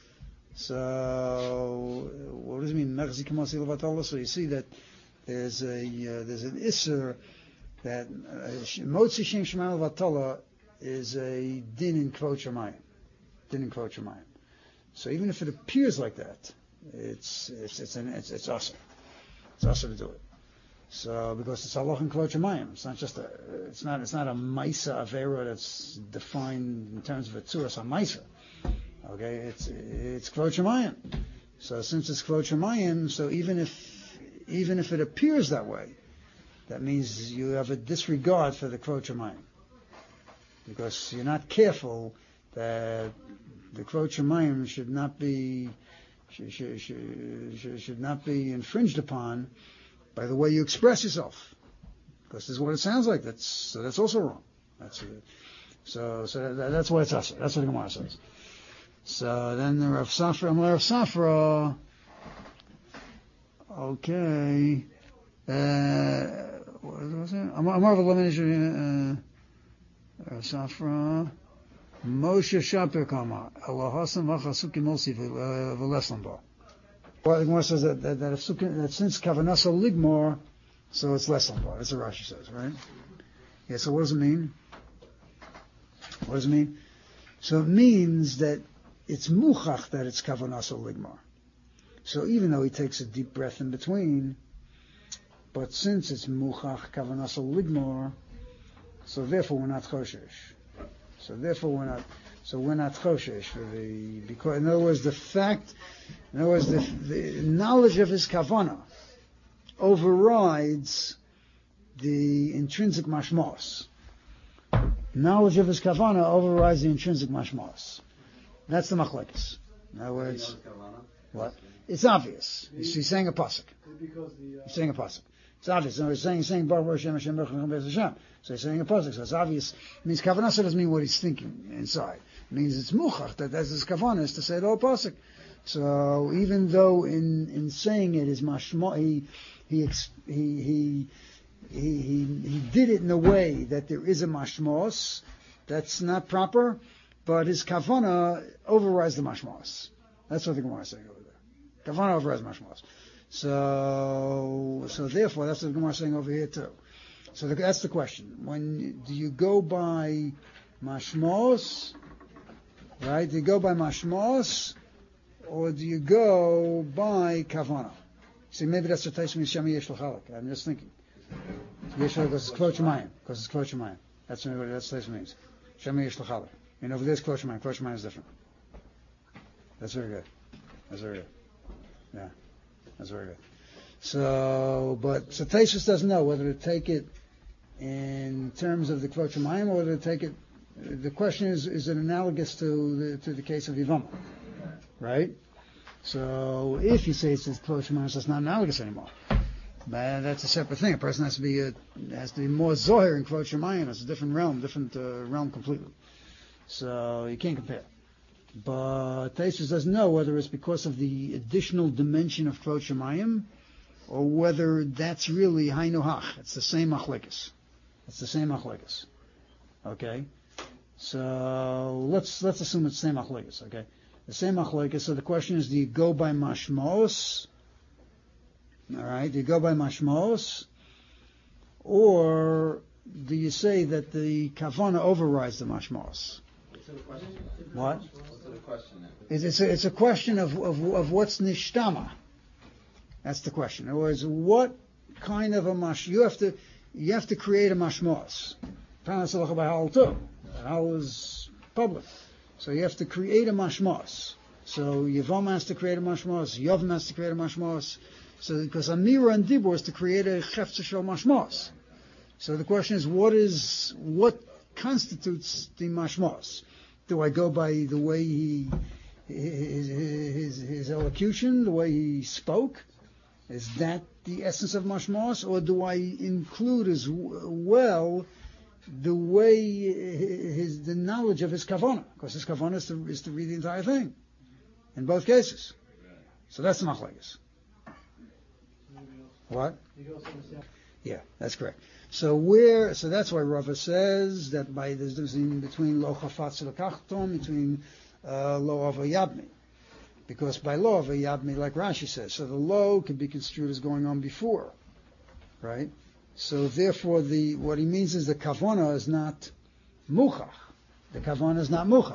So, what does it mean, mechzik motzi levatala? So you see that there's a uh, there's an isser that uh, motzi shem shemayim levatala is a din in kvod shemayim. Din in kvod shemayim. So even if it appears like that, it's it's it's an, it's it's awesome. It's awesome to do it. So because it's halach in kvod shemayim, it's not just a it's not it's not a maisa avera that's defined in terms of a tzuras a maisa. Okay, it's it's kvod shemayim. So since it's kvod shemayim, so even if even if it appears that way, that means you have a disregard for the kvod shemayim, because you're not careful that the kvod shemayim should not be should, should, should, should not be infringed upon by the way you express yourself, because this is what it sounds like. That's so that's also wrong. That's so so that, that's why it's us. That's what the Gemara says. So then the Rav Safra, I'm Rav Safra. Okay. Uh, what was it? I'm more of a elimination. Rav Safra. Moshe Shapir Kama. Allahasam v'chasuki molsi v'leslambar. Well, the Gemara says that, that, that, if, that since Kavanasa Ligmar, so it's Leslambar. That's what Rashi says, right? Yeah, so what does it mean? What does it mean? So it means that it's muchach that it's Kavanasa Ligmar. So even though he takes a deep breath in between, but since it's muchach Kavanasa Ligmar, so therefore we're not choshesh. So therefore we're not, so we're not choshesh for the, because in other words the fact, in other words the, the knowledge of his kavanah overrides the intrinsic mashmos. knowledge of his kavana overrides the intrinsic mashmos. That's the machlekes. In other words, what? It's obvious. He's, he's saying a pasuk. Because the, uh, He's saying a pasuk. It's obvious. No, he's saying, he's saying, Baruch Hashem, Hashem, Baruch Hashem, Baruch Hashem. So he's saying a pasuk. So it's obvious. It means kavanah doesn't mean what he's thinking inside. It means it's muchach, that that's his kavanah is to say the whole pasuk. So even though in, in saying it is mashma, he, he, he, he, he, he, he did it in a way that there is a mashmos, that's not proper, but his kavanah overrides the mashmos. That's what the Gemara is saying over there. Kavanah overrides mashmos. So, so therefore, that's what the Gemara is saying over here too. So the, that's the question. When do you go by mashmos, right? Do you go by mashmos, or do you go by kavanah? See, maybe that's the Taisha means Shemi Yesh L'Chalak. I'm just thinking. Yesh L'Chalak because it's Klot Shemayim. Because it's Klot Shemayim. That's what that's Taisha means. Shemi Yesh L'Chalak. And over there's Klot Shemayim. Klot Shemayim is different. That's very good. That's very good. Yeah. That's very good. So, but, so Taisha doesn't know whether to take it in terms of the Klot Shemayim or whether to take it, the question is, is it analogous to the, to the case of Yivama? Right? So if you say it's Klot Shemayim, it's not analogous anymore. But that's a separate thing. A person has to be a, has to be more zohir in Klot Shemayim. It's a different realm, different uh, realm completely. So you can't compare. But Taisus doesn't know whether it's because of the additional dimension of Klot Shemayim or whether that's really Hainu Hach. It's the same machlekes. It's the same machlekes. Okay? So let's let's assume it's the same machlekes. Okay? The same machlekes. So the question is, do you go by mashmos? All right? Do you go by mashmos? Or do you say that the kavana overrides the mashmos? What? What's the question? It's, it's, a, it's a question of, of, of what's nishtama. That's the question. In other words, what kind of a mash you have to you have to create a mashmos. Parnas halacha by Hal too. Hal is public, so you have to create a mashmos. So Yavam has to create a mashmos. Yavam has to create a mashmos. So because Amira and Dibur is to create a chefza shel mashmos. So the question is, what is what constitutes the mashmos? Do I go by the way he, his, his, his elocution, the way he spoke? Is that the essence of mashmos? Or do I include as well the way his, the knowledge of his kavanah? Because his kavanah is to, is to read the entire thing. In both cases. So that's the machlekes. What? Yeah, that's correct. So where, so that's why Rava says that by there's difference between lo chafatz lekachtom, between uh, lo avayabmi, because by lo avayabmi, like Rashi says, so the lo can be construed as going on before, right? So therefore, the what he means is the kavana is not muchach. The kavana is not muchach.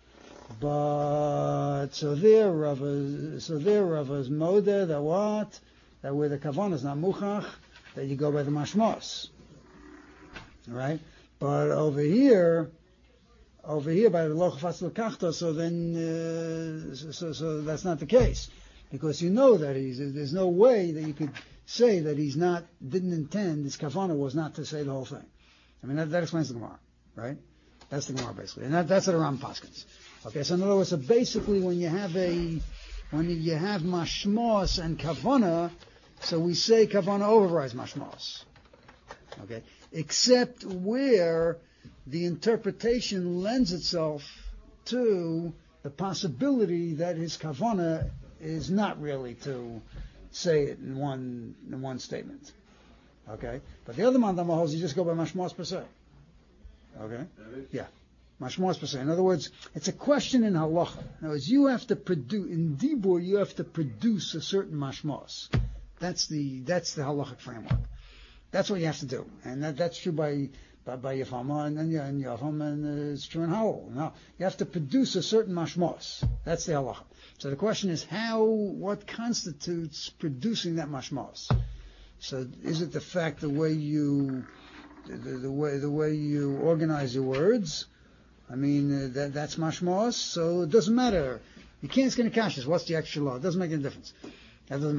But so there, Rava, so there, Rava is moda that what that where the kavana is not muchach, that you go by the mashmos. Right? But over here, over here by the lo chafatz lekachto, so then, uh, so, so that's not the case. Because you know that he's, there's no way that you could say that he's not, didn't intend, his kavanah was not to say the whole thing. I mean, that, that explains the Gemara, right? That's the Gemara basically. And that, that's what Ram Paskins. Okay, so in other words, so basically when you have a, when you have mashmos and kavanah, so we say kavanah overrides mashmos. Okay? Except where the interpretation lends itself to the possibility that his kavanah is not really to say it in one in one statement. Okay? But the other mandama holds you just go by mashmos per se. Okay? Yeah. Mashmos per se. In other words, it's a question in halacha. In other words, you have to produce, in dibur, you have to produce a certain mashmos. That's the, that's the halachic framework. That's what you have to do. And that, that's true by, by, by Yavama and, and, and Yavam, and uh, it's true in Howell. Now, you have to produce a certain mashmos. That's the halacha. So the question is how, what constitutes producing that mashmos? So is it the fact the way you, the, the, the way, the way you organize your words? I mean, uh, that, that's mashmos, so it doesn't matter. You can't skin a kashas. What's the extra law? It doesn't make any difference. That doesn't matter.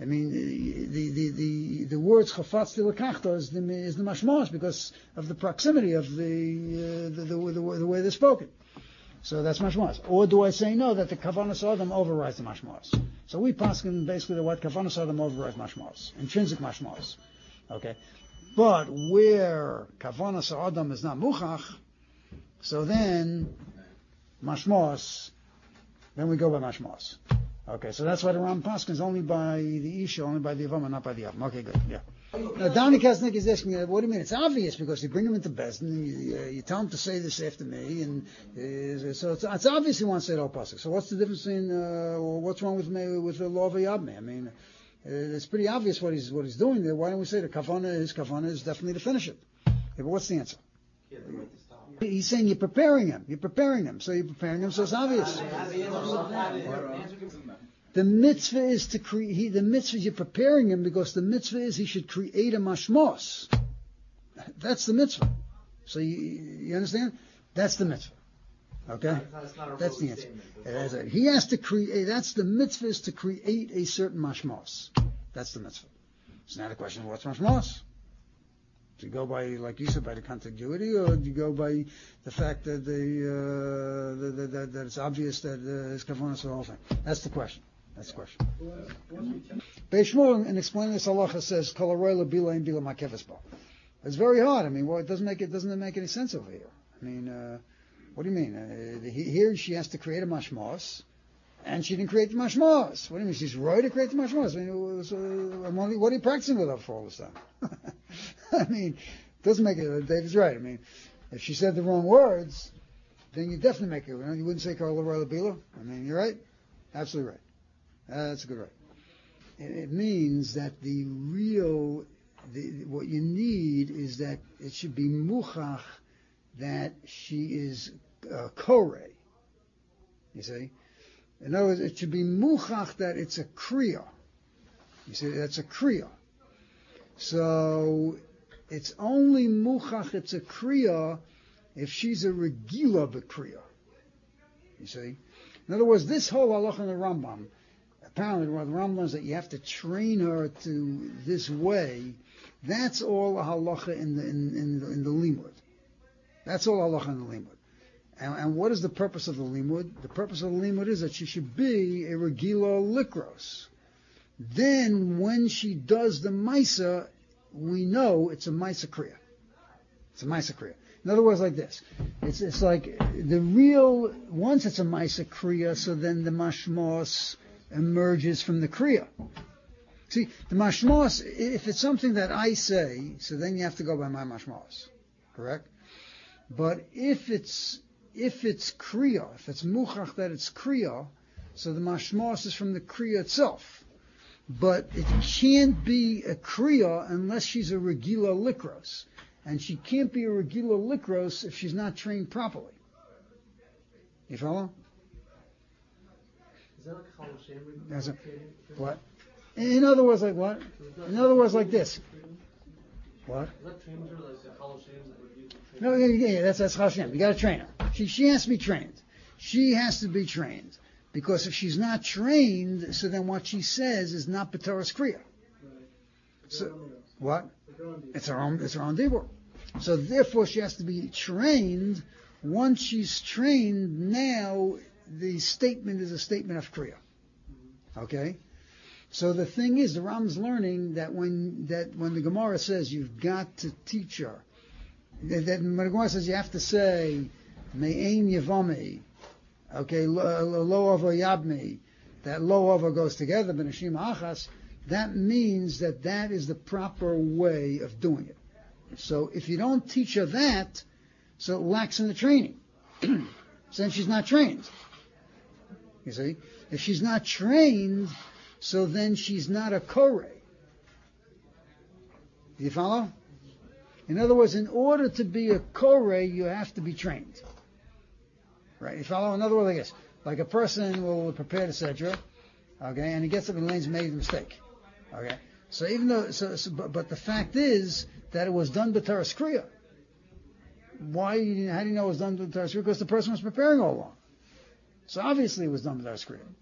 I mean, the the the, the words chafatz l'kachta is the is the mashmos because of the proximity of the, uh, the, the the the way they're spoken. So that's mashmos. Or do I say no that the kavanas adam overrides the mashmos? So we paskin basically the word kavanas adam overrides mashmos, intrinsic mashmos. Okay, but where kavanas adam is not muchach, so then mashmos, then we go by mashmos. Okay, so that's why the Ram Paskins only by the Isha, only by the Yavam, and not by the Yavam. Okay, good, yeah. Now, Donny Kasnik is asking, uh, what do you mean? It's obvious, because you bring him into Bezdin, and you, uh, you tell him to say this after me, and uh, so it's, it's obvious he wants to say the Pasuk. So what's the difference in, uh, what's wrong with me, with the law of Yabme? I mean, uh, it's pretty obvious what he's what he's doing there. Why don't we say the Kavana, his Kavana is definitely to finish it? Yeah, but what's the answer? He's saying you're preparing him. You're preparing him. So you're preparing him, so it's obvious. The mitzvah is to create, the mitzvah is you're preparing him because the mitzvah is he should create a mashmos. That's the mitzvah. So you, you understand? That's the mitzvah. Okay? That's the answer. That's it. He has to create, that's the mitzvah is to create a certain mashmos. That's the mitzvah. It's not a question of what's mashmos. Do you go by, like you said, by the contiguity, or do you go by the fact that the, uh, the, the, that, that it's obvious that uh, his kavanah is the whole thing? That's the question. That's the question. Beis Shmuel, in explaining this halacha, says kol haroy bila in bila makefes ba. It's very hard. I mean, well, it doesn't make it doesn't it make any sense over here. I mean, uh, what do you mean? Uh, here she has to create a mashmos, and she didn't create the mashmos. What do you mean? She's right to create the mashmos. I mean, was, uh, only, what are you practicing with her for all this time? I mean, it doesn't make it. David's right. I mean, if she said the wrong words, then you definitely make it. You know, you wouldn't say kol haroy bila. I mean, you're right. Absolutely right. Uh, that's a good right. It, it means that the real, the, what you need is that it should be muchach that she is uh, kore. You see? In other words, it should be muchach that it's a kriya. You see, that's a kriya. So it's only muchach, it's a kriya, if she's a regila b'kriya. You see? In other words, this whole halacha in the Rambam, apparently the Rambam learns that you have to train her to this way. That's all a halacha in the in, in, the, in the limud. That's all halacha in the limud. And, and what is the purpose of the limud? The purpose of the limud is that she should be a regila likros. Then, when she does the maisa, we know it's a maisa kriya. It's a maisa kriya. In other words, like this. It's it's like the real, once it's a maisa kriya, so then the mashmos emerges from the kriya. See, the mashmos, if it's something that I say, so then you have to go by my mashmos. Correct? But if it's, if it's kriya, if it's muchach that it's kriya, so the mashmos is from the kriya itself. But it can't be a kriya unless she's a regila likros. And she can't be a regila likros if she's not trained properly. You follow? Is that like Chal Hashem? That's a, what? In other words, like what? In other words, like this. What? Is that trained her like the Chal Hashem that would use the No, yeah, yeah, that's that's Chal Hashem. You got to train her. She she has to be trained. She has to be trained. Because if she's not trained, so then what she says is not B'Torah's Kriya. So, what? It's her own, it's her own dibur. So therefore she has to be trained. Once she's trained, now the statement is a statement of Kriya. Okay? So the thing is, the Ram's learning that when, that when the Gemara says you've got to teach her, that, that when the Gemara says you have to say, Me'ein Yavami, okay, lo ova yabmi, that lo ova goes together, b'nashim achas, that means that that is the proper way of doing it. So if you don't teach her that, so it lacks in the training. So then she's not trained. You see? If she's not trained, so then she's not a kore. Do you follow? In other words, in order to be a kore, you have to be trained. Right, you follow? In other words, like this. Like a person will prepare the sedra, okay, and he gets up and lanes made a mistake. Okay? So even though, so, so but, but the fact is that it was done b'Torah's Kriya. Why, how do you know it was done b'Torah's Kriya? Because the person was preparing all along. So obviously it was done b'Torah's Kriya.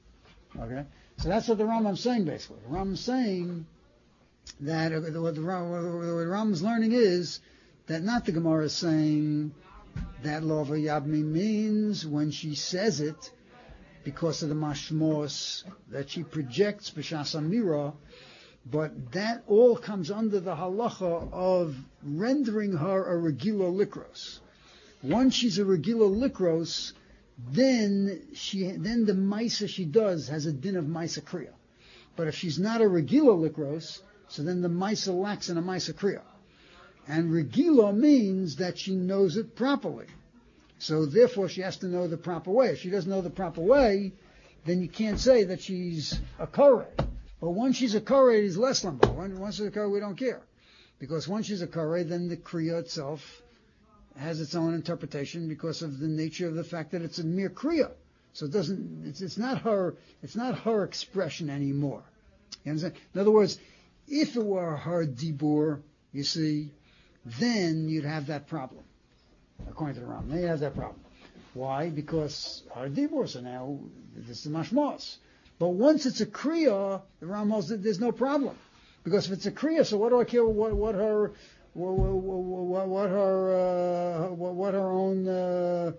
Okay? So that's what the Rambam's saying, basically. The Rambam's saying that uh, what the, what the Rambam's learning is that not the Gemara is saying that law of Yabmi means when she says it because of the mashmos that she projects b'shas amira, but that all comes under the halacha of rendering her a regila likros. Once she's a regila likros, then she then the maisa she does has a din of maisa kriya. But if she's not a regila likros, so then the maisa lacks in a maisa kriya. And regila means that she knows it properly. So therefore she has to know the proper way. If she doesn't know the proper way, then you can't say that she's a koreh. But once she's a koreh, it's less lumbar. Once she's a koreh, we don't care. Because once she's a koreh, then the kriya itself has its own interpretation because of the nature of the fact that it's a mere kriya. So it doesn't, it's, it's not her, it's not her expression anymore. You understand? In other words, if it were her dibur, you see, then you'd have that problem. According to the Ram, then you have that problem. Why? Because her dibur, so now this is mashmos. But once it's a kriya, the Ram holds that there's no problem. Because if it's a kriya, so what do I care what, what her what, what, what her uh, what, what her own uh,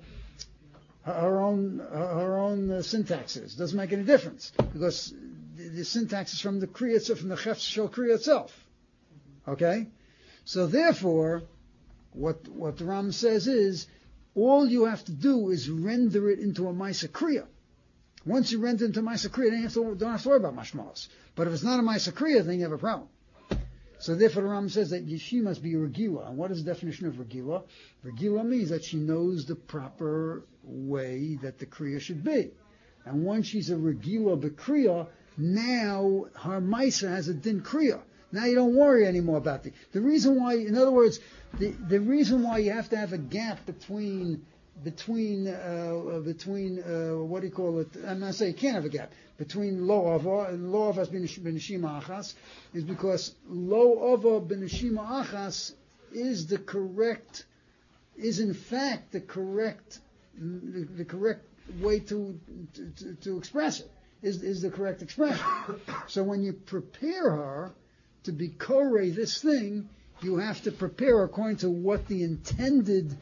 her own her own uh, syntax is? Doesn't make any difference because the, the syntax is from the kriya itself, from the chef shel kriya itself. Okay, so therefore, what what the Ram says is all you have to do is render it into a Maisa Kriya. Once you render it into a Maisa Kriya, then you have to, don't have to worry about mashmalas. But if it's not a Maisa Kriya, then you have a problem. So therefore the Ram says that she must be a Regila. And what is the definition of Regila? Regila means that she knows the proper way that the Kriya should be. And once she's a Regila B'Kriya, now her Maisa has a Din Kriya. Now you don't worry anymore about it. The reason why, in other words, the, the reason why you have to have a gap between between uh, between uh, what do you call it? I'm not saying you can't have a gap between lo ava and lo avas b'neshima achas is because lo ava b'neshima achas is the correct is in fact the correct the, the correct way to, to to express it is is the correct expression. So when you prepare her to be koreh this thing, you have to prepare according to what the intended,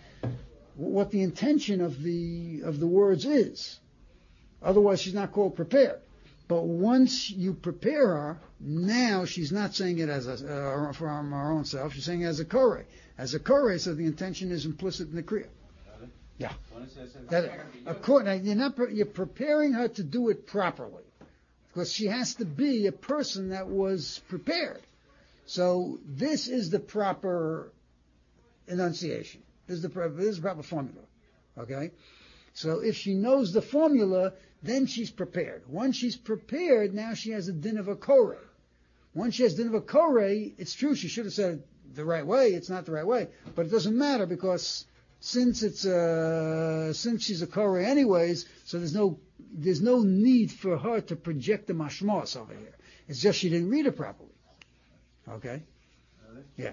what the intention of the of the words is. Otherwise, she's not called prepared. But once you prepare her, now she's not saying it as a, uh, from her own self. She's saying it as a koreh. As a koreh, so the intention is implicit in the kriya. Yeah. That, according, you're not you're preparing her to do it properly, because she has to be a person that was prepared. So this is the proper enunciation. This is the proper, this is the proper formula. Okay? So if she knows the formula, then she's prepared. Once she's prepared, now she has a din of a koreh. Once she has din of a koreh, it's true she should have said it the right way. It's not the right way, but it doesn't matter because since it's uh, since she's a koreh anyways, so there's no there's no need for her to project the mashmos over here. It's just she didn't read it properly. Okay? Yeah.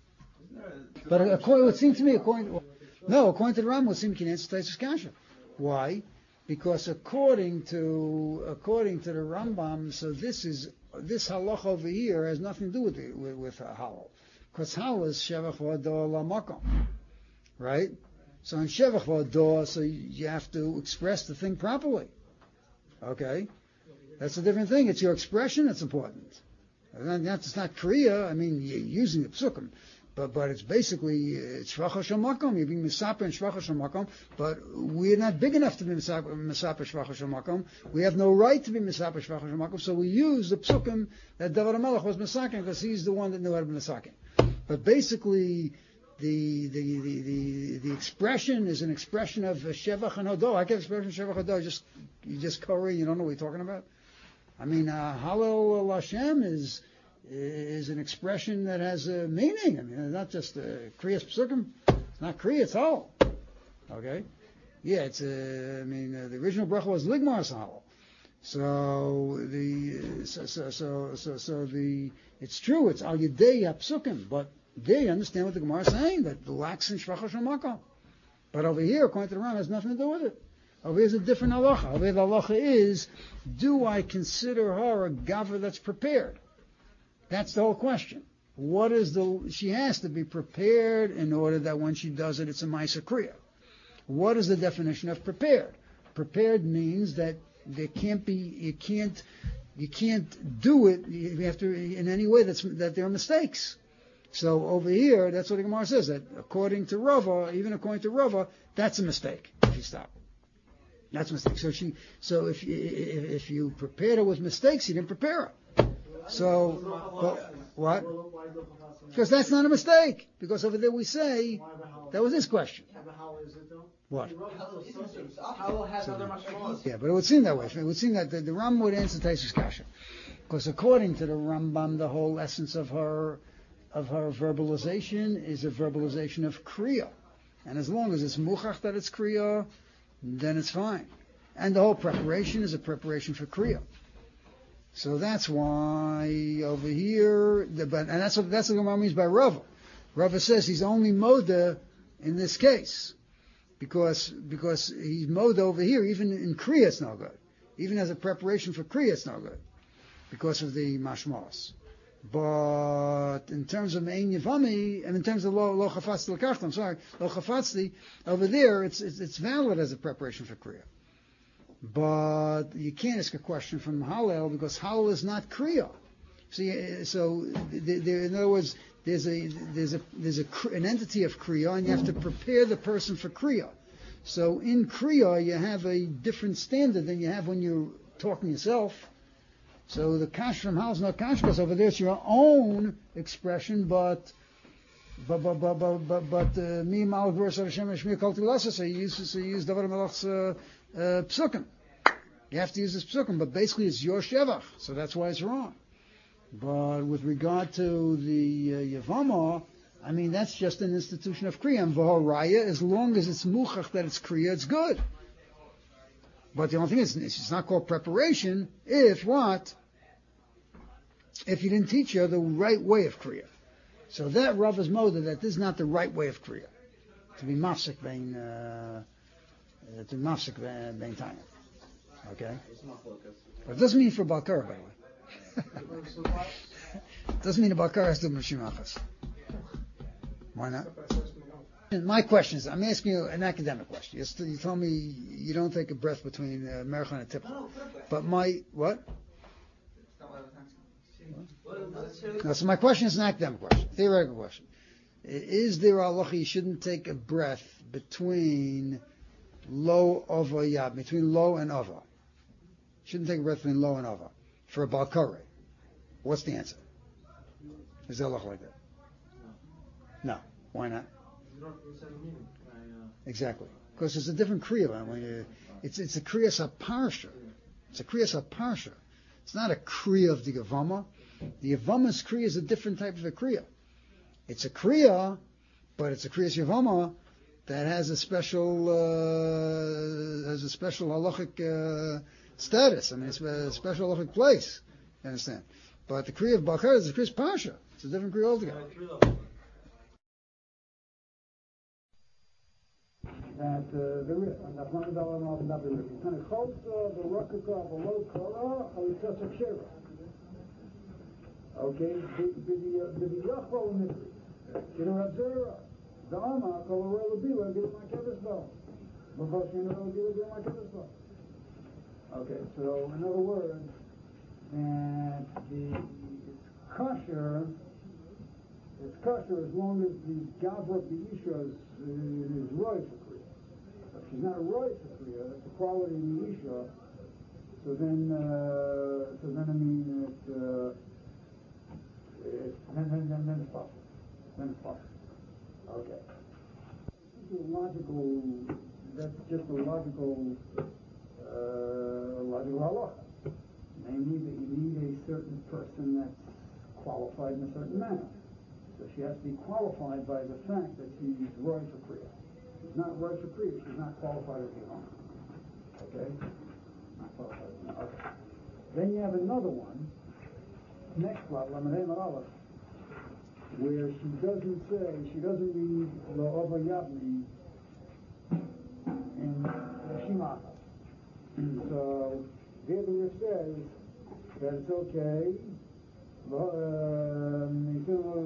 But according, it would seem to me, according to, no, according to the Ram, it would seem you can answer Taisus Kasha. Why? Because according to according to the Rambam, so this is this halach over here has nothing to do with the, with, with uh, halal, because halal is shevach v'ador lamakom, right? So in shevach v'ador, so you have to express the thing properly. Okay, that's a different thing. It's your expression that's important. And that's not kriya. I mean, you're using the psukim, but but it's basically it's shvach shamakom. You're being misaper and shvach shamakom, but we're not big enough to be misaper shvach shamakom. We have no right to be misaper shvach shamakom. So we use the psukim that David HaMelech was misaking because he's the one that knew how to be misaking. But basically, the the the the, the expression is an expression of shevach and hodor. I get expression shevach hodor. Just you just koreh. You don't know what you're talking about. I mean, uh, Hallel Hashem is is an expression that has a meaning. I mean, it's not just a kriyas psukim. It's not kriya, it's all. Okay? Yeah, it's a, I mean, uh, the original bracha was ligmar Hallel. So the so so so so, so the it's true. It's al yedei hapsukim, but they understand what the Gemara is saying that the lacks in shvach shamakom. But over here, according to the Ram, has nothing to do with it. Over here's a different halacha. Over here the halacha is, do I consider her a gavra that's prepared? That's the whole question. What is the, she has to be prepared in order that when she does it, it's a Maisa Kriya. What is the definition of prepared? Prepared means that there can't be, you can't, you can't do it, you have to, in any way that's, that there are mistakes. So over here, that's what the Gemara says, that according to Rava, even according to Rava, that's a mistake if you stop. That's a mistake. So she, so if you, if you prepared her with mistakes, you didn't prepare her. So, but, what? Because that's not a mistake. Because over there we say, that was his question. What? How has other mashmos? Yeah, but it would seem that way. It would seem that the, the Ram would answer Taisus Kasha. Because according to the Rambam, the whole essence of her, of her verbalization is a verbalization of Kriya. And as long as it's muchach that it's Kriya, then it's fine. And the whole preparation is a preparation for Kriya. So that's why over here, the, but, and that's what that's what the Gemara means by Rava. Rava says he's only moda in this case, because because he's moda over here. Even in Kriya, it's no good. Even as a preparation for Kriya, it's no good, because of the mashmos. But in terms of Mein Yevami, and in terms of Lo, lo Chafatzti L'Kachta, I'm sorry, Lo Chafatzti, over there, it's, it's it's valid as a preparation for Kriya. But you can't ask a question from Hallel, because Hallel is not Kriya. See, so there, there, in other words, there's a there's a there's a an entity of Kriya, and you have to prepare the person for Kriya. So in Kriya, you have a different standard than you have when you're talking yourself. So the kash from Hal is not kash, because over there it's your own expression, but but but but but but but me mal verse Hashem Shmi Kol Tilasa. So you use so you use Davar Melach's uh, uh, psukim. You have to use this psukim, but basically it's your shevach, so that's why it's wrong. But with regard to the uh, Yavama, I mean that's just an institution of Kriya. And V'horaya, as long as it's muchach that it's Kriya, it's good. But the only thing is, it's not called preparation if what? If you didn't teach her the right way of Kriya. So that Rav is moda that this is not the right way of Kriya. To be mafsik bein, uh, to be mafsik bein time. Okay? But it doesn't mean for Balkar, by the way. It doesn't mean the Balkar has to do Mashimachas. Why not? My question is, I'm asking you an academic question. You, st- you told me you don't take a breath between uh, Mercha and Tippa. No, but my, what? No, so my question is an academic question, theoretical question. Is there a halacha you shouldn't take a breath between lo, ova, yab, between lo and ova? Shouldn't take a breath between lo and ova for a balkare. What's the answer? Is there a halacha like that? No. Why not? Exactly, because it's a different kriya. When you, it's it's a kriya saparsha. It's a kriya saparsha. It's not a kriya of the Yavama. The Yavama's kriya is a different type of a kriya. It's a kriya, but it's a kriya Yavama that has a special uh, has a special halachic uh, status. I mean, it's a special halachic place. You understand? But the kriya of Balkar is a kriya parsha. It's a different kriya altogether. That uh, the risk, and that's not the dollar and the risk. Kind of close the rockaka below Korah, or it's just a shira. Okay, the the the yachol mitri. You know, Rabzera, the Ama, Colorado Bila, give my Kevisbel. Because you know, give my Kevisbel. Okay, so in other words, that the it's kosher. It's kosher as long as the gavra of the isha is, is right for kriya. If she's not right for kriya, that's the quality in the isha. So then, uh, so then I mean, it, uh, it, then, then, then, then it's possible. Then it's possible. Okay. This is a logical. That's just a logical, uh, logical halacha. Namely, that you need a certain person that's qualified in a certain manner. So she has to be qualified by the fact that she's right for Kriya. She's not right for Kriya, she's not qualified as a home. Okay? Not qualified as a okay. Then you have another one, next plot, Lamanei Aleph, where she doesn't say, she doesn't read Lo Ova Yabni in Shimachas. So, there the Rif says that it's okay. Um,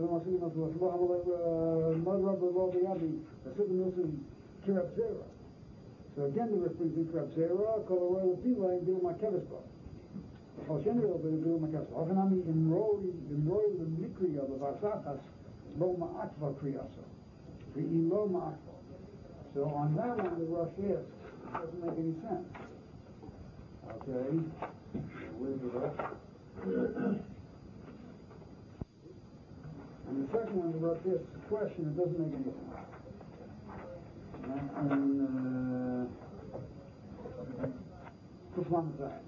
so again the Rif brings in Kirab Zera, Kol Royal Pila, and Bill Makevesba. General Bill Makevesba. Often I mean in Roy, in Roy the Mikri of the Varsachas, Lo Ma'atva Kriyasa. The Lo Ma'atva. So on that one, the Rosh asks, it doesn't make any sense. Okay, where's the Rosh? And the second one, the Rosh asks a question, it doesn't make any sense. And, uh, Kuflam Zayin.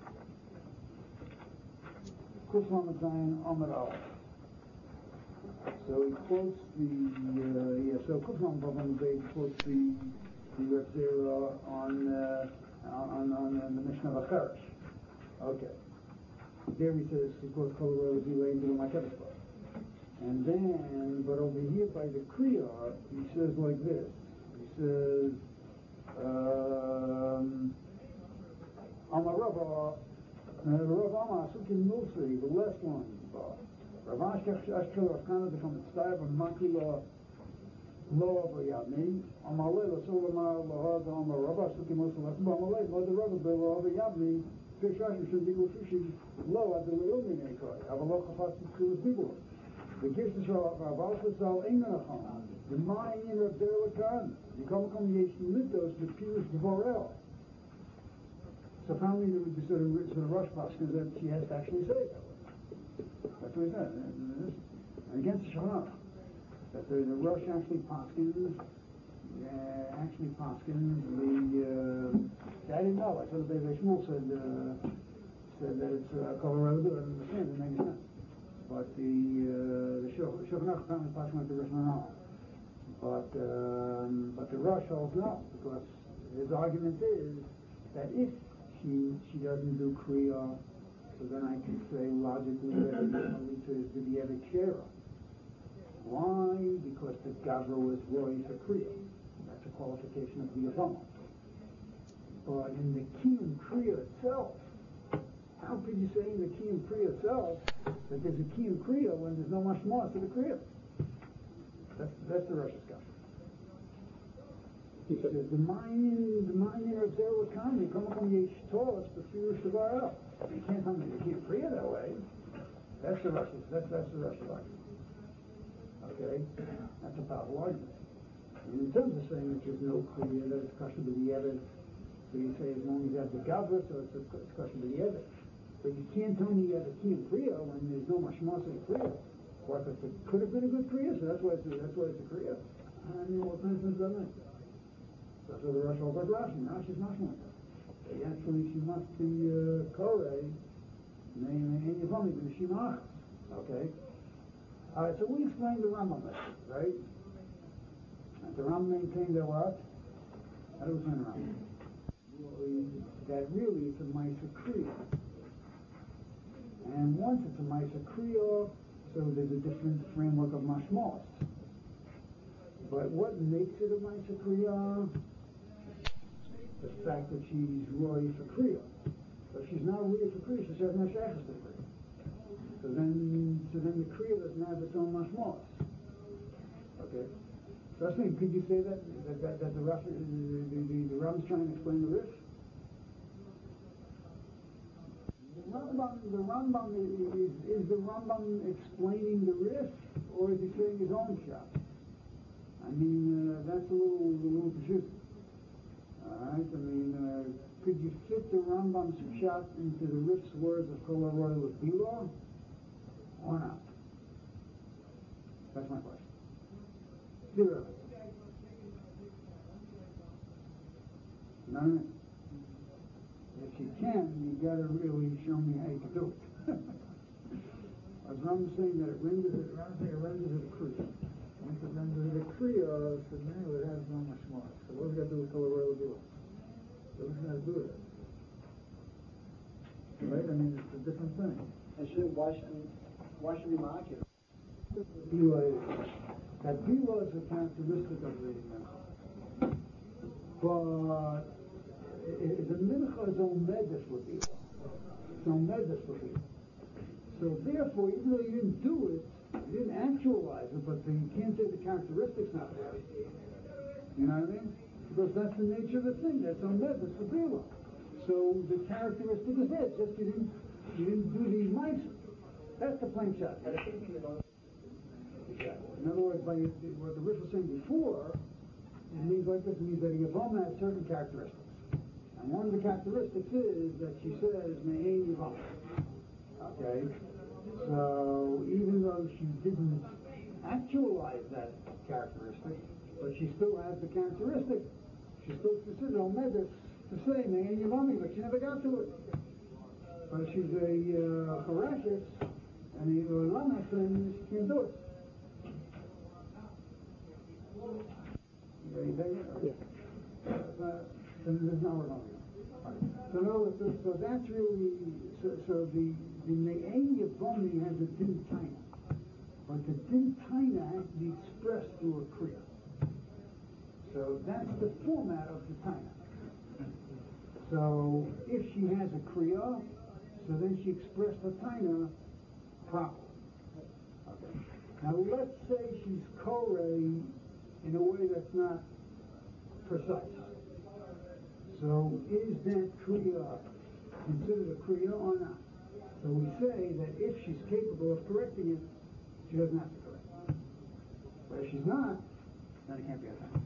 Kuflam Zayin Amar Al. So he quotes the, uh, yeah, so Kuflam Zayin quotes the, the Reb Zera on, uh, on, on, on the Mishnah of Acharish. Okay. There he says, he quotes Kol Royal Zilay into my Kevispa. And then, but over here by the Kriya, he says like this. He says, um, Amar Rava, Rav Amar, Sukin Milsri, the last one. Rav Ashkech Ashkel Afkana become the style of Makila Lo Avriyadni, Amar Leila Solomar Lahad Amar Rava, Sukin Milsri, Amar Leila, Lo the Rava Bilo Avriyadni, Fish Ashkech should be Fishi Lo at the Leilumine Koi, Avalo Chafas Tzilis Bibur. The gift is Rav Alfasal Enganachon. The mind in Rav Zerlakan. You come come Yesh Litos, the Pirush Devorel. So finally there would be sort of sort of rush because that she has to actually say it that way. That's what he said. And against Shahar. That the, the rush actually paskins, uh, actually paskins the uh, I didn't know. I thought the David Shmuel said uh, said that it's uh, Colorado. I don't understand, it makes sense. But the uh, the Shulchan apparently passing with the Rosh Hashanah. But um, but the Rosh holds no, because his argument is that if she she doesn't do Kriya, so then I can say logically that it is to be Eved Shera. Why? Because the Gavra was Roy for Kriya. That's a qualification of the Yavama. But in the Kiyum Kriya itself, how could you say in the Kiyum Kriya itself that there's a Kiyum Kriya when there's no much more to the Kriya? That's, that's the Rosh discussion. He says, the mind, the mind of Zerah Khan, you come up on the Yeshtos, the fear Shavar. You can't tell me the Kiyum Kriya that way. That's the Rosh, that's, that's the Rosh argument. Okay? That's a powerful argument. And in terms of saying that there's no Kriya, that it's Kasha B'Di'evet, so you say as long as you have the Gavra, so it's a Kasha B'Di'evet. But you can't tell me you have a Kiyum Kriya when there's no much more to the Kriya. What if it could have been a good Kriya, so that's why it's a, that's why it's a Kriya. I mean, what sense does that make? That's what the Rosh holds like Rashi. Now she's not like that. Actually, she must be uh, Korei, and you've only been Shimach. Okay? Alright, so we explained the Rambam method, right? And the Rambam maintained that what? How do we explain the Rambam? That really it's a Maisa Kriya. And once it's a Maisa Kriya, so there's a different framework of Mashmos. But what makes it a Maisa Kriya? The fact that she's Roy for Kriya. So if she's not Roy for Kriya, she has no Shechus to the Kriya. So then, so then the Kriya doesn't have its own Mashmos. Okay? So I think, could you say that, that, that, that the, Raf, the, the, the, the Ram's trying to explain the Rif? The Rambam, the Rambam is, is the Rambam explaining the Rif, or is he saying his own shot? I mean, uh, that's a little, a little confusing. Alright, I mean, uh, could you fit the Rambam's shot into the Rif's words of Kol HaRoy L'Pila, or not? That's my question. Zero. No, if you can, you gotta really show me how you can do it. As Ram saying that it renders it, Ram saying it renders it a Kriya. Once it renders it a Kriya, so now it has no much more. So what does it got to do with Kol HaRoy L'Pila? What does it got to do with it? Right? I mean, it's a different thing. And should, why should, why should we mark it? Bila is, that Bila is a characteristic of the Mincha. But is a mincha is on medes l'chila. It's on medes l'chila. So therefore, even though you didn't do it, you didn't actualize it, but you can't say the characteristics not there. You know what I mean? Because that's the nature of the thing. That's on medes l'chila. So the characteristic is there. It's just you didn't you didn't do the mice. That's the plain shot. In other words, by what the Rich was saying before, it means like this, it means that Yavama has certain characteristics. And one of the characteristics is that she says, Me'ein Yavama. Okay? So, even though she didn't actualize that characteristic, but she still has the characteristic, she still considered Omedes to say Me'ein Yavama, but she never got to it. But she's a uh, Harashis, and the Ulama saying she can't do it. Yeah. Uh, so there's no one on here. So, no, so, so that's really, so, so the, the Me'ein Yavami has a din taina. But the din taina has to be expressed through a kriya. So that's the format of the taina. So if she has a kriya, so then she expressed the taina properly. Okay. Now let's say she's korei in a way that's not precise. So is that kriya considered a kriya or not? So we say that if she's capable of correcting it, she doesn't have to correct it. But if she's not, then it can't be a time.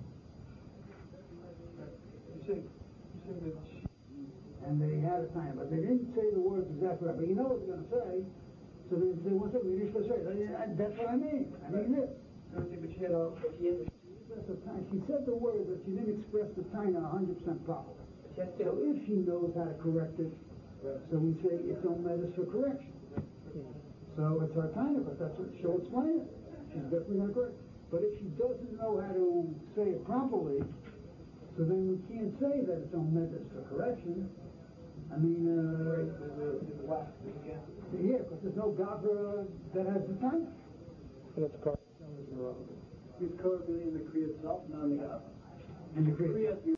You say, you say that she, And they had a time, but they didn't say the words exactly right. But you know what they're going to say. So they say, what's up? We didn't say it. That's what I mean. I mean this. but she had a, but she had a, She said the word, but she didn't express the taina one hundred percent properly. So if she knows how to correct it, so we say it's on medes for correction. So it's her taina, but that's what she'll explain it. She's definitely going to correct it. But if she doesn't know how to say it properly, so then we can't say that it's on medes for correction. I mean, uh, yeah, because there's no gavra that has the taina. that's correct. He's covered in the Kriya itself, not in the God. And the Kriya.